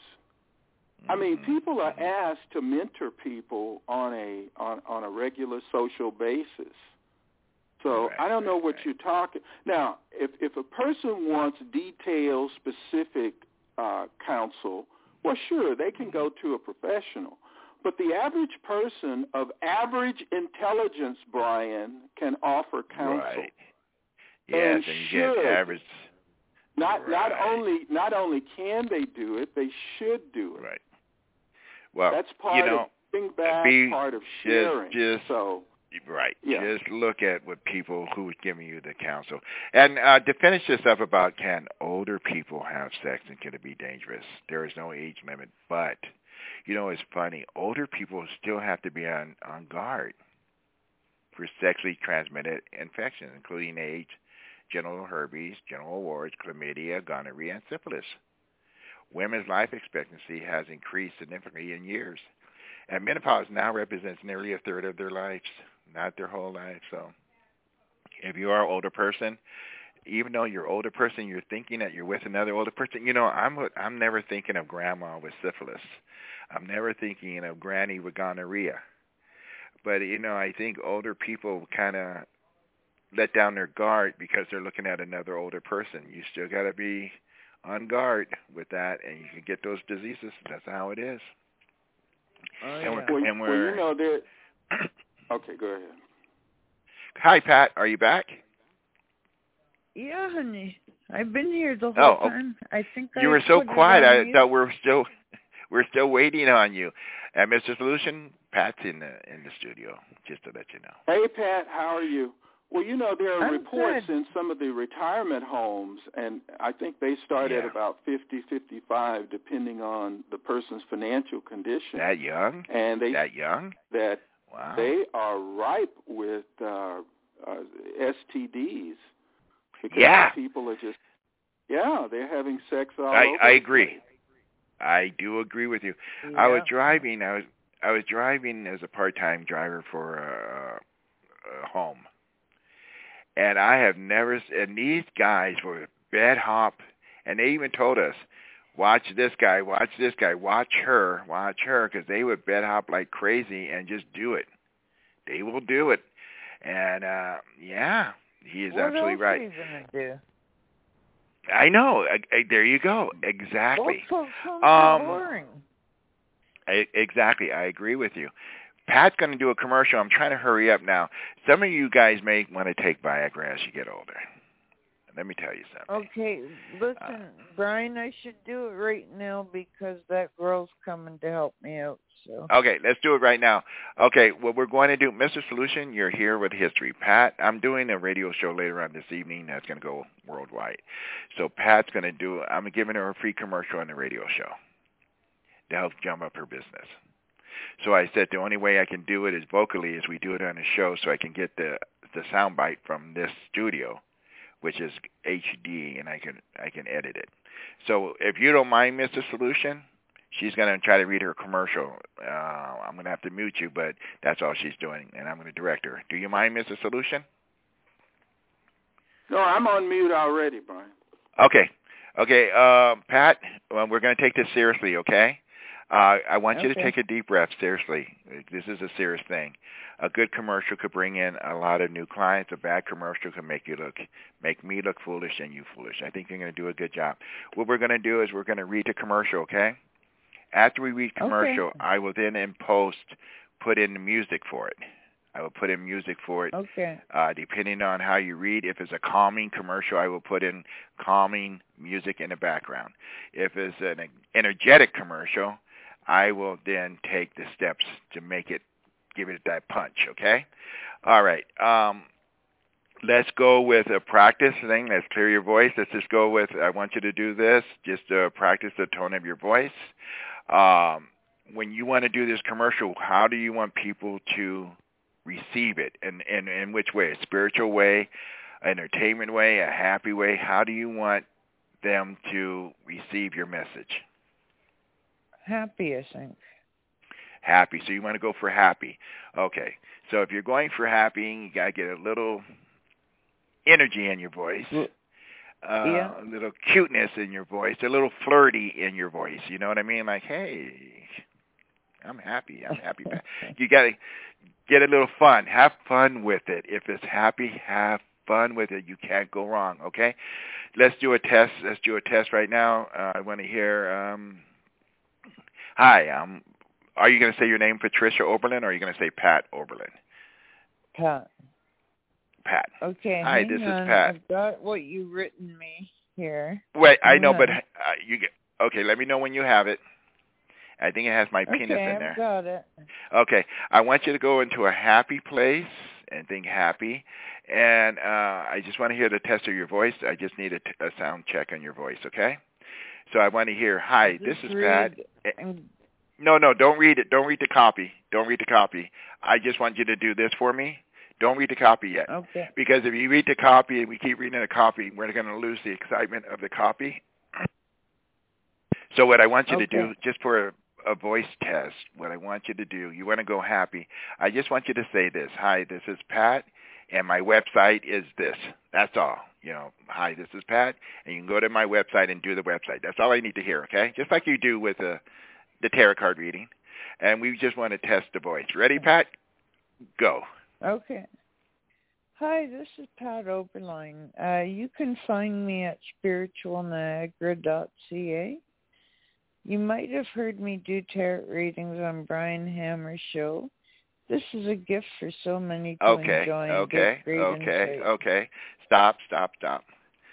I mean, people are asked to mentor people on a on, on a regular social basis. So right, I don't know right, what right. you're talking. Now, if if a person wants detailed, specific uh, counsel, well, sure, they can go to a professional. But the average person of average intelligence, Brian, can offer counsel. Right. Yes, and, and you should. get average. Not right. not only not only can they do it, they should do it. Right. Well, that's part you know, of giving back, be, part of just, sharing. Just, so, right. Yeah. Just look at what people who are giving you the counsel. And uh, to finish this up about can older people have sex and can it be dangerous? There is no age limit. But, you know, it's funny. Older people still have to be on, on guard for sexually transmitted infections, including AIDS, genital herpes, genital warts, chlamydia, gonorrhea, and syphilis. Women's life expectancy has increased significantly in years. And menopause now represents nearly a third of their lives, not their whole life. So if you are an older person, even though you're an older person, you're thinking that you're with another older person. You know, I'm I'm never thinking of grandma with syphilis. I'm never thinking of granny with gonorrhea. But, you know, I think older people kind of let down their guard because they're looking at another older person. You still got to be on guard with that, and you can get those diseases. That's how it is. Oh, and yeah. we're, well, and we're, well, you know, there. Okay, go ahead. Hi, Pat. Are you back? Yeah, honey. I've been here the Oh, whole time. I think you I were so put it quiet. on I mute. thought we we're still we're still waiting on you. And Mister Solution, Pat's in the in the studio. Just to let you know. Hey, Pat, how are you? Well, you know, there are I'm reports good. in some of the retirement homes, and I think they start Yeah. at about fifty, fifty-five, depending on the person's financial condition. That young? And they That young? that Wow. they are ripe with uh, uh, S T Ds because Yeah. people are just yeah, they're having sex all I, over. I the agree. place. I do agree with you. Yeah. I was driving. I was I was driving as a part-time driver for a, home. And I have never, and these guys were bed hop, and they even told us, watch this guy, watch this guy, watch her, watch her, because they would bed hop like crazy and just do it. They will do it. And, uh, yeah, he is what absolutely else right. What are you going to do? I know. I, I, there you go. Exactly. Well, so, so um, boring. I, exactly. I agree with you. Pat's going to do a commercial. I'm trying to hurry up now. Some of you guys may want to take Viagra as you get older. Let me tell you something. Okay, listen, uh, Brian, I should do it right now because that girl's coming to help me out. So. Okay, let's do it right now. Okay, what we're going to do, Mister Solution, you're here with history. Pat, I'm doing a radio show later on this evening that's going to go worldwide. So Pat's going to do, I'm giving her a free commercial on the radio show to help jump up her business. So I said the only way I can do it is vocally is we do it on the show so I can get the, the sound bite from this studio, which is H D, and I can I can edit it. So if you don't mind, Mister Solution, she's going to try to read her commercial. Uh, I'm going to have to mute you, but that's all she's doing, and I'm going to direct her. Do you mind, Mister Solution? No, I'm on mute already, Brian. Okay. Okay, uh, Pat, well, we're going to take this seriously, okay? Uh, I want okay. you to take a deep breath, seriously. This is a serious thing. A good commercial could bring in a lot of new clients. A bad commercial could make you look, make me look foolish and you foolish. I think you're going to do a good job. What we're going to do is we're going to read the commercial, okay? After we read commercial, okay. I will then in post put in the music for it. I will put in music for it. Okay. Uh, depending on how you read, if it's a calming commercial, I will put in calming music in the background. If it's an energetic commercial, I will then take the steps to make it, give it that punch, okay? All right. Um, let's go with a practice thing. Let's clear your voice. Let's just go with, I want you to do this, just uh, practice the tone of your voice. Um, when you want to do this commercial, how do you want people to receive it? And in, in, in which way? A spiritual way, an entertainment way, a happy way? How do you want them to receive your message? Happy, I think. Happy. So you want to go for happy. Okay. So if you're going for happy, you got to get a little energy in your voice, uh, yeah. a little cuteness in your voice, a little flirty in your voice. You know what I mean? Like, hey, I'm happy. I'm happy. You got to get a little fun. Have fun with it. If it's happy, have fun with it. You can't go wrong, okay? Let's do a test. Let's do a test right now. Uh, I want to hear... Um, Hi, um, are you going to say your name, Patricia Oberlin, or are you going to say Pat Oberlin? Pat. Pat. Okay. Hi, this on. is Pat. I've got what you've written me here. Wait, hang I know, on. but uh, you get, okay, let me know when you have it. I think it has my okay, penis in there. I've got it. Okay, I want you to go into a happy place and think happy. And uh, I just want to hear the test of your voice. I just need a, t- a sound check on your voice, okay? So I want to hear, hi, this is Pat. No, no, don't read it. Don't read the copy. Don't read the copy. I just want you to do this for me. Don't read the copy yet. Okay. Because if you read the copy and we keep reading the copy, we're going to lose the excitement of the copy. So what I want you okay. to do, just for a, a voice test, what I want you to do, you want to go happy. I just want you to say this. Hi, this is Pat, and my website is this. That's all. You know, hi, this is Pat, and you can go to my website and do the website. That's all I need to hear, okay? Just like you do with the, the tarot card reading. And we just want to test the voice. Ready, Pat? Go. Okay. Hi, this is Pat Oberline. Uh, you can find me at spiritual niagara dot c a. You might have heard me do tarot readings on Brian Hammer's show. This is a gift for so many to okay, enjoy and okay, get great okay, insight. okay. Stop, stop, stop.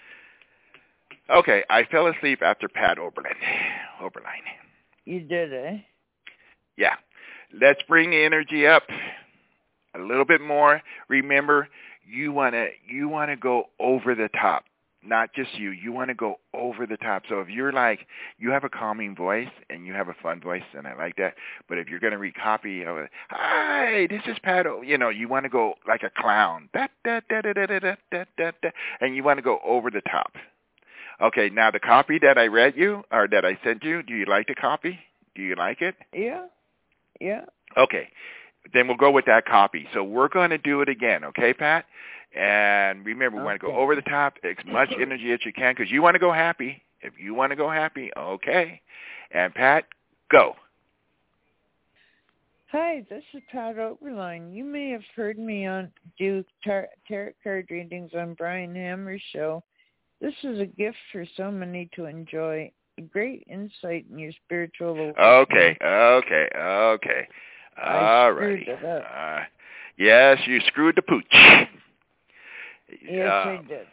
Okay, I fell asleep after Pat Oberlin. Oberline. You did, eh? Yeah. Let's bring the energy up a little bit more. Remember, you want to you want to go over the top. Not just you. You want to go over the top. So if you're like, you have a calming voice and you have a fun voice, and I like that. But if you're going to recopy, you know, hi, this is Pat. You know, you want to go like a clown. Da, da, da, da, da, da, da, da, da, and you want to go over the top. Okay, now the copy that I read you, or that I sent you, do you like the copy? Do you like it? Yeah. Yeah. Okay. then we'll go with that copy. So we're going to do it again, okay, Pat? And remember, we okay. want to go over the top, as much energy as you can, because you want to go happy. If you want to go happy, okay. And Pat, go. Hi, this is Pat Oberline. You may have heard me on do tar- tarot card readings on Brian Hammer's show. This is a gift for so many to enjoy. A great insight in your spiritual awakening. Okay, okay, okay. All right. Uh, yes, you screwed the pooch. Yes, uh, I did.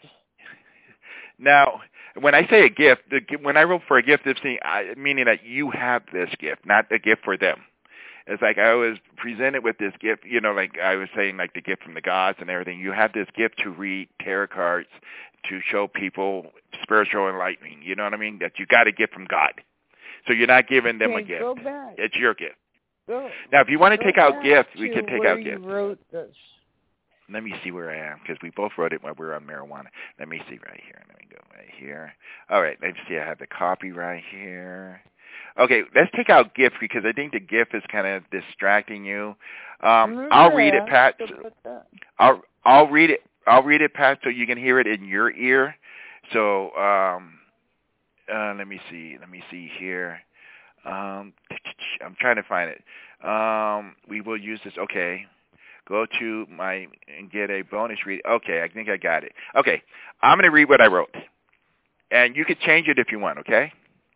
Now, when I say a gift, the, when I wrote for a gift, it's meaning that you have this gift, not a gift for them. It's like I was presented with this gift, you know, like I was saying, like the gift from the gods and everything. You have this gift to read tarot cards, to show people spiritual enlightening. You know what I mean? That you got a gift from God. So you're not giving them okay, a gift. Go back. It's your gift. Go, now, if you want to take out gifts, we can take out you gifts. Wrote this. Let me see where I am, because we both wrote it while we were on marijuana. Let me see right here. Let me go right here. All right, let's see. I have the copy right here. Okay, let's take out gift, because I think the gift is kind of distracting you. Um, I'll read it, Pat. I'll I'll read it. I'll read it, Pat, so you can hear it in your ear. So um, uh, let me see. Let me see here. Um, I'm trying to find it. Um, we will use this. Okay. Go to my and get a bonus read. Okay, I think I got it. Okay, I'm going to read what I wrote. And you could change it if you want, okay?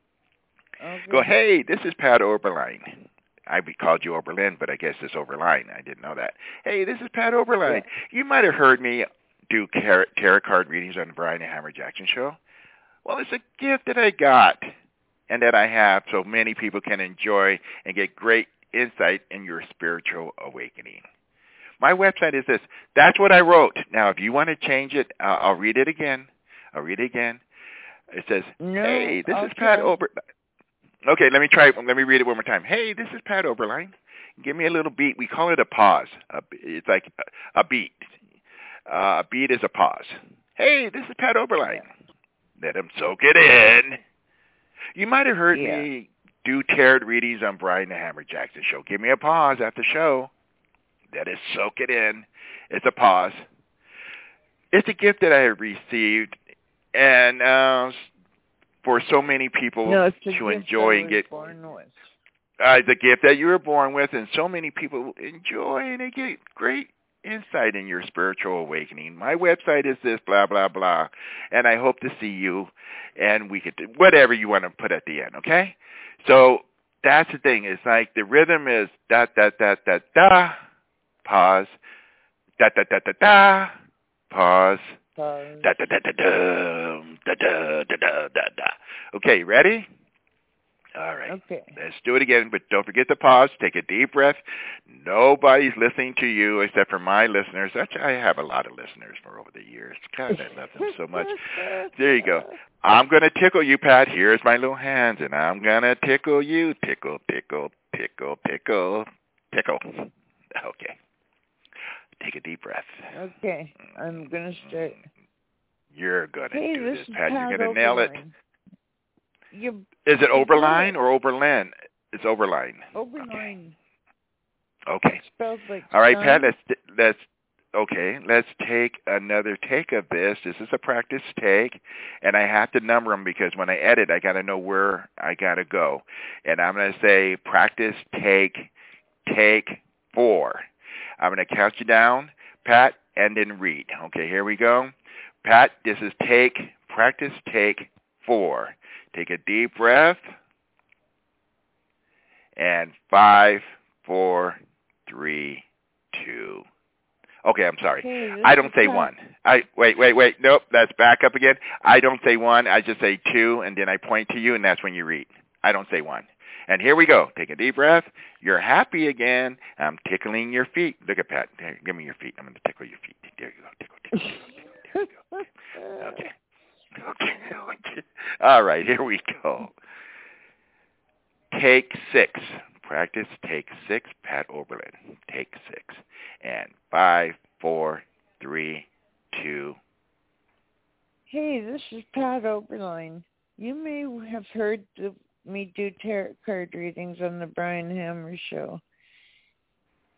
Okay. Go, hey, this is Pat Oberline. I called you Oberlin, but I guess it's Oberline. I didn't know that. Hey, this is Pat Oberline. Yeah. You might have heard me do tarot card readings on the Brian and Hammer Jackson show. Well, it's a gift that I got and that I have so many people can enjoy and get great insight in your spiritual awakening. My website is this. That's what I wrote. Now, if you want to change it, uh, I'll read it again. I'll read it again. It says, no, hey, this I'll is Pat try. Oberline. Okay, let me try. Let me read it one more time. Hey, this is Pat Oberline. Give me a little beat. We call it a pause. A, it's like a, a beat. Uh, a beat is a pause. Hey, this is Pat Oberline. Let him soak it in. You might have heard yeah. me do tarot readings on Brian the Hammer Jackson show. Give me a pause at the show. Let it soak it in. It's a pause. It's a gift that I have received, and uh, for so many people no, to enjoy and get. Born with. Uh, the gift that you were born with, and so many people enjoy and they get great insight in your spiritual awakening. My website is this, blah, blah, blah, and I hope to see you, and we could do whatever you want to put at the end, okay? So that's the thing. It's like the rhythm is da, da, da, da, da, pause, da, da, da, da, da, pause, pause. da, da, da, da, da, da, da, da, da, da. Okay, ready? All right. Okay. Let's do it again, but don't forget to pause. Take a deep breath. Nobody's listening to you except for my listeners. Actually, I have a lot of listeners for over the years. God, I love them so much. There you go. I'm going to tickle you, Pat. Here's my little hands, and I'm going to tickle you. Tickle, tickle, tickle, tickle, tickle. Okay. Take a deep breath. Okay. I'm going to start. You're going to hey, do this, this Pat. Pat You're going to nail it. You, Is it Oberline or Oberlin? It's Oberline. Oberline. Okay. Spelled like All right, sun. Pat. Let's let's okay. Let's take another take of this. This is a practice take, and I have to number them because when I edit, I got to know where I got to go. And I'm going to say practice take take four. I'm going to count you down, Pat, and then read. Okay, here we go. Pat, this is take practice take four. Take a deep breath. And five, four, three, two. Okay, I'm sorry. Hey, I don't say one. I wait, wait, wait. Nope, that's back up again. I don't say one. I just say two, and then I point to you, and that's when you read. I don't say one. And here we go. Take a deep breath. You're happy again. I'm tickling your feet. Look at Pat. Here, give me your feet. I'm going to tickle your feet. There you go. Tickle, tickle. There you go. Okay. Okay. Okay. All right, here we go. Take six. Practice take six. Pat Oberlin. Take six. And five, four, three, two. Hey, this is Pat Oberline. You may have heard the, me do tarot card readings on the Brian Hammer show.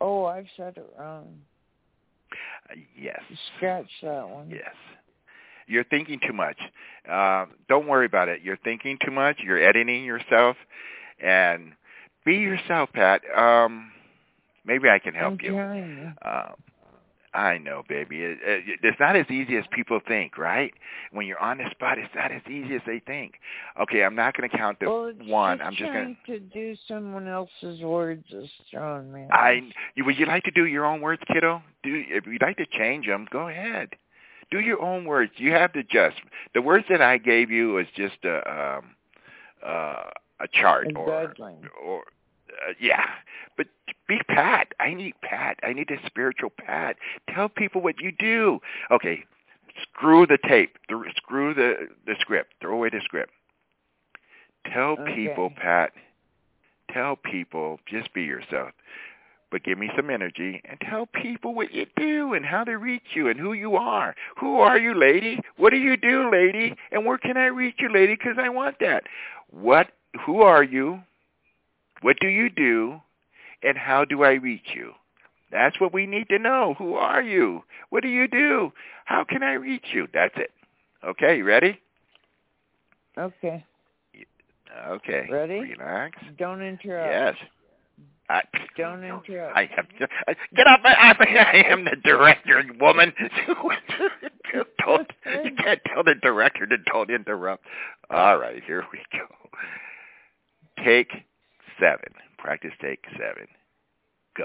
Oh, I've said it wrong. Uh, yes. Scratch that one. Yes. You're thinking too much. Uh, don't worry about it. You're thinking too much. You're editing yourself. And be yourself, Pat. Um, maybe I can help I'm you. trying. Uh, I know, baby. It, it, it's not as easy as people think, right? When you're on the spot, it's not as easy as they think. Okay, I'm not going to count the well, it's one. Just I'm just going to do someone else's words is throwing me. I. You, would you like to do your own words, kiddo? Do if you'd like to change them, go ahead. Do your own words. You have to just the words that I gave you is just a um, uh, a chart a or guideline. or uh, yeah. But be Pat. I need Pat. I need a spiritual Pat. Tell people what you do. Okay, screw the tape. Screw the, the script. Throw away the script. Tell okay. people, Pat. Tell people, just be yourself. But give me some energy and tell people what you do and how to reach you and who you are. Who are you, lady? What do you do, lady? And where can I reach you, lady? Because I want that. What? Who are you? What do you do? And how do I reach you? That's what we need to know. Who are you? What do you do? How can I reach you? That's it. Okay, you ready? Okay. Okay. Ready? Relax. Don't interrupt. Yes. I, Don't interrupt. I have to, I, get off my, I, I am the director, woman. don't, you can't tell the director to don't interrupt. All right, here we go. Take seven. Practice take seven. Go.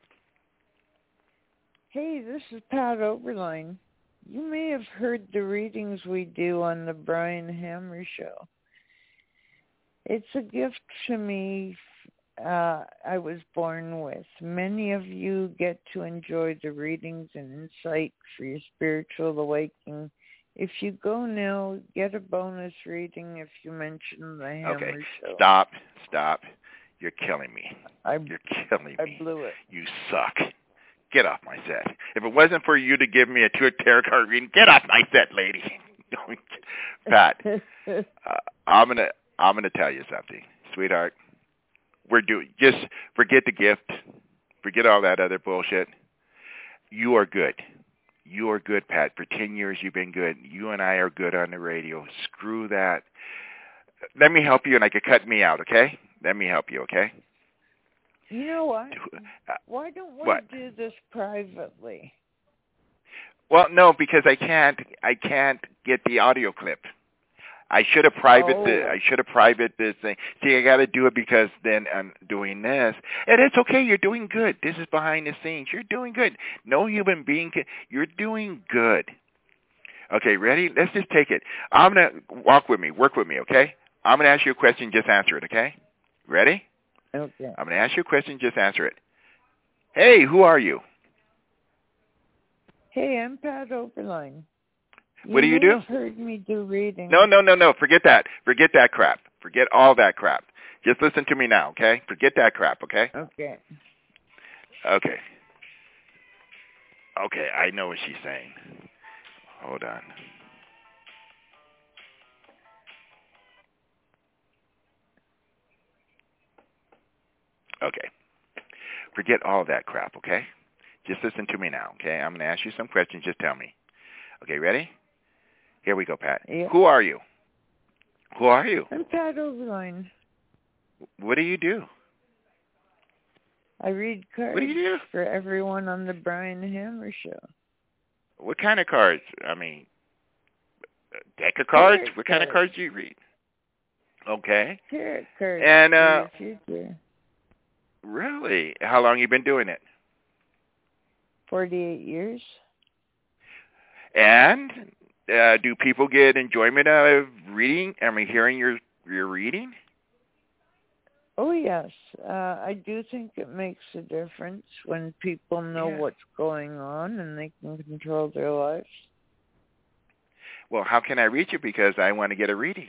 Hey, this is Pat Oberline. You may have heard the readings we do on the Brian Hammer Show. It's a gift to me uh, I was born with. Many of you get to enjoy the readings and insight for your spiritual awakening. If you go now, get a bonus reading if you mention the Hammer okay. Show. Stop. Stop. You're killing me. I, You're killing I me. I blew it. You suck. Get off my set. If it wasn't for you to give me a two tarot card reading, get off my set, lady. Pat, uh, I'm gonna I'm gonna tell you something, sweetheart. We're doing just forget the gift, forget all that other bullshit. You are good. You are good, Pat. For ten years you've been good. You and I are good on the radio. Screw that. Let me help you, and I could cut me out, okay? Let me help you, okay? You know what? Why don't we what? do this privately? Well, no, because I can't. I can't get the audio clip. I should have private. Oh. The, I should have private this thing. See, I got to do it because then I'm doing this, and it's okay. You're doing good. This is behind the scenes. You're doing good. No human being can. You're doing good. Okay, ready? Let's just take it. I'm gonna walk with me. Work with me, okay? I'm gonna ask you a question. Just answer it, okay? Ready? Okay. I'm going to ask you a question. Just answer it. Hey, who are you? Hey, I'm Pat Oberline. You what do you do? You've heard me do readings. No, no, no, no. Forget that. Forget that crap. Forget all that crap. Just listen to me now, okay? Forget that crap, okay? Okay. Okay. Okay, I know what she's saying. Hold on. Okay. Forget all that crap, okay? Just listen to me now, okay? I'm going to ask you some questions. Just tell me. Okay, ready? Here we go, Pat. Yeah. Who are you? Who are you? I'm Pat Oberline. What do you do? I read cards what do you do? for everyone on the Brian Hammer Show. What kind of cards? I mean, a deck of cards? Tarot what kind cards. of cards do you read? Okay. Tarot cards and, uh, for your future. Really? How long you been doing it? forty-eight years. And uh, do people get enjoyment out of reading? I mean, hearing your your reading? Oh, yes. Uh, I do think it makes a difference when people know yeah. what's going on and they can control their lives. Well, how can I reach you? Because I want to get a reading.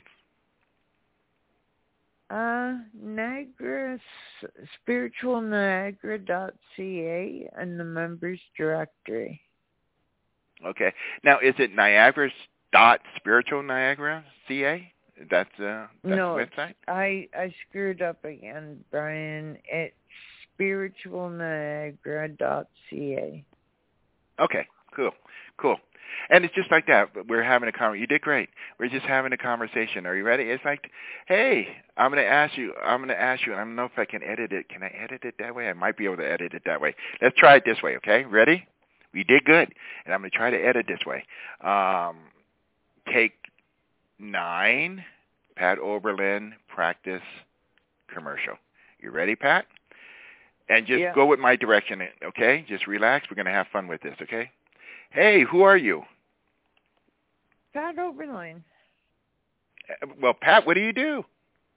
Uh, Niagara, spiritual niagara dot c a and the members directory. Okay. Now, is it Niagara dot spiritual Niagara C A? That's uh, that's no, the website? I I screwed up again, Brian. It's spiritual niagara dot c a. Okay, cool, cool. And it's just like that. We're having a conversation. You did great. We're just having a conversation. Are you ready? It's like, hey, I'm going to ask you. I'm going to ask you. And I don't know if I can edit it. Can I edit it that way? I might be able to edit it that way. Let's try it this way, okay? Ready? We did good. And I'm going to try to edit this way. Um, take nine, Pat Oberlin, practice commercial. You ready, Pat? And just yeah. go with my direction, okay? Just relax. We're going to have fun with this, okay? Hey, who are you? Pat Oberlin. Well, Pat, what do you do?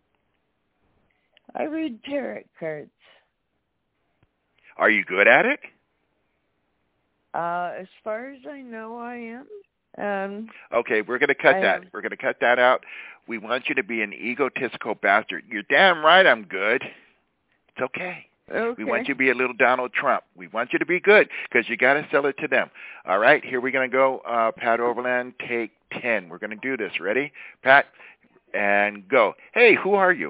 I read tarot cards. Are you good at it? Uh, as far as I know, I am. Um, okay, we're going to cut I that. am. We're going to cut that out. We want you to be an egotistical bastard. You're damn right I'm good. It's okay. Okay. We want you to be a little Donald Trump. We want you to be good because you got to sell it to them. All right, here we're going to go. Uh, Pat Oberlin, take ten. We're going to do this. Ready? Pat, and go. Hey, who are you?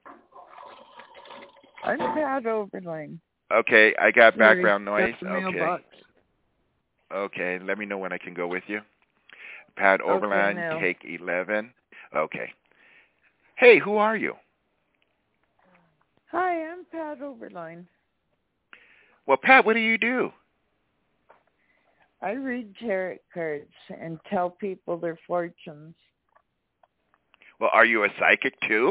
I'm Pat Oberlin. Okay, I got background noise. Okay. Okay, let me know when I can go with you. Pat Oberlin, okay, take eleven. Okay. Hey, who are you? Hi, I'm Pat Oberlin. Well, Pat, what do you do? I read tarot cards and tell people their fortunes. Well, are you a psychic too?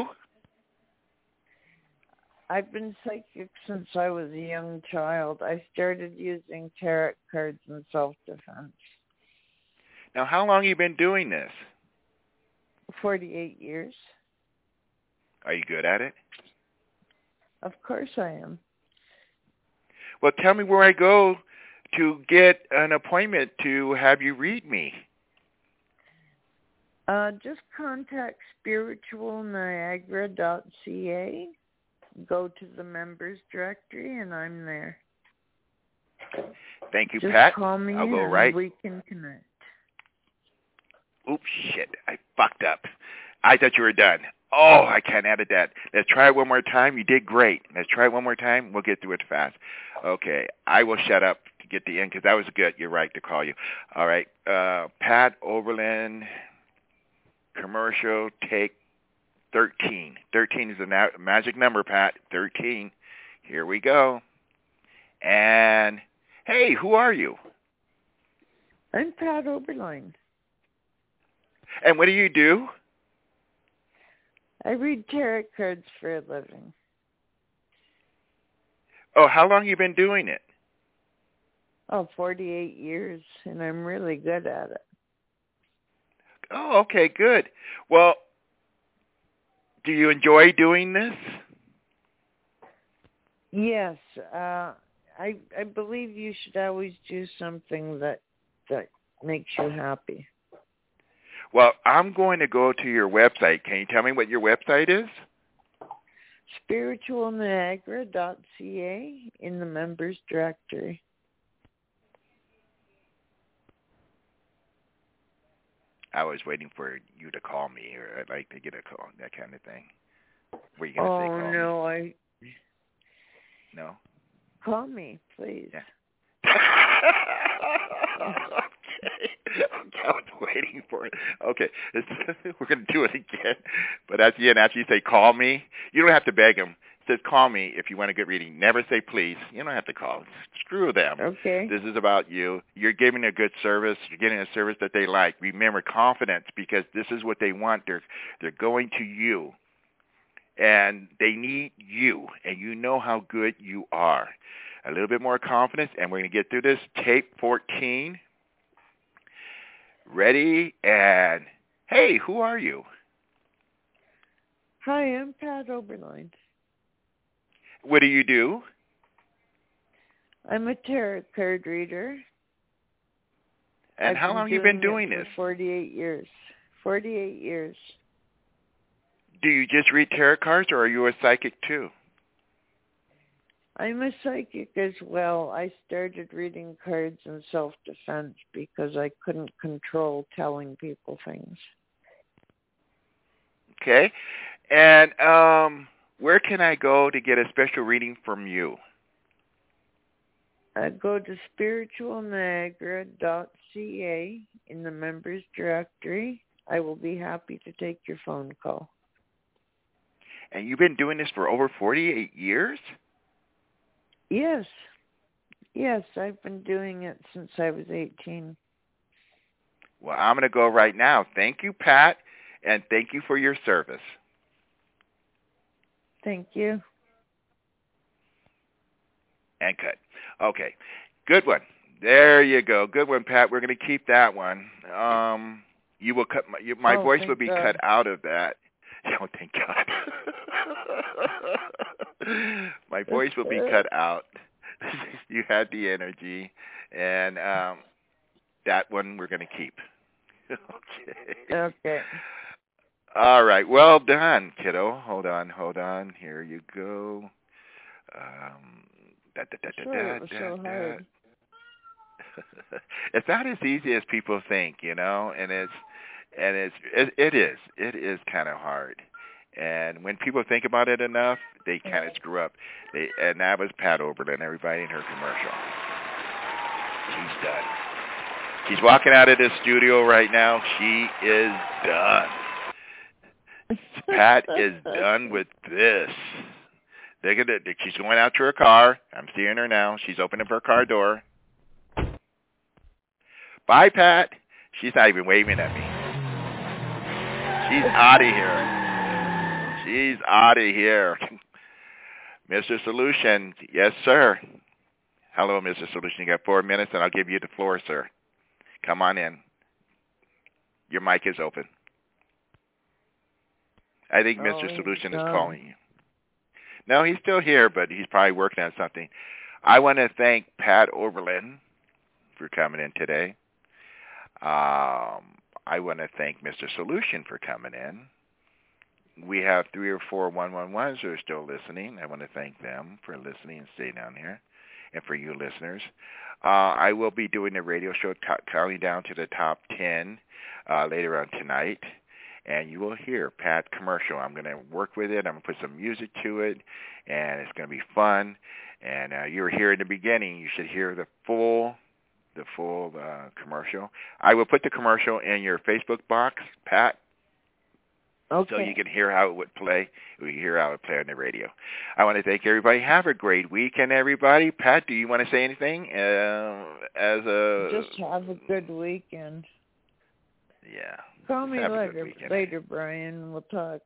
I've been psychic since I was a young child. I started using tarot cards in self-defense. Now, how long have you been doing this? forty-eight years. Are you good at it? Of course I am. Well, tell me where I go to get an appointment to have you read me. Uh, just contact spiritual niagara dot c a. Go to the members directory, and I'm there. Thank you, just Pat. Call me I'll go and right. We can connect. Oops, shit. I fucked up. I thought you were done. Oh, I can't edit that. Let's try it one more time. You did great. Let's try it one more time. We'll get through it fast. Okay. I will shut up to get the end because that was good. You're right to call you. All right. Uh, Pat Oberlin, commercial, take thirteen. thirteen is a na- magic number, Pat. thirteen. Here we go. And, hey, who are you? I'm Pat Oberlin. And what do you do? I read tarot cards for a living. Oh, how long have you been doing it? Oh, forty-eight years, and I'm really good at it. Oh, okay, good. Well, do you enjoy doing this? Yes. Uh, I I believe you should always do something that that makes you happy. Well, I'm going to go to your website. Can you tell me what your website is? spiritual niagara dot c a in the members directory. I was waiting for you to call me, or I'd like to get a call, that kind of thing. Were you going to oh, say call no, me? I... No? Call me, please. Yeah. Okay. Okay, I was waiting for it. Okay, we're going to do it again. But at the end, after you say call me, you don't have to beg them. It says call me if you want a good reading. Never say please. You don't have to call. Screw them. Okay. This is about you. You're giving a good service. You're getting a service that they like. Remember, confidence, because this is what they want. They're, they're going to you. And they need you. And you know how good you are. A little bit more confidence, and we're going to get through this. Tape fourteen. Ready, and hey, who are you? Hi, I'm Pat Oberlin. What do you do? I'm a tarot card reader. And I've how been long have you doing been doing it this? For forty-eight years. forty-eight years. Do you just read tarot cards, or are you a psychic too? I'm a psychic as well. I started reading cards in self-defense because I couldn't control telling people things. Okay. And um, where can I go to get a special reading from you? Uh, go to spiritual niagara dot c a in the members directory. I will be happy to take your phone call. And you've been doing this for over forty-eight years? Yes. Yes, I've been doing it since I was eighteen. Well, I'm going to go right now. Thank you, Pat, and thank you for your service. Thank you. And cut. Okay. Good one. There you go. Good one, Pat. We're going to keep that one. Um, you will cut my, you, my oh, voice will be God. cut out of that. Oh, thank God. My voice will be cut out. You had the energy, and um, that one we're going to keep. Okay. Okay. All right. Well done, kiddo. Hold on. Hold on. Here you go. Um, da, da, da, sure, da, it was da, so da. hard. It's not as easy as people think, you know, and it's and it's it, it is it is kind of hard. And when people think about it enough, they kind of screw up. They, and that was Pat Oberlin, everybody in her commercial. She's done. She's walking out of this studio right now. She is done. Pat is done with this. They're gonna, she's going out to her car. I'm seeing her now. She's opening up her car door. Bye, Pat. She's not even waving at me. She's out of here. She's out of here. Mister Solution, yes, sir. Hello, Mister Solution. You got four minutes, and I'll give you the floor, sir. Come on in. Your mic is open. I think Oh, Mister Solution is no. calling you. No, he's still here, but he's probably working on something. I want to thank Pat Oberlin for coming in today. Um, I want to thank Mister Solution for coming in. We have three or four one one ones who are still listening. I want to thank them for listening and staying down here. And for you listeners, uh, I will be doing a radio show c- counting down to the top ten uh, later on tonight. And you will hear Pat commercial. I'm going to work with it. I'm going to put some music to it, and it's going to be fun. And uh, you were here in the beginning. You should hear the full, the full uh, commercial. I will put the commercial in your Facebook box, Pat, okay. so you can hear how it would play. We can hear how it would play on the radio. I want to thank everybody. Have a great weekend, everybody. Pat, do you want to say anything uh, as a? Just have a good weekend. Yeah. Call me Have a good later, weekend. later, Brian. We'll talk.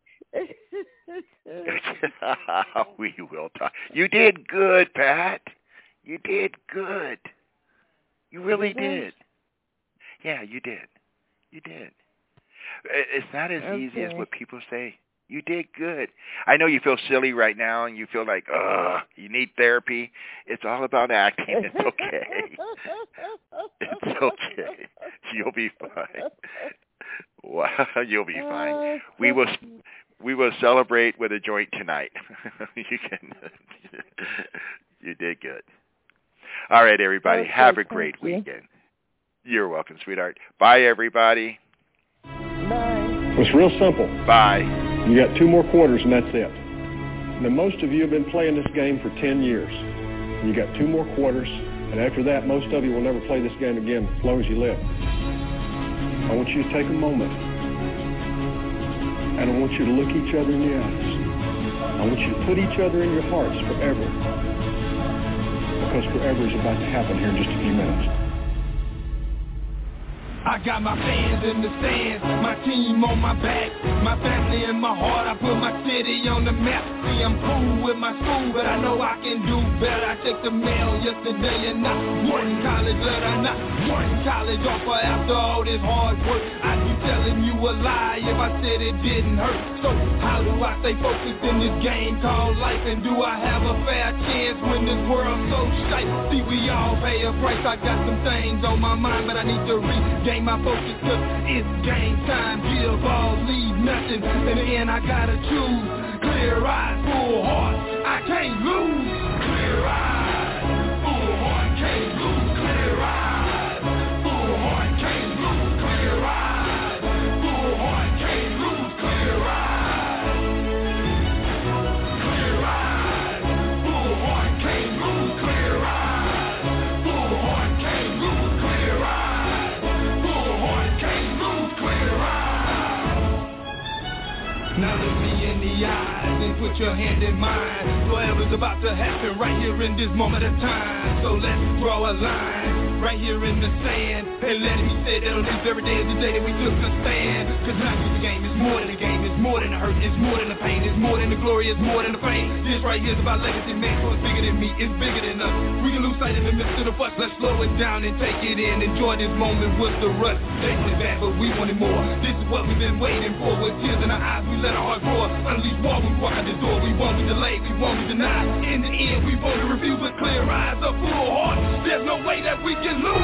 We will talk. You did good, Pat. You did good. You really did. Yeah, you did. You did. It's not as Okay. easy as what people say. You did good. I know you feel silly right now and you feel like, ugh, you need therapy. It's all about acting. It's okay. It's okay. You'll be fine. Wow, you'll be fine. We will we will celebrate with a joint tonight. You can. You did good. All right, everybody. Okay, have a great you. weekend. You're welcome, sweetheart. Bye, everybody. Bye. It's real simple. Bye. You got two more quarters and that's it. Now, most of you have been playing this game for ten years. You got two more quarters, and after that, most of you will never play this game again as long as you live. I want you to take a moment, and I want you to look each other in the eyes. I want you to put each other in your hearts forever, because forever is about to happen here in just a few minutes. I got my fans in the stands, my team on my back, my family in my heart. I put my city on the map. See, I'm cool with my school, but I know I can do better. I checked the mail yesterday and not one college letter, not one college offer after all this hard work. I'd be telling you a lie if I said it didn't hurt. So how do I stay focused in this game called life? And do I have a fair chance when this world's so shite? See, we all pay a price. I got some things on my mind, but I need to regain my focus, cause it's game time. Give all, leave nothing. In the end I gotta choose. Clear eyes, full heart, I can't lose. Clear eyes, full heart, can't lose. Clear eyes, full heart, can't lose. Clear eyes, full heart, can't lose. Clear eyes, clear eyes, full heart, can't lose. Clear eyes, Now look me in the eyes and put your hand in mine. Whatever's about to happen right here in this moment of time. So let's draw a line right here in the sand and let it be said that on this very day is the day that we took a stand. Cause now the game is more than a game, it's more than a hurt, it's more than a pain, it's more than the glory, it's more than the fame. This right here is about legacy, man, so it's bigger than me, it's bigger than us. We can lose sight in the midst of the fuss, let's slow it down and take it in. Enjoy this moment with the rush. They wanted bad, but we wanted more. This is what we've been waiting for. With tears in our eyes, we let our hearts roar. Unleash war, we walk out this door. We won't be delayed, we won't be denied. In the end, we won't refuse with clear eyes, a full heart. There's no way that we can lose.